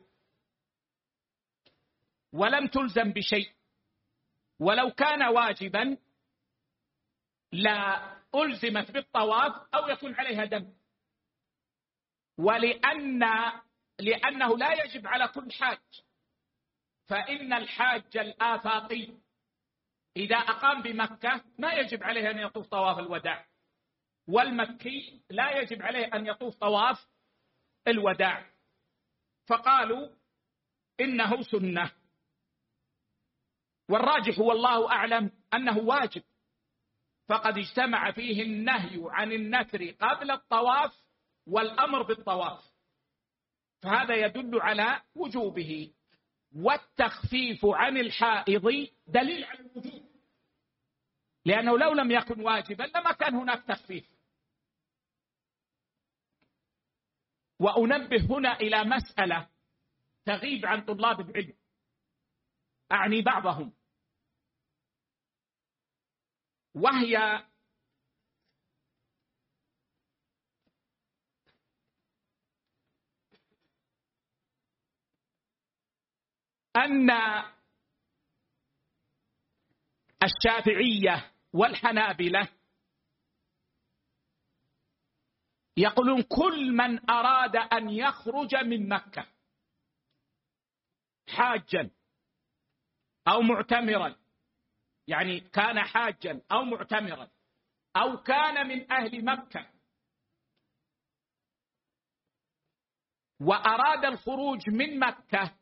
ولم تلزم بشيء، ولو كان واجبا لا ألزمت بالطواف أو يكون عليها دم. لأنه لا يجب على كل حاج، فإن الحاج الآفاقي إذا أقام بمكة ما يجب عليه أن يطوف طواف الوداع، والمكي لا يجب عليه أن يطوف طواف الوداع، فقالوا إنه سنة. والراجح والله أعلم أنه واجب، فقد اجتمع فيه النهي عن النفر قبل الطواف والأمر بالطواف، فهذا يدل على وجوبه. والتخفيف عن الحائض دليل على الوجوب، لأنه لو لم يكن واجبا لما كان هناك تخفيف. وأنبه هنا إلى مسألة تغيب عن طلاب العلم، أعني بعضهم، وهي أن الشافعية والحنابلة يقولون كل من أراد أن يخرج من مكة حاجا أو معتمرا، يعني كان حاجا أو معتمرا أو كان من أهل مكة وأراد الخروج من مكة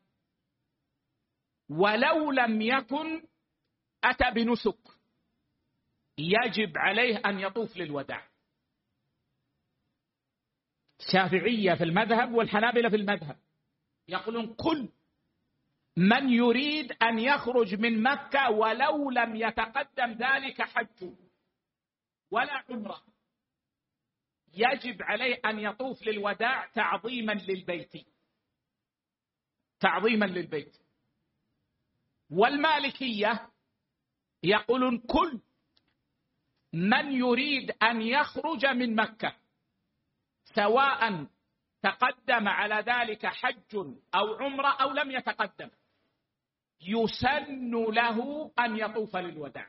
ولو لم يكن أتى بنسك، يجب عليه أن يطوف للوداع. الشافعية في المذهب والحنابلة في المذهب يقولون كل من يريد أن يخرج من مكة ولو لم يتقدم ذلك حج ولا عمرة يجب عليه أن يطوف للوداع تعظيما للبيت، تعظيما للبيت. والمالكية يقولون كل من يريد أن يخرج من مكة سواء تقدم على ذلك حج أو عمرة أو لم يتقدم يسن له أن يطوف للوداع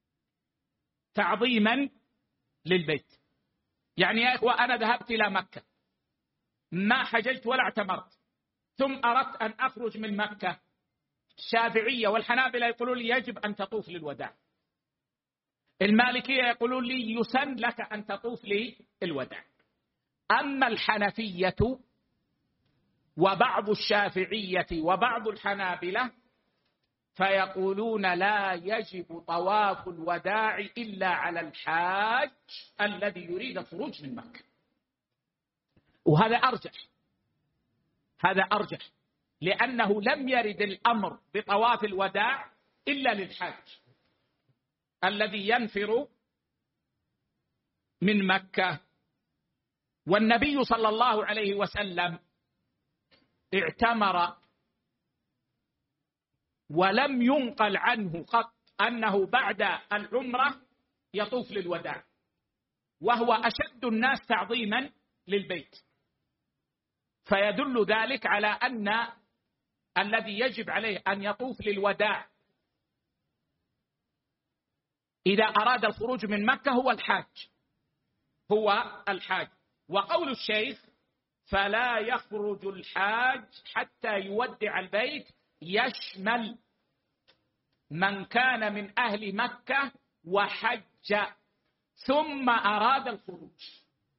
تعظيما للبيت. يعني يا إخوة أنا ذهبت إلى مكة ما حججت ولا اعتمرت ثم أردت أن أخرج من مكة، الشافعية والحنابلة يقولون لي يجب أن تطوف للوداع، المالكية يقولون لي يسن لك أن تطوف للوداع. أما الحنفية وبعض الشافعية وبعض الحنابلة فيقولون لا يجب طواف الوداع إلا على الحاج الذي يريد الخروج من مكة. وهذا أرجح، هذا أرجح، لأنه لم يرد الأمر بطواف الوداع إلا للحاج الذي ينفر من مكة. والنبي صلى الله عليه وسلم اعتمر ولم ينقل عنه قط أنه بعد العمرة يطوف للوداع، وهو أشد الناس تعظيما للبيت، فيدل ذلك على أن الذي يجب عليه أن يطوف للوداع إذا أراد الخروج من مكة هو الحاج، هو الحاج. وقول الشيخ فلا يخرج الحاج حتى يودع البيت يشمل من كان من أهل مكة وحج ثم أراد الخروج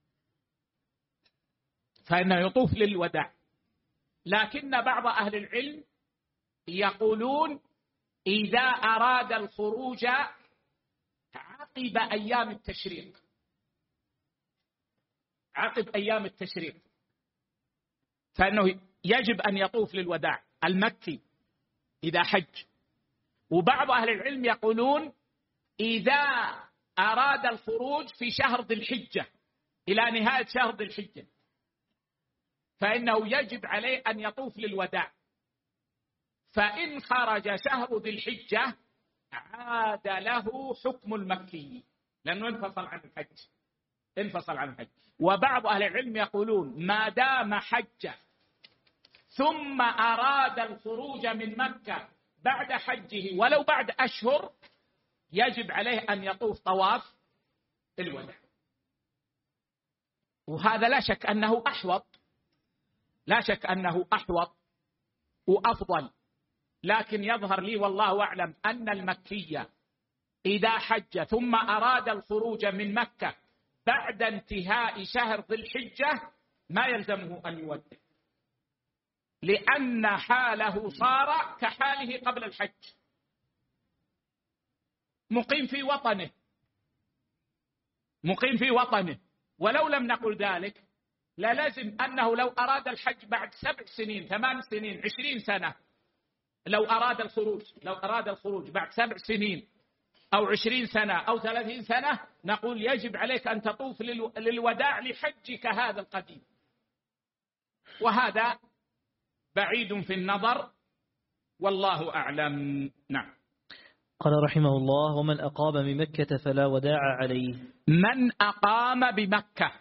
فإنه يطوف للوداع. لكن بعض أهل العلم يقولون إذا أراد الخروج عقب أيام التشريق، عقب أيام التشريق فإنه يجب أن يطوف للوداع المكي إذا حج. وبعض أهل العلم يقولون إذا أراد الخروج في شهر ذي الحجة إلى نهاية شهر ذي الحجة فإنه يجب عليه أن يطوف للوداع، فإن خرج شهر ذي الحجة عاد له حكم المكي لأنه انفصل عن الحج، انفصل عن الحج. وبعض أهل العلم يقولون ما دام حج ثم أراد الخروج من مكة بعد حجه ولو بعد أشهر يجب عليه أن يطوف طواف الوداع. وهذا لا شك أنه أحوط، لا شك أنه أحوط وأفضل، لكن يظهر لي والله أعلم أن المكية إذا حج ثم أراد الخروج من مكة بعد انتهاء شهر ذي الحجة ما يلزمه أن يودع، لأن حاله صار كحاله قبل الحج، مقيم في وطنه، مقيم في وطنه. ولو لم نقل ذلك للازم أنه لو أراد الحج بعد 7 سنين 8 سنين 20 سنة، لو أراد الخروج بعد 7 سنين أو 20 سنة أو 30 سنة نقول يجب عليك أن تطوف للوداع لحجك هذا القديم، وهذا بعيد في النظر والله أعلم. نعم. قال رحمه الله: ومن أقام بمكة فلا وداع عليه. من أقام بمكة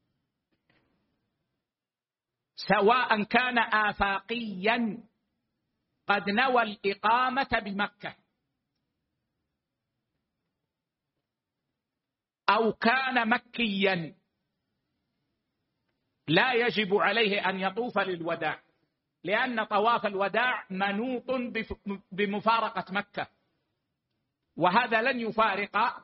سواء كان آفاقيا قد نوى الإقامة بمكة أو كان مكيا لا يجب عليه أن يطوف للوداع، لأن طواف الوداع منوط بمفارقة مكة، وهذا لن يفارق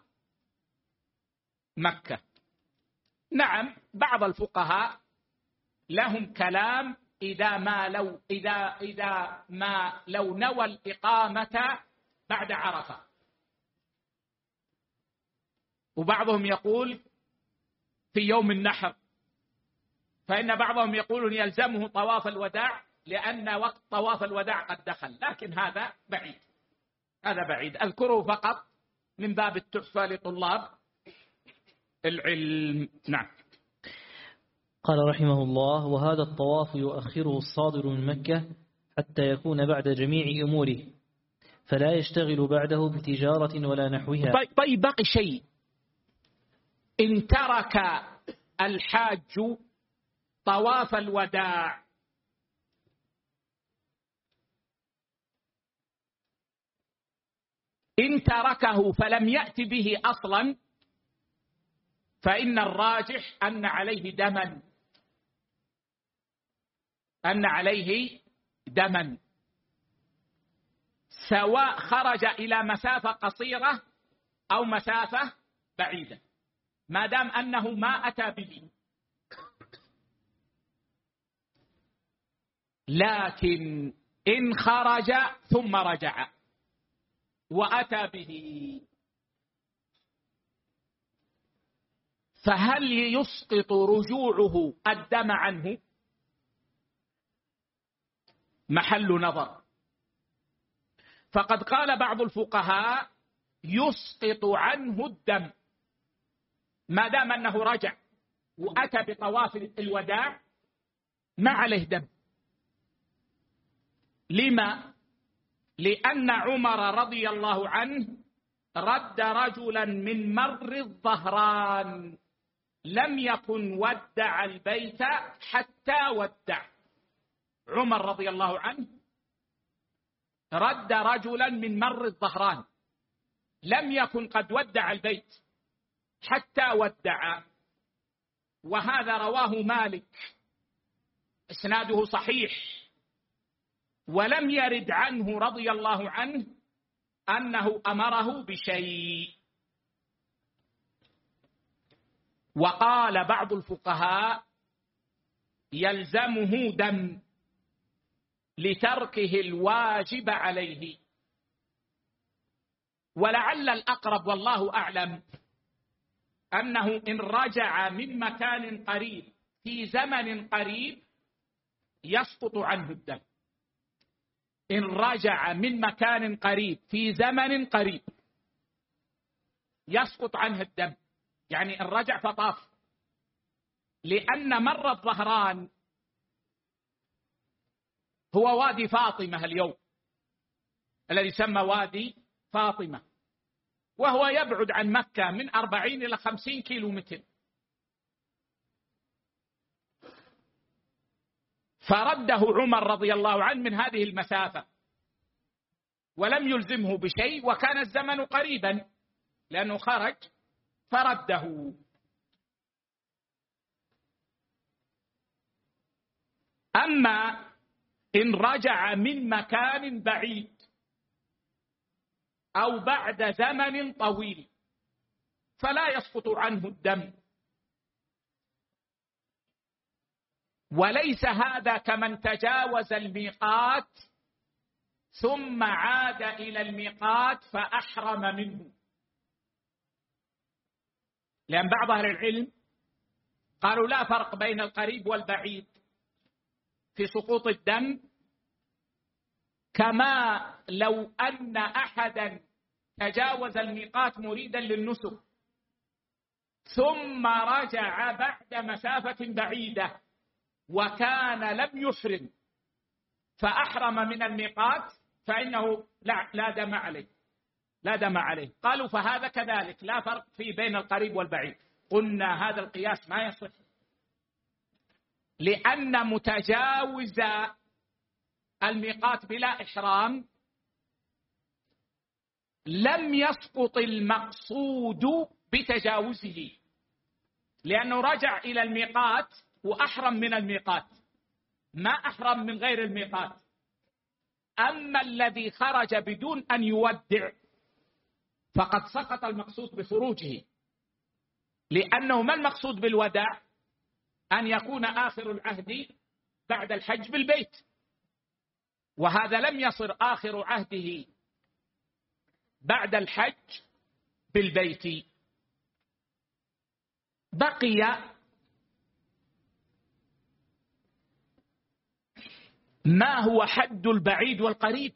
مكة. نعم، بعض الفقهاء لهم كلام إذا ما لو نوى الإقامة بعد عرفة، وبعضهم يقول في يوم النحر، فإن بعضهم يقول يلزمه طواف الوداع لأن وقت طواف الوداع قد دخل، لكن هذا بعيد، هذا بعيد، أذكره فقط من باب التحفة لطلاب العلم. نعم. قال رحمه الله: وهذا الطواف يؤخره الصادر من مكة حتى يكون بعد جميع أموره، فلا يشتغل بعده بتجارة ولا نحوها. طيب باقي شيء، إن ترك الحاج طواف الوداع إن تركه فلم يأت به أصلا، فإن الراجح أن عليه دما، سواء خرج إلى مسافة قصيرة أو مسافة بعيدة، ما دام أنه ما أتى به. لكن إن خرج ثم رجع وأتى به، فهل يسقط رجوعه الدم عنه؟ محل نظر. فقد قال بعض الفقهاء يسقط عنه الدم ما دام أنه رجع وأتى بطواف الوداع، ما عليه دم. لما؟ لأن عمر رضي الله عنه رد رجلا من مر الظهران لم يكن ودع البيت حتى ودع. عمر رضي الله عنه رد رجلا من مر الظهران لم يكن قد ودع البيت حتى ودع، وهذا رواه مالك، إسناده صحيح، ولم يرد عنه رضي الله عنه أنه أمره بشيء. وقال بعض الفقهاء يلزمه دم لتركه الواجب عليه، ولعل الأقرب والله أعلم أنه إن رجع من مكان قريب في زمن قريب يسقط عنه الدم. إن رجع من مكان قريب في زمن قريب يسقط عنه الدم، يعني إن رجع فطاف، لأن مر الظهران هو وادي فاطمة اليوم الذي يسمى وادي فاطمة، وهو يبعد عن مكة من 40 إلى 50 كيلومتر. فرده عمر رضي الله عنه من هذه المسافة ولم يلزمه بشيء، وكان الزمن قريبا لأنه خرج فرده. أما إن رجع من مكان بعيد أو بعد زمن طويل فلا يسقط عنه الدم، وليس هذا كمن تجاوز الميقات ثم عاد إلى الميقات فأحرم منه، لأن بعض أهل العلم قالوا لا فرق بين القريب والبعيد في سقوط الدم، كما لو أن أحدا تجاوز الميقات مريدا للنسك ثم رجع بعد مسافة بعيدة وكان لم يحرم فأحرم من الميقات فإنه لا دم عليه، لا دم عليه. قالوا فهذا كذلك لا فرق فيه بين القريب والبعيد. قلنا هذا القياس ما يصح، لأن متجاوز الميقات بلا إحرام لم يسقط المقصود بتجاوزه، لأنه رجع إلى الميقات وأحرم من الميقات، ما أحرم من غير الميقات. أما الذي خرج بدون أن يودع فقد سقط المقصود بخروجه، لأنه ما المقصود بالوداع؟ أن يكون آخر العهد بعد الحج بالبيت، وهذا لم يصر آخر عهده بعد الحج بالبيت. بقي ما هو حد البعيد والقريب.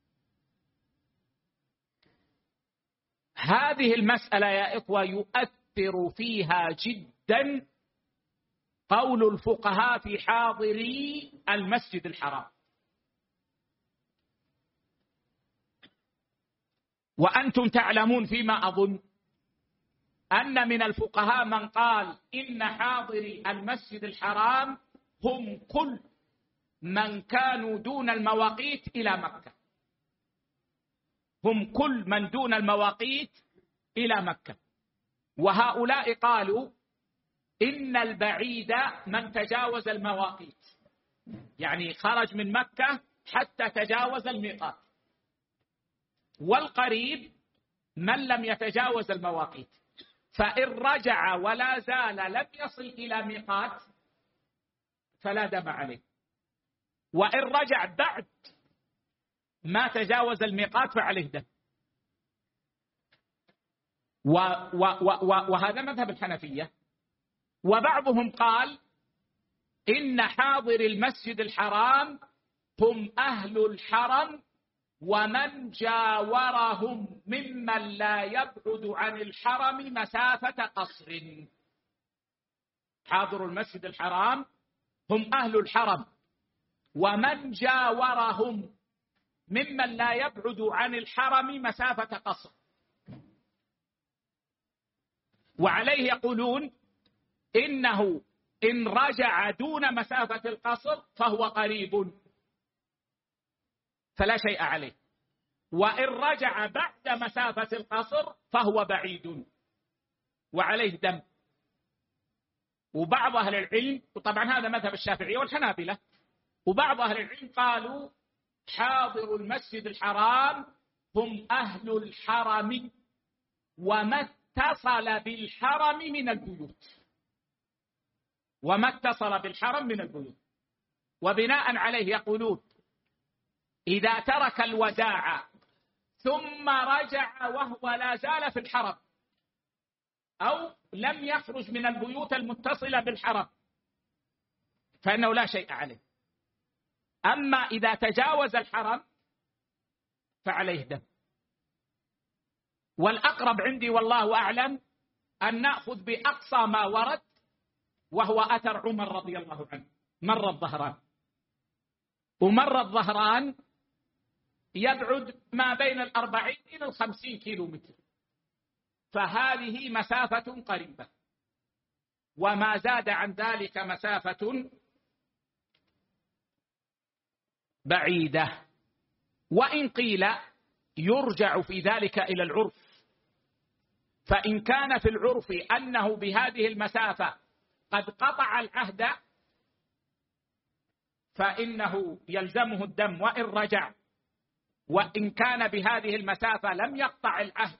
هذه المسألة يا إخوة يؤثر فيها جدا قول الفقهاء في حاضري المسجد الحرام. وأنتم تعلمون فيما أظن أن من الفقهاء من قال إن حاضري المسجد الحرام هم كل من كانوا دون المواقيت إلى مكة، هم كل من دون المواقيت إلى مكة. وهؤلاء قالوا إن البعيد من تجاوز المواقيت، يعني خرج من مكة حتى تجاوز الميقات، والقريب من لم يتجاوز المواقيت. فإن رجع ولا زال لم يصل إلى ميقات فلا دم عليه، وإن رجع بعد ما تجاوز الميقات فعليه دم. وهذا مذهب الحنفية. وبعضهم قال إن حاضر المسجد الحرام هم أهل الحرم ومن جاورهم ممن لا يبعد عن الحرم مسافة قصر. حاضر المسجد الحرام هم أهل الحرم ومن جاورهم ممن لا يبعد عن الحرم مسافة قصر. وعليه يقولون إنه إن رجع دون مسافة القصر فهو قريب فلا شيء عليه، وإن رجع بعد مسافة القصر فهو بعيد وعليه دم. وبعض أهل العلم، وطبعا هذا مذهب الشافعية والحنابلة، وبعض أهل العلم قالوا حاضر المسجد الحرام هم أهل الحرم وما اتصل بالحرم من البيوت، وما اتصل بالحرم من البيوت. وبناء عليه يقولون إذا ترك الوداع ثم رجع وهو لا زال في الحرم أو لم يخرج من البيوت المتصلة بالحرم فإنه لا شيء عليه. أما إذا تجاوز الحرم فعليه دم. والأقرب عندي والله أعلم أن نأخذ بأقصى ما ورد، وهو أثر عمر رضي الله عنه. مر الظهران، ومر الظهران يبعد ما بين 40 إلى 50 كيلومتر، فهذه مسافة قريبة، وما زاد عن ذلك مسافة بعيدة. وإن قيل يرجع في ذلك إلى العرف، فإن كان في العرف أنه بهذه المسافة قد قطع العهد فإنه يلزمه الدم وإن رجع، وإن كان بهذه المسافة لم يقطع العهد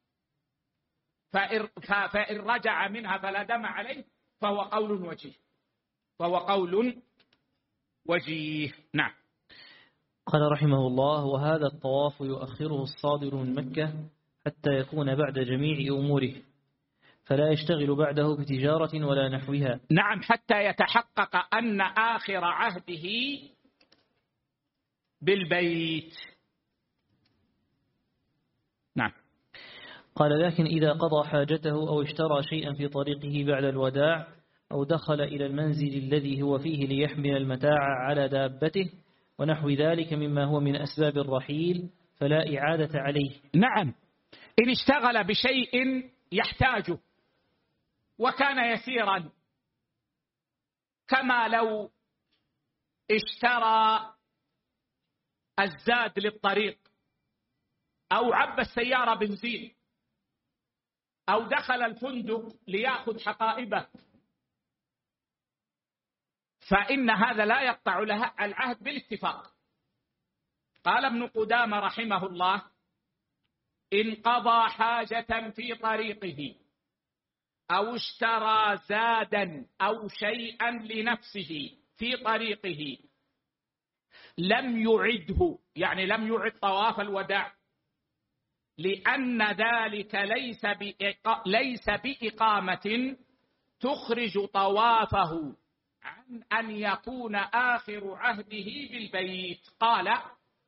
فإن رجع منها فلا دم عليه، فهو قول وجيه، فهو قول وجيه. نعم. قال رحمه الله: وهذا الطواف يؤخره الصادر من مكة حتى يكون بعد جميع أموره، فلا يشتغل بعده بتجارة ولا نحوها. نعم، حتى يتحقق أن آخر عهده بالبيت. نعم. قال: لكن إذا قضى حاجته أو اشترى شيئا في طريقه بعد الوداع أو دخل إلى المنزل الذي هو فيه ليحمل المتاع على دابته ونحو ذلك مما هو من أسباب الرحيل فلا إعادة عليه. نعم، إن اشتغل بشيء يحتاجه وكان يسيرا، كما لو اشترى الزاد للطريق، أو عبى السيارة بنزين، أو دخل الفندق ليأخذ حقائبه، فإن هذا لا يقطع لها العهد بالاتفاق. قال ابن قدامة رحمه الله: إن قضى حاجة في طريقه أو اشترى زادا أو شيئا لنفسه في طريقه لم يعده، يعني لم يعد طواف الوداع، لأن ذلك ليس بإقامة تخرج طوافه عن أن يكون آخر عهده بالبيت. قال: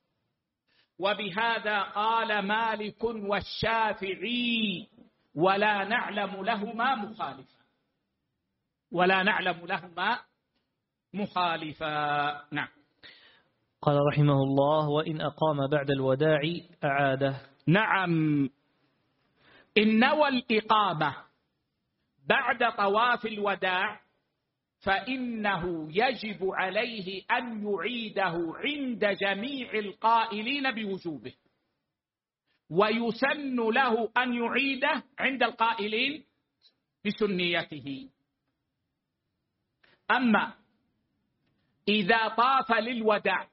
وبهذا قال مالك والشافعي ولا نعلم لهما مخالفا، ولا نعلم لهما مخالفا. نعم. قال رحمه الله: وإن أقام بعد الوداع أعاده. نعم، إن نوى الإقامة بعد طواف الوداع فإنه يجب عليه أن يعيده عند جميع القائلين بوجوبه، ويسن له أن يعيده عند القائلين بسنيته. أما إذا طاف للوداع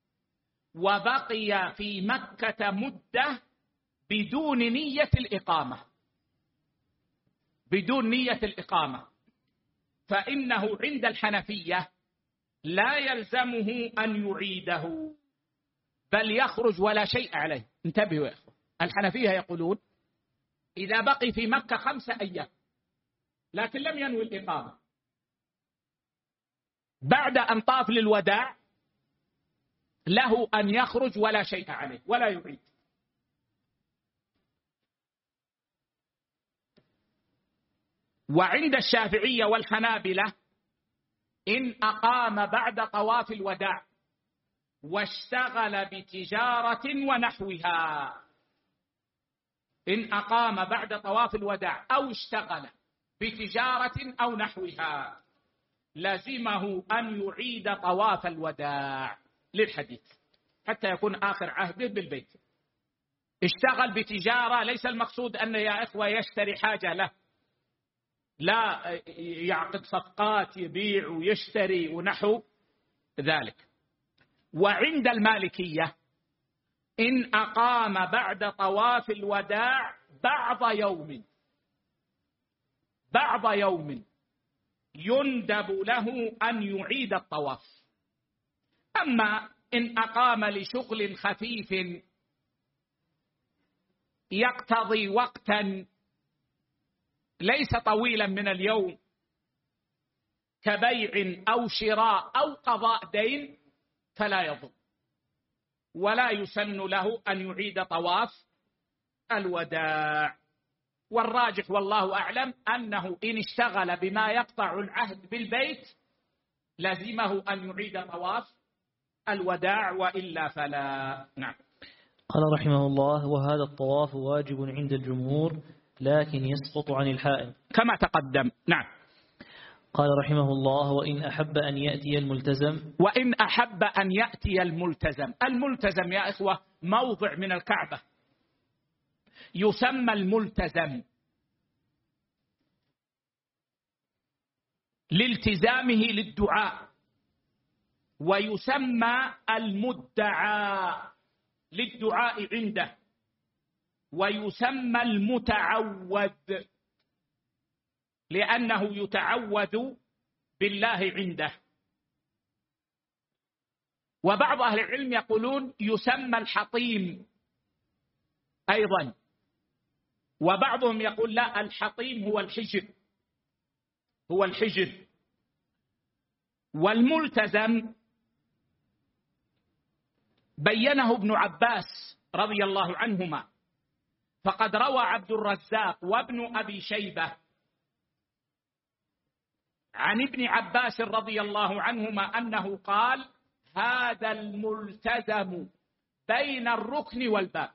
وبقي في مكة مدة بدون نية الإقامة، فإنه عند الحنفية لا يلزمه أن يعيده، بل يخرج ولا شيء عليه. انتبهوا يا أخوة، الحنفية يقولون إذا بقي في مكة 5 أيام لكن لم ينوي الإقامة، بعد أن طاف للوداع له أن يخرج ولا شيء عليه ولا يعيد. وعند الشافعية والحنابلة إن أقام بعد طواف الوداع واشتغل بتجارة ونحوها، إن أقام بعد طواف الوداع أو اشتغل بتجارة أو نحوها لزمه أن يعيد طواف الوداع للحديث حتى يكون آخر عهده بالبيت. اشتغل بتجارة، ليس المقصود أن يا إخوة يشتري حاجة له، لا، يعقد صفقات، يبيع ويشتري ونحو ذلك. وعند المالكية إن أقام بعد طواف الوداع بعض يوم يندب له أن يعيد الطواف. أما إن أقام لشغل خفيف يقتضي وقتا ليس طويلا من اليوم كبيع أو شراء أو قضاء دين فلا يضر، ولا يسن له أن يعيد طواف الوداع. والراجح والله أعلم أنه إن اشتغل بما يقطع العهد بالبيت لزمه أن يعيد طواف الوداع، وإلا فلا. نعم. قال رحمه الله: وهذا الطواف واجب عند الجمهور لكن يسقط عن الحائض كما تقدم. نعم. قال رحمه الله: وإن أحب أن يأتي الملتزم. وإن أحب أن يأتي الملتزم يا إخوة موضع من الكعبة يسمى الملتزم لالتزامه للدعاء، ويسمى المدعى للدعاء عنده، ويسمى المتعوذ لأنه يتعوذ بالله عنده. وبعض أهل العلم يقولون يسمى الحطيم أيضا، وبعضهم يقول لا، الحطيم هو الحجر. والملتزم بينه ابن عباس رضي الله عنهما، فقد روى عبد الرزاق وابن أبي شيبة عن ابن عباس رضي الله عنهما أنه قال: هذا الملتزم بين الركن والباب،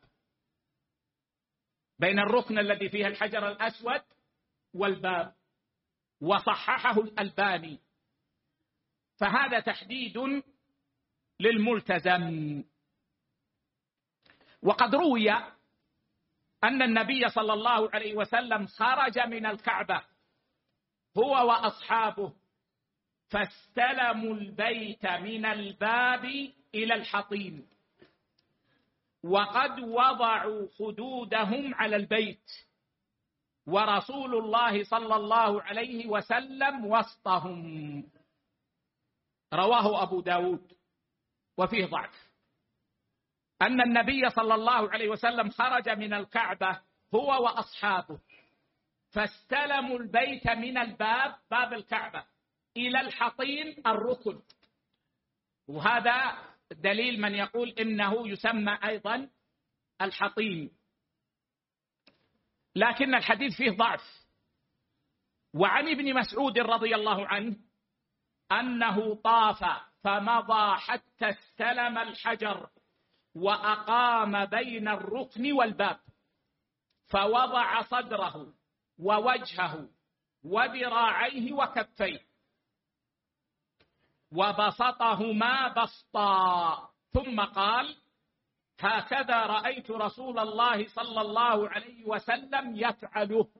بين الركن الذي فيه الحجر الأسود والباب، وصححه الألباني. فهذا تحديد للملتزم. وقد روي أن النبي صلى الله عليه وسلم خرج من الكعبة هو وأصحابه فاستلموا البيت من الباب إلى الحطيم، وقد وضعوا خدودهم على البيت ورسول الله صلى الله عليه وسلم وسطهم. رواه أبو داود وفيه ضعف. أن النبي صلى الله عليه وسلم خرج من الكعبة هو وأصحابه فاستلموا البيت من الباب، باب الكعبة، إلى الحطيم الركن، وهذا دليل من يقول إنه يسمى أيضا الحطيم، لكن الحديث فيه ضعف. وعن ابن مسعود رضي الله عنه أنه طاف فمضى حتى استلم الحجر وأقام بين الركن والباب، فوضع صدره ووجهه وذراعيه وكفيه وبسطهما بسطا، ثم قال: هكذا رأيت رسول الله صلى الله عليه وسلم يفعله.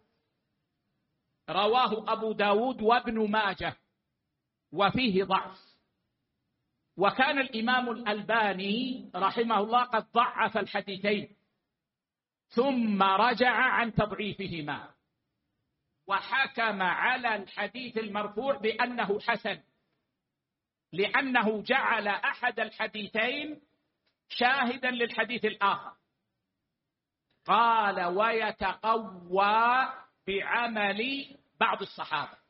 رواه أبو داود وابن ماجه وفيه ضعف. وكان الإمام الألباني رحمه الله قد ضعف الحديثين ثم رجع عن تضعيفهما وحكم على الحديث المرفوع بأنه حسن، لأنه جعل أحد الحديثين شاهدا للحديث الآخر. قال: ويتقوى بعمل بعض الصحابة.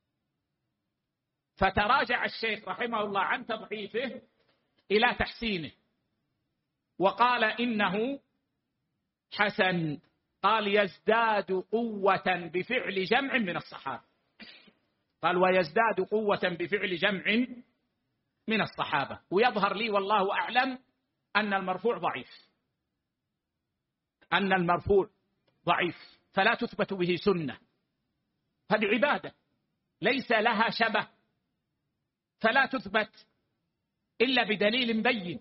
فتراجع الشيخ رحمه الله عن تضعيفه إلى تحسينه وقال إنه حسن. قال: يزداد قوة بفعل جمع من الصحابة. قال: ويزداد قوة بفعل جمع من الصحابة. ويظهر لي والله أعلم أن المرفوع ضعيف، أن المرفوع ضعيف، فلا تثبت به سنة. هذه عبادة ليس لها شبه، فلا تثبت إلا بدليل بين.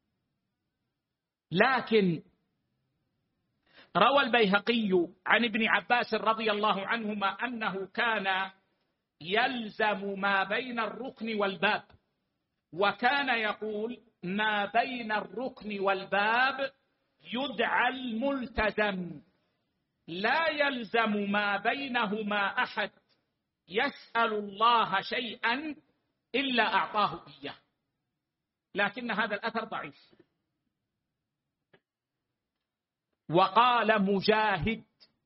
لكن روى البيهقي عن ابن عباس رضي الله عنهما أنه كان يلزم ما بين الركن والباب، وكان يقول: ما بين الركن والباب يدعى الملتزم، لا يلزم ما بينهما أحد يسأل الله شيئا إلا أعطاه إياه. لكن هذا الأثر ضعيف. وقال مجاهد: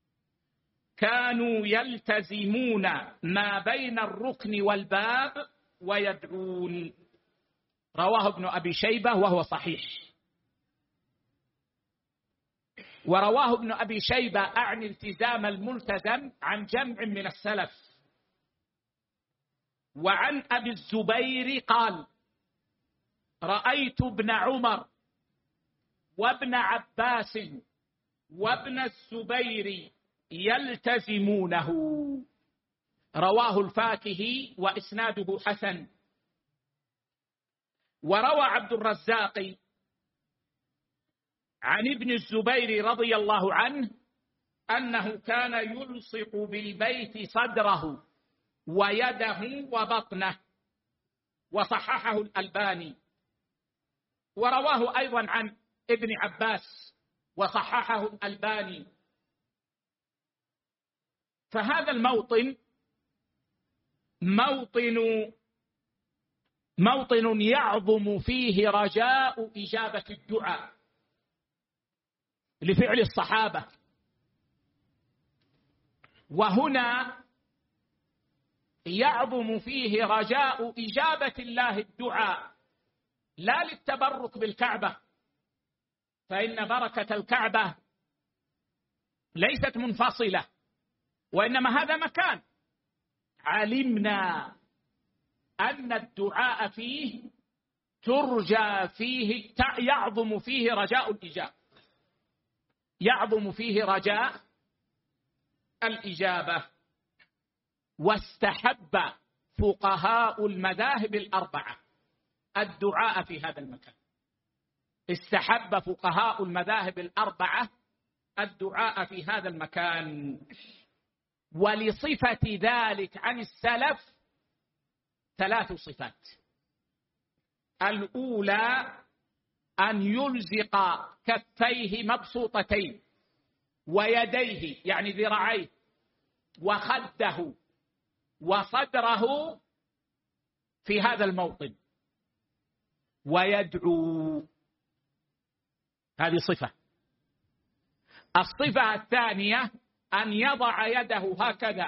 كانوا يلتزمون ما بين الركن والباب ويدعون. رواه ابن أبي شيبة وهو صحيح. ورواه ابن أبي شيبة عن التزام الملتزم عن جمع من السلف. وعن أبي الزبير قال: رأيت ابن عمر وابن عباس وابن الزبير يلتزمونه. رواه الفاكهي وإسناده حسن. وروى عبد الرزاق عن ابن الزبير رضي الله عنه أنه كان يلصق بالبيت صدره ويده وبطنه، وصححه الألباني. ورواه أيضا عن ابن عباس وصححه الألباني. فهذا الموطن موطن يعظم فيه رجاء إجابة الدعاء لفعل الصحابة. وهنا يعظم فيه رجاء إجابة الله الدعاء، لا للتبرك بالكعبة، فإن بركة الكعبة ليست منفصلة، وإنما هذا مكان علمنا أن الدعاء فيه ترجى فيه، يعظم فيه رجاء الإجابة، يعظم فيه رجاء الإجابة. واستحب فقهاء المذاهب الأربعة الدعاء في هذا المكان، استحب فقهاء المذاهب الأربعة الدعاء في هذا المكان، ولصفة ذلك عن السلف 3 صفات. الأولى أن يلزق كفيه مبسوطتين ويديه يعني ذراعيه وخده وصدره في هذا الموطن ويدعو، هذه صفة. الصفة الثانية أن يضع يده هكذا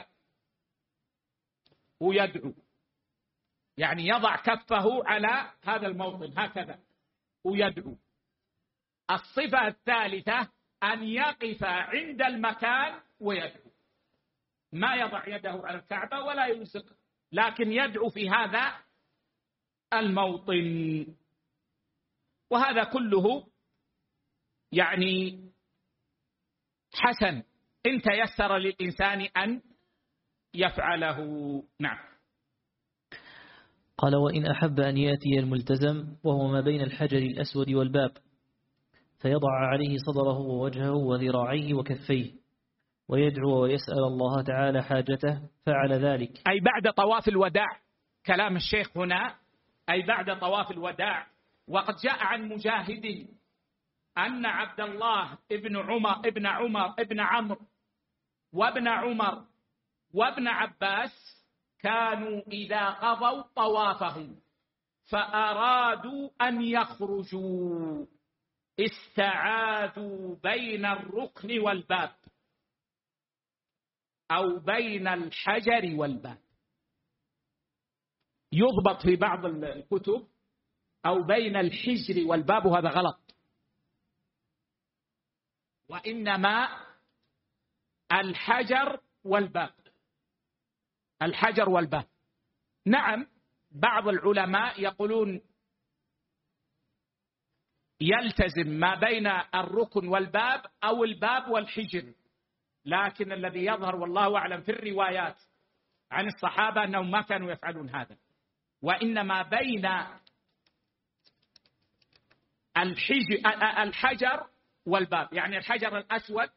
ويدعو، يعني يضع كفه على هذا الموطن هكذا ويدعو. الصفة الثالثة أن يقف عند المكان ويدعو، ما يضع يده على الكعبة ولا يلصق، لكن يدعو في هذا الموطن. وهذا كله يعني حسن إن تيسر للإنسان أن يفعله. نعم. قال: وإن أحب أن يأتي الملتزم وهو ما بين الحجر الأسود والباب فيضع عليه صدره ووجهه وذراعيه وكفيه ويدعو ويسأل الله تعالى حاجته، فعل ذلك. أي بعد طواف الوداع، كلام الشيخ هنا أي بعد طواف الوداع. وقد جاء عن مجاهد أن عبد الله ابن عمرو وابن عمر وابن عباس كانوا إذا قضوا طوافهم فأرادوا أن يخرجوا استعاذوا بين الركن والباب أو بين الحجر والباب. يضبط في بعض الكتب أو بين الحجر والباب، وهذا غلط، وإنما الحجر والباب، الحجر والباب. نعم، بعض العلماء يقولون يلتزم ما بين الركن والباب أو الباب والحجر، لكن الذي يظهر والله أعلم في الروايات عن الصحابة أنهم ما كانوا يفعلون هذا، وإنما بين الحجر والباب، يعني الحجر الأسود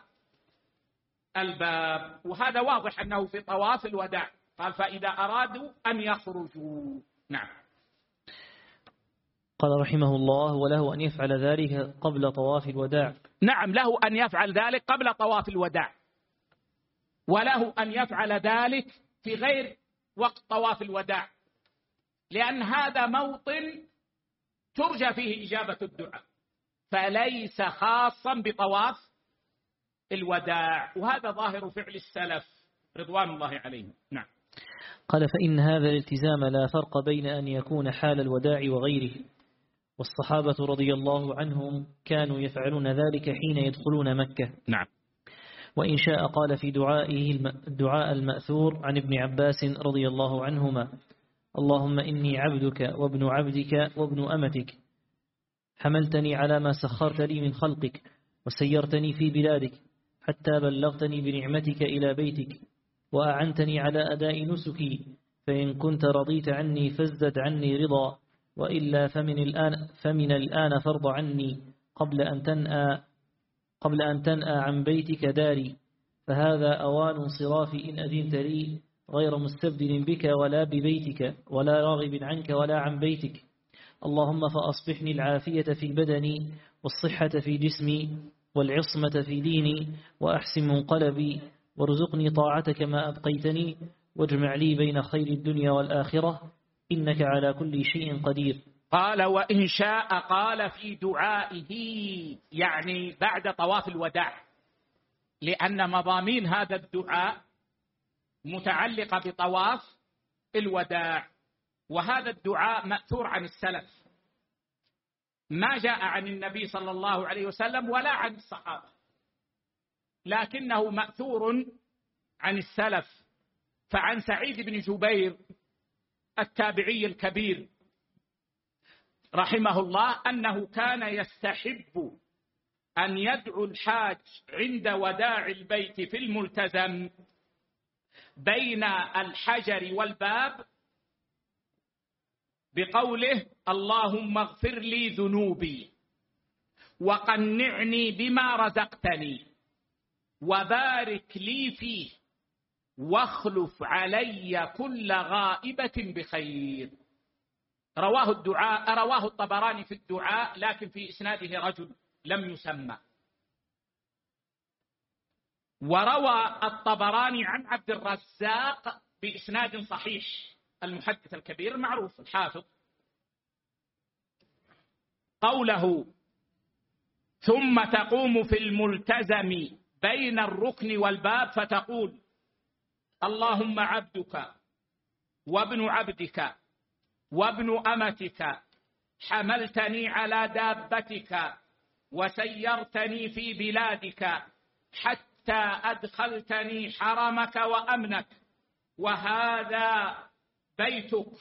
والباب. وهذا واضح أنه في طواف الوداع قال فإذا أرادوا أن يخرجوا. نعم. قال رحمه الله: وله أن يفعل ذلك قبل طواف الوداع. نعم، له أن يفعل ذلك قبل طواف الوداع، وله أن يفعل ذلك في غير وقت طواف الوداع، لأن هذا موطن ترجى فيه إجابة الدعاء، فليس خاصا بطواف الوداع. وهذا ظاهر فعل السلف رضوان الله عليهم. نعم. قال: فإن هذا الالتزام لا فرق بين أن يكون حال الوداع وغيره، والصحابة رضي الله عنهم كانوا يفعلون ذلك حين يدخلون مكة. نعم. وإن شاء قال في دعائه الدعاء المأثور عن ابن عباس رضي الله عنهما: اللهم إني عبدك وابن عبدك وابن أمتك، حملتني على ما سخرت لي من خلقك وسيرتني في بلادك حتى بلغتني بنعمتك إلى بيتك وأعنتني على أداء نسكي، فإن كنت رضيت عني فازدد عني رضا، وإلا فمن الآن فرض عني قبل أن تنأى عن بيتك داري، فهذا أوان صرافي إن أذنت لي، غير مستبدل بك ولا ببيتك ولا راغب عنك ولا عن بيتك. اللهم فأصبحني العافية في بدني والصحة في جسمي والعصمة في ديني، وأحسن منقلبي، وارزقني طاعتك ما أبقيتني، واجمع لي بين خير الدنيا والآخرة، إنك على كل شيء قدير. قال: وإن شاء قال في دعائه، يعني بعد طواف الوداع، لأن مضامين هذا الدعاء متعلقة بطواف الوداع، وهذا الدعاء مأثور عن السلف، ما جاء عن النبي صلى الله عليه وسلم ولا عن الصحابة، لكنه مأثور عن السلف. فعن سعيد بن جبير التابعي الكبير رحمه الله أنه كان يستحب أن يدعو الحاج عند وداع البيت في الملتزم بين الحجر والباب بقوله: اللهم اغفر لي ذنوبي وقنعني بما رزقتني وبارك لي فيه واخلف علي كل غائبة بخير. رواه الطبراني في الدعاء، لكن في إسناده رجل لم يسمى. وروى الطبراني عن عبد الرزاق بإسناد صحيح، المحدث الكبير المعروف الحافظ، قوله: ثم تقوم في الملتزم بين الركن والباب فتقول: اللهم عبدك وابن عبدك وابن أمتك حملتني على دابتك وسيرتني في بلادك حتى أدخلتني حرمك وأمنك، وهذا بيتك،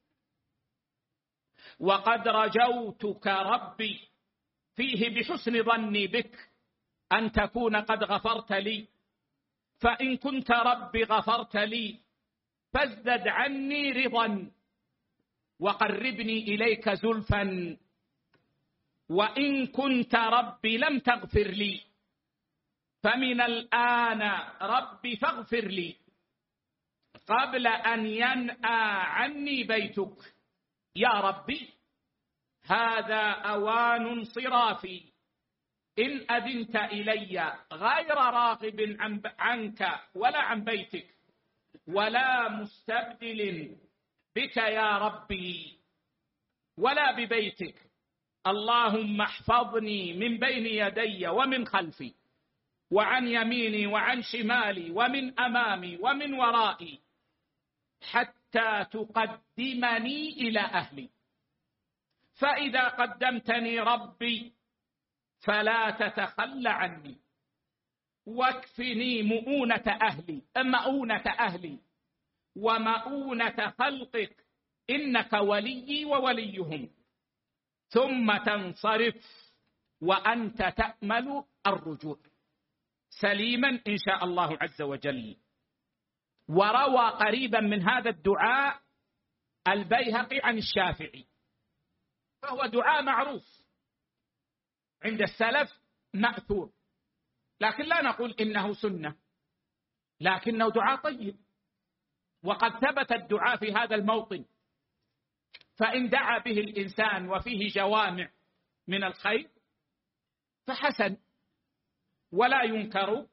وقد رجوتك ربي فيه بحسن ظني بك أن تكون قد غفرت لي، فإن كنت ربي غفرت لي فازدد عني رضا وقربني إليك زلفا، وإن كنت ربي لم تغفر لي فمن الآن ربي فاغفر لي قبل أن ينأى عني بيتك. يا ربي هذا أوان انصرافي، إن أذنت إلي غير راغب عنك ولا عن بيتك ولا مستبدل بك يا ربي ولا ببيتك. اللهم احفظني من بين يدي ومن خلفي وعن يميني وعن شمالي ومن أمامي ومن ورائي حتى تقدمني إلى أهلي، فإذا قدمتني ربي فلا تتخلى عني، واكفني مؤونة أهلي ومؤونة خلقك، إنك ولي ووليهم، ثم تنصرف وأنت تأمل الرجوع سليما إن شاء الله عز وجل. وروى قريبا من هذا الدعاء البيهقي عن الشافعي، فهو دعاء معروف عند السلف مأثور، لكن لا نقول إنه سنة، لكنه دعاء طيب، وقد ثبت الدعاء في هذا الموطن، فإن دعا به الإنسان وفيه جوامع من الخير فحسن ولا ينكر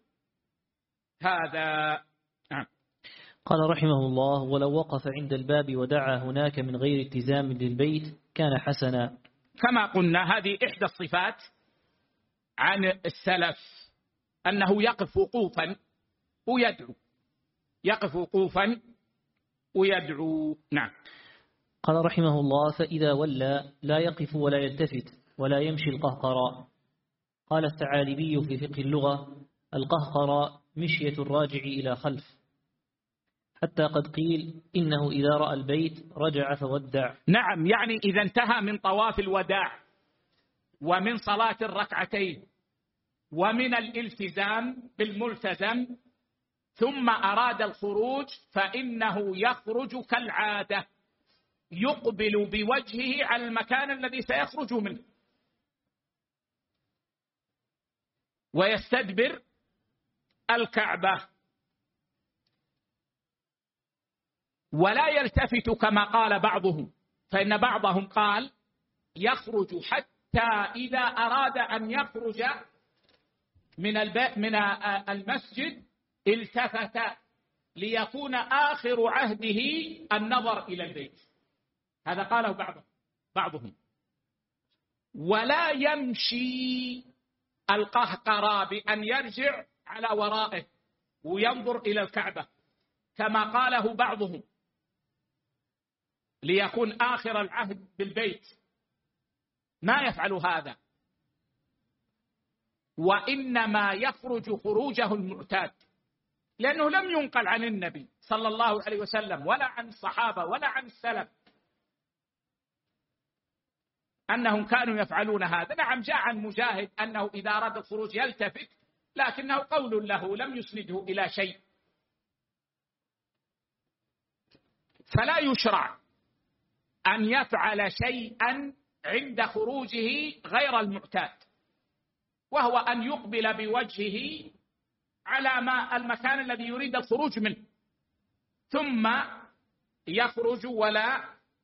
هذا. قال رحمه الله: ولو وقف عند الباب ودعا هناك من غير التزام للبيت كان حسنا. كما قلنا هذه إحدى الصفات عن السلف، أنه يقف وقوفا ويدعو، يقف وقوفا ويدعو. نعم. قال رحمه الله: فإذا ولى لا يقف ولا يلتفت ولا يمشي القهقراء. قال الثعالبي في فقه اللغة: القهقراء مشية الراجع إلى خلف، حتى قد قيل إنه إذا رأى البيت رجع فودع. نعم، يعني إذا انتهى من طواف الوداع ومن صلاة الركعتين ومن الالتزام بالملتزم ثم أراد الخروج فإنه يخرج كالعادة، يقبل بوجهه على المكان الذي سيخرج منه ويستدبر الكعبة، ولا يلتفت كما قال بعضهم، فإن بعضهم قال يخرج حتى إذا أراد أن يخرج من المسجد التفت ليكون آخر عهده النظر إلى البيت. هذا قاله بعضهم. ولا يمشي القهقرى بأن يرجع على ورائه وينظر إلى الكعبة كما قاله بعضهم ليكون آخر العهد بالبيت، ما يفعل هذا، وإنما يخرج خروجه المعتاد، لأنه لم ينقل عن النبي صلى الله عليه وسلم ولا عن الصحابة ولا عن السلف أنهم كانوا يفعلون هذا. نعم، جاء عن مجاهد أنه إذا أراد الخروج يلتفت، لكنه قول له لم يسنده إلى شيء، فلا يشرع أن يفعل شيئا عند خروجه غير المعتاد، وهو أن يقبل بوجهه على ما المكان الذي يريد الخروج منه، ثم يخرج ولا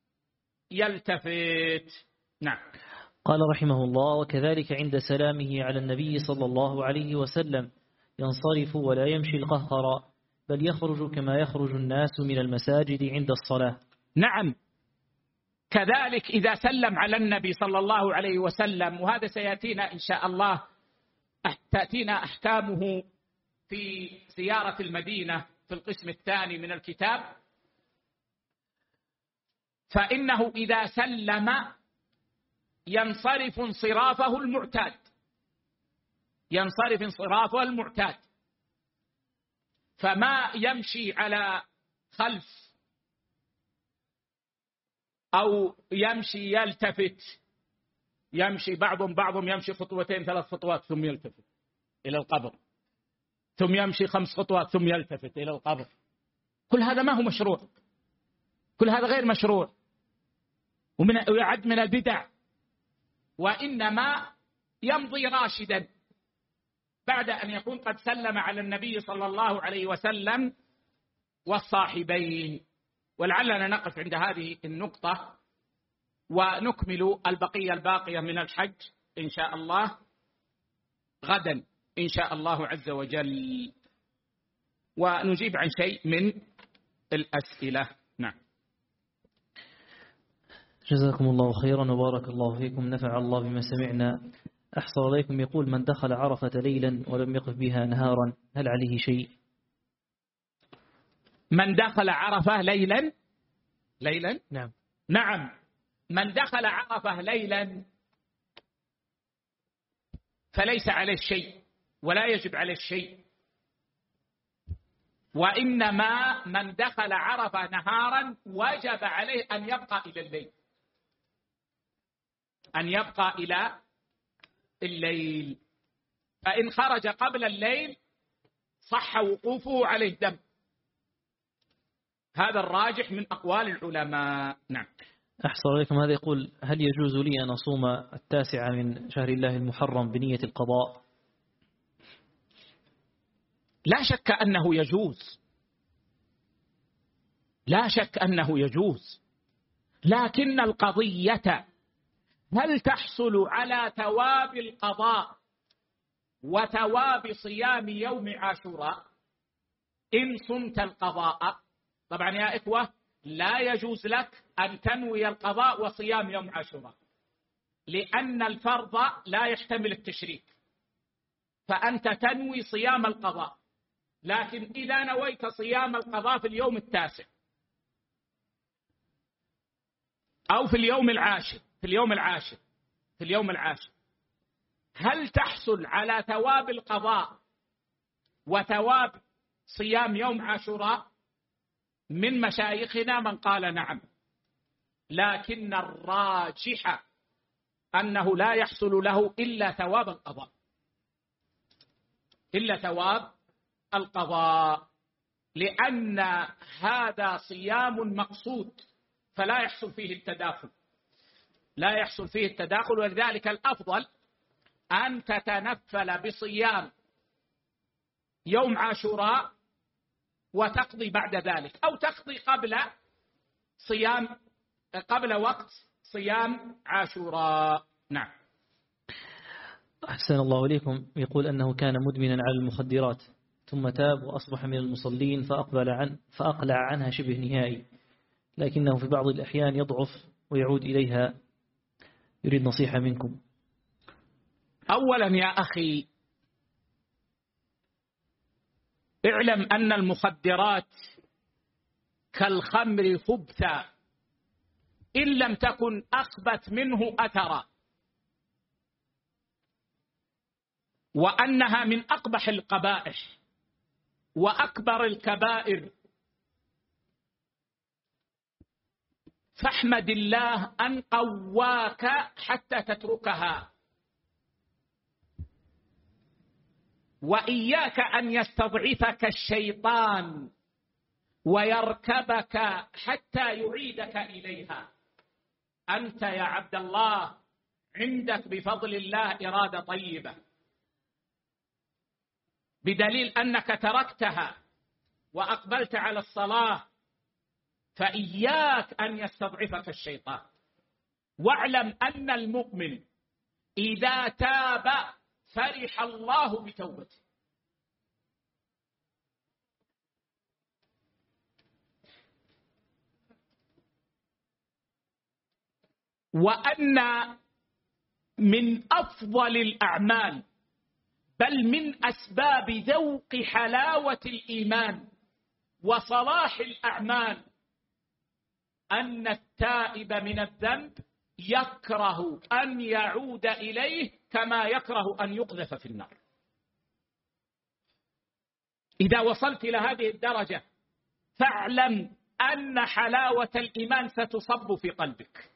يلتفت. نعم. قال رحمه الله: وكذلك عند سلامه على النبي صلى الله عليه وسلم ينصرف ولا يمشي القهقرى، بل يخرج كما يخرج الناس من المساجد عند الصلاة. نعم، كذلك إذا سلم على النبي صلى الله عليه وسلم، وهذا سيأتينا إن شاء الله، تأتينا أحكامه في زيارة المدينة في القسم الثاني من الكتاب. فإنه إذا سلم ينصرف انصرافه المعتاد، ينصرف انصرافه المعتاد، فما يمشي على خلف أو يمشي يلتفت، يمشي بعضهم يمشي خطوتين 3 خطوات ثم يلتفت إلى القبر، ثم يمشي 5 خطوات ثم يلتفت إلى القبر. كل هذا ما هو مشروع، كل هذا غير مشروع ويعد من البدع. وإنما يمضي راشدا بعد أن يكون قد سلم على النبي صلى الله عليه وسلم والصاحبين. ولعلنا نقف عند هذه النقطة ونكمل البقية الباقية من الحج إن شاء الله غدا إن شاء الله عز وجل، ونجيب عن شيء من الأسئلة. نعم. جزاكم الله خيرا وبارك الله فيكم، نفع الله بما سمعنا. أحصل عليكم يقول: من دخل عرفة ليلا ولم يقف بها نهارا هل عليه شيء؟ من دخل عرفة ليلا نعم. نعم، من دخل عرفة ليلا فليس عليه شيء ولا يجب عليه شيء، وإنما من دخل عرفة نهارا وجب عليه أن يبقى إلى الليل، أن يبقى إلى الليل. فإن خرج قبل الليل صح وقوفه عليه دم، هذا الراجح من أقوال العلماء. نعم. أحصل عليكم هذا يقول: هل يجوز لي أن أصوم 9 من شهر الله المحرم بنية القضاء؟ لا شك أنه يجوز، لا شك أنه يجوز، لكن القضية هل تحصل على ثواب القضاء وثواب صيام يوم عاشوراء إن صمت القضاء؟ طبعا يا إخوة لا يجوز لك أن تنوي القضاء وصيام يوم عاشوراء، لأن الفرض لا يحتمل التشريك، فأنت تنوي صيام القضاء. لكن إذا نويت صيام القضاء في اليوم 9 أو في اليوم العاشر، في اليوم العاشر هل تحصل على ثواب القضاء وثواب صيام يوم عاشوراء؟ من مشايخنا من قال نعم، لكن الراجح أنه لا يحصل له إلا ثواب القضاء، إلا ثواب القضاء، لأن هذا صيام مقصود فلا يحصل فيه التداخل، لا يحصل فيه التداخل. ولذلك الأفضل أن تتنفل بصيام يوم عاشوراء وتقضي بعد ذلك، أو تقضي قبل وقت صيام عاشوراء. نعم. أحسن الله إليكم. يقول أنه كان مدمنا على المخدرات ثم تاب وأصبح من المصلين فأقلع عنها شبه نهائي، لكنه في بعض الأحيان يضعف ويعود إليها، يريد نصيحة منكم. أولا يا أخي اعلم أن المخدرات كالخمر خبثا إن لم تكن أخبث منه أثرا، وأنها من أقبح القبائح وأكبر الكبائر. فاحمد الله أن قواك حتى تتركها، وإياك أن يستضعفك الشيطان ويركبك حتى يعيدك إليها. أنت يا عبد الله عندك بفضل الله إرادة طيبة، بدليل أنك تركتها وأقبلت على الصلاة، فإياك أن يستضعفك الشيطان. واعلم أن المؤمن إذا تاب فرح الله بتوبته. وأن من أفضل الأعمال بل من أسباب ذوق حلاوة الإيمان وصلاح الأعمال أن التائب من الذنب يكره أن يعود إليه كما يكره أن يقذف في النار. إذا وصلت إلى هذه الدرجة فاعلم أن حلاوة الإيمان ستصب في قلبك،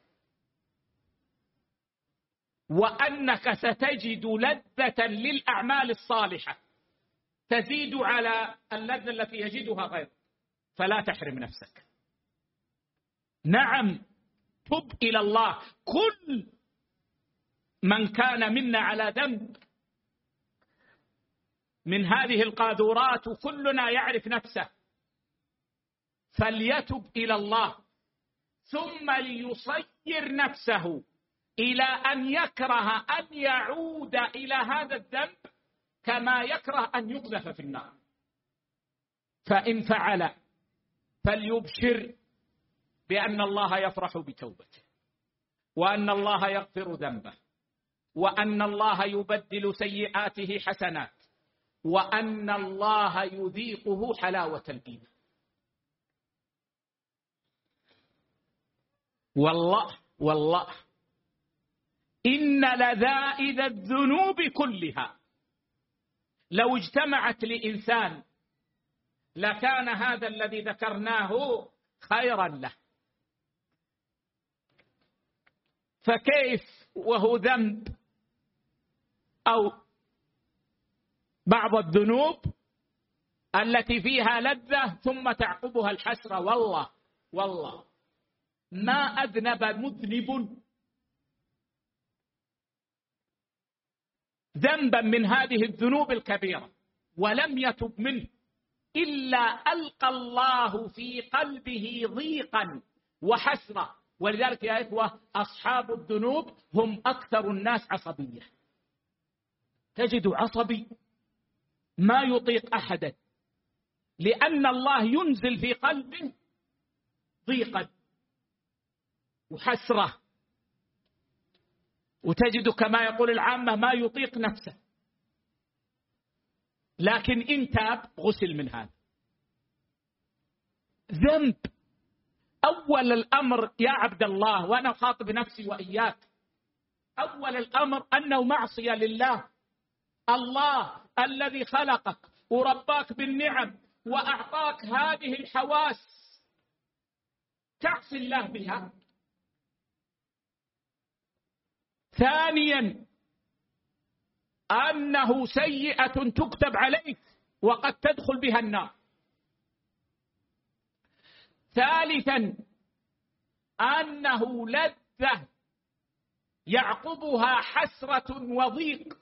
وأنك ستجد لذة للأعمال الصالحة تزيد على اللذة التي يجدها غيرك، فلا تحرم نفسك. نعم، تب إلى الله. كل من كان منا على ذنب من هذه القاذورات، وكلنا يعرف نفسه، فليتب إلى الله، ثم ليصير نفسه إلى أن يكره أن يعود إلى هذا الذنب كما يكره أن يقذف في النار. فإن فعل فليبشر بأن الله يفرح بتوبته، وأن الله يغفر ذنبه، وأن الله يبدل سيئاته حسنات، وأن الله يذيقه حلاوة الإيمان. والله إن لذائذ الذنوب كلها لو اجتمعت لإنسان لكان هذا الذي ذكرناه خيرا له، فكيف وهو ذنب أو بعض الذنوب التي فيها لذة ثم تعقبها الحسرة. والله ما أذنب مذنب ذنبا من هذه الذنوب الكبيرة ولم يتب منه إلا ألقى الله في قلبه ضيقا وحسرة. ولذلك يا إخوة أصحاب الذنوب هم أكثر الناس عصبية. تجد عصبي ما يطيق أحدا، لأن الله ينزل في قلبه ضيقا وحسرة، وتجد كما يقول العامة ما يطيق نفسه، لكن إن تاب غسل من هذا ذنب. أول الأمر يا عبد الله، وأنا أخاطب نفسي وإياك، أول الأمر أنه معصية لله. الله الذي خلقك ورباك بالنعم وأعطاك هذه الحواس تعصي الله بها. ثانيا أنه سيئة تكتب عليك وقد تدخل بها النار. ثالثا أنه لذة يعقبها حسرة وضيق.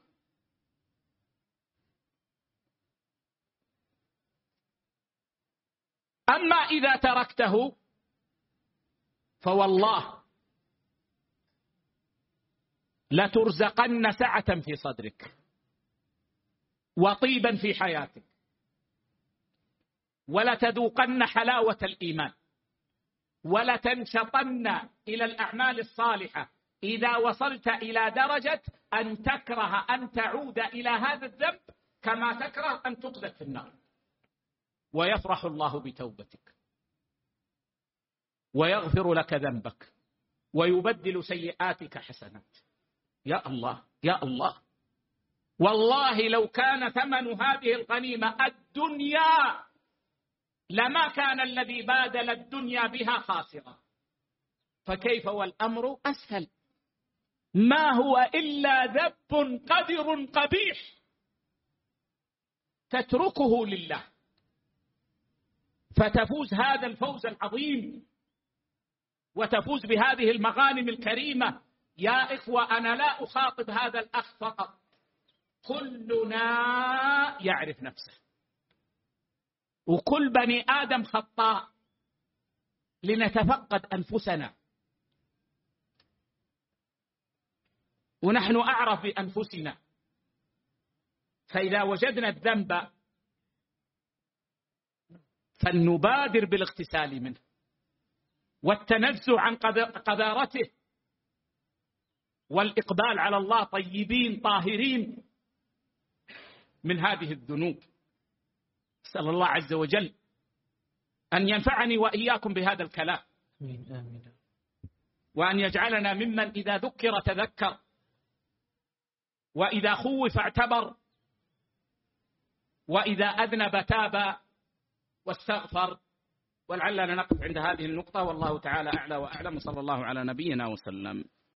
أما إذا تركته فوالله لترزقن سعة في صدرك وطيبا في حياتك، ولتذوقن حلاوة الإيمان، ولتنشطن إلى الأعمال الصالحة إذا وصلت إلى درجة أن تكره أن تعود إلى هذا الذنب كما تكره أن تقذف في النار. ويفرح الله بتوبتك ويغفر لك ذنبك ويبدل سيئاتك حسنات. يا الله يا الله، والله لو كان ثمن هذه الغنيمة الدنيا لما كان الذي بادل الدنيا بها خاسرا، فكيف والأمر أسهل؟ ما هو إلا ذنب قذر قبيح تتركه لله فتفوز هذا الفوز العظيم وتفوز بهذه المغانم الكريمة. يا إخوة، أنا لا أخاطب هذا الأخ فقط، كلنا يعرف نفسه، وكل بني آدم خطاء، لنتفقد أنفسنا، ونحن أعرف بأنفسنا. فإذا وجدنا الذنب فلنبادر بالاغتسال منه والتنزه عن قذارته والإقبال على الله طيبين طاهرين من هذه الذنوب. أسأل الله عز وجل أن ينفعني وإياكم بهذا الكلام، وأن يجعلنا ممن إذا ذكر تذكر، وإذا خوف اعتبر، وإذا أذنب تاب واستغفر. ولعلنا نقف عند هذه النقطة، والله تعالى أعلى وأعلم، صلى الله على نبينا وسلم.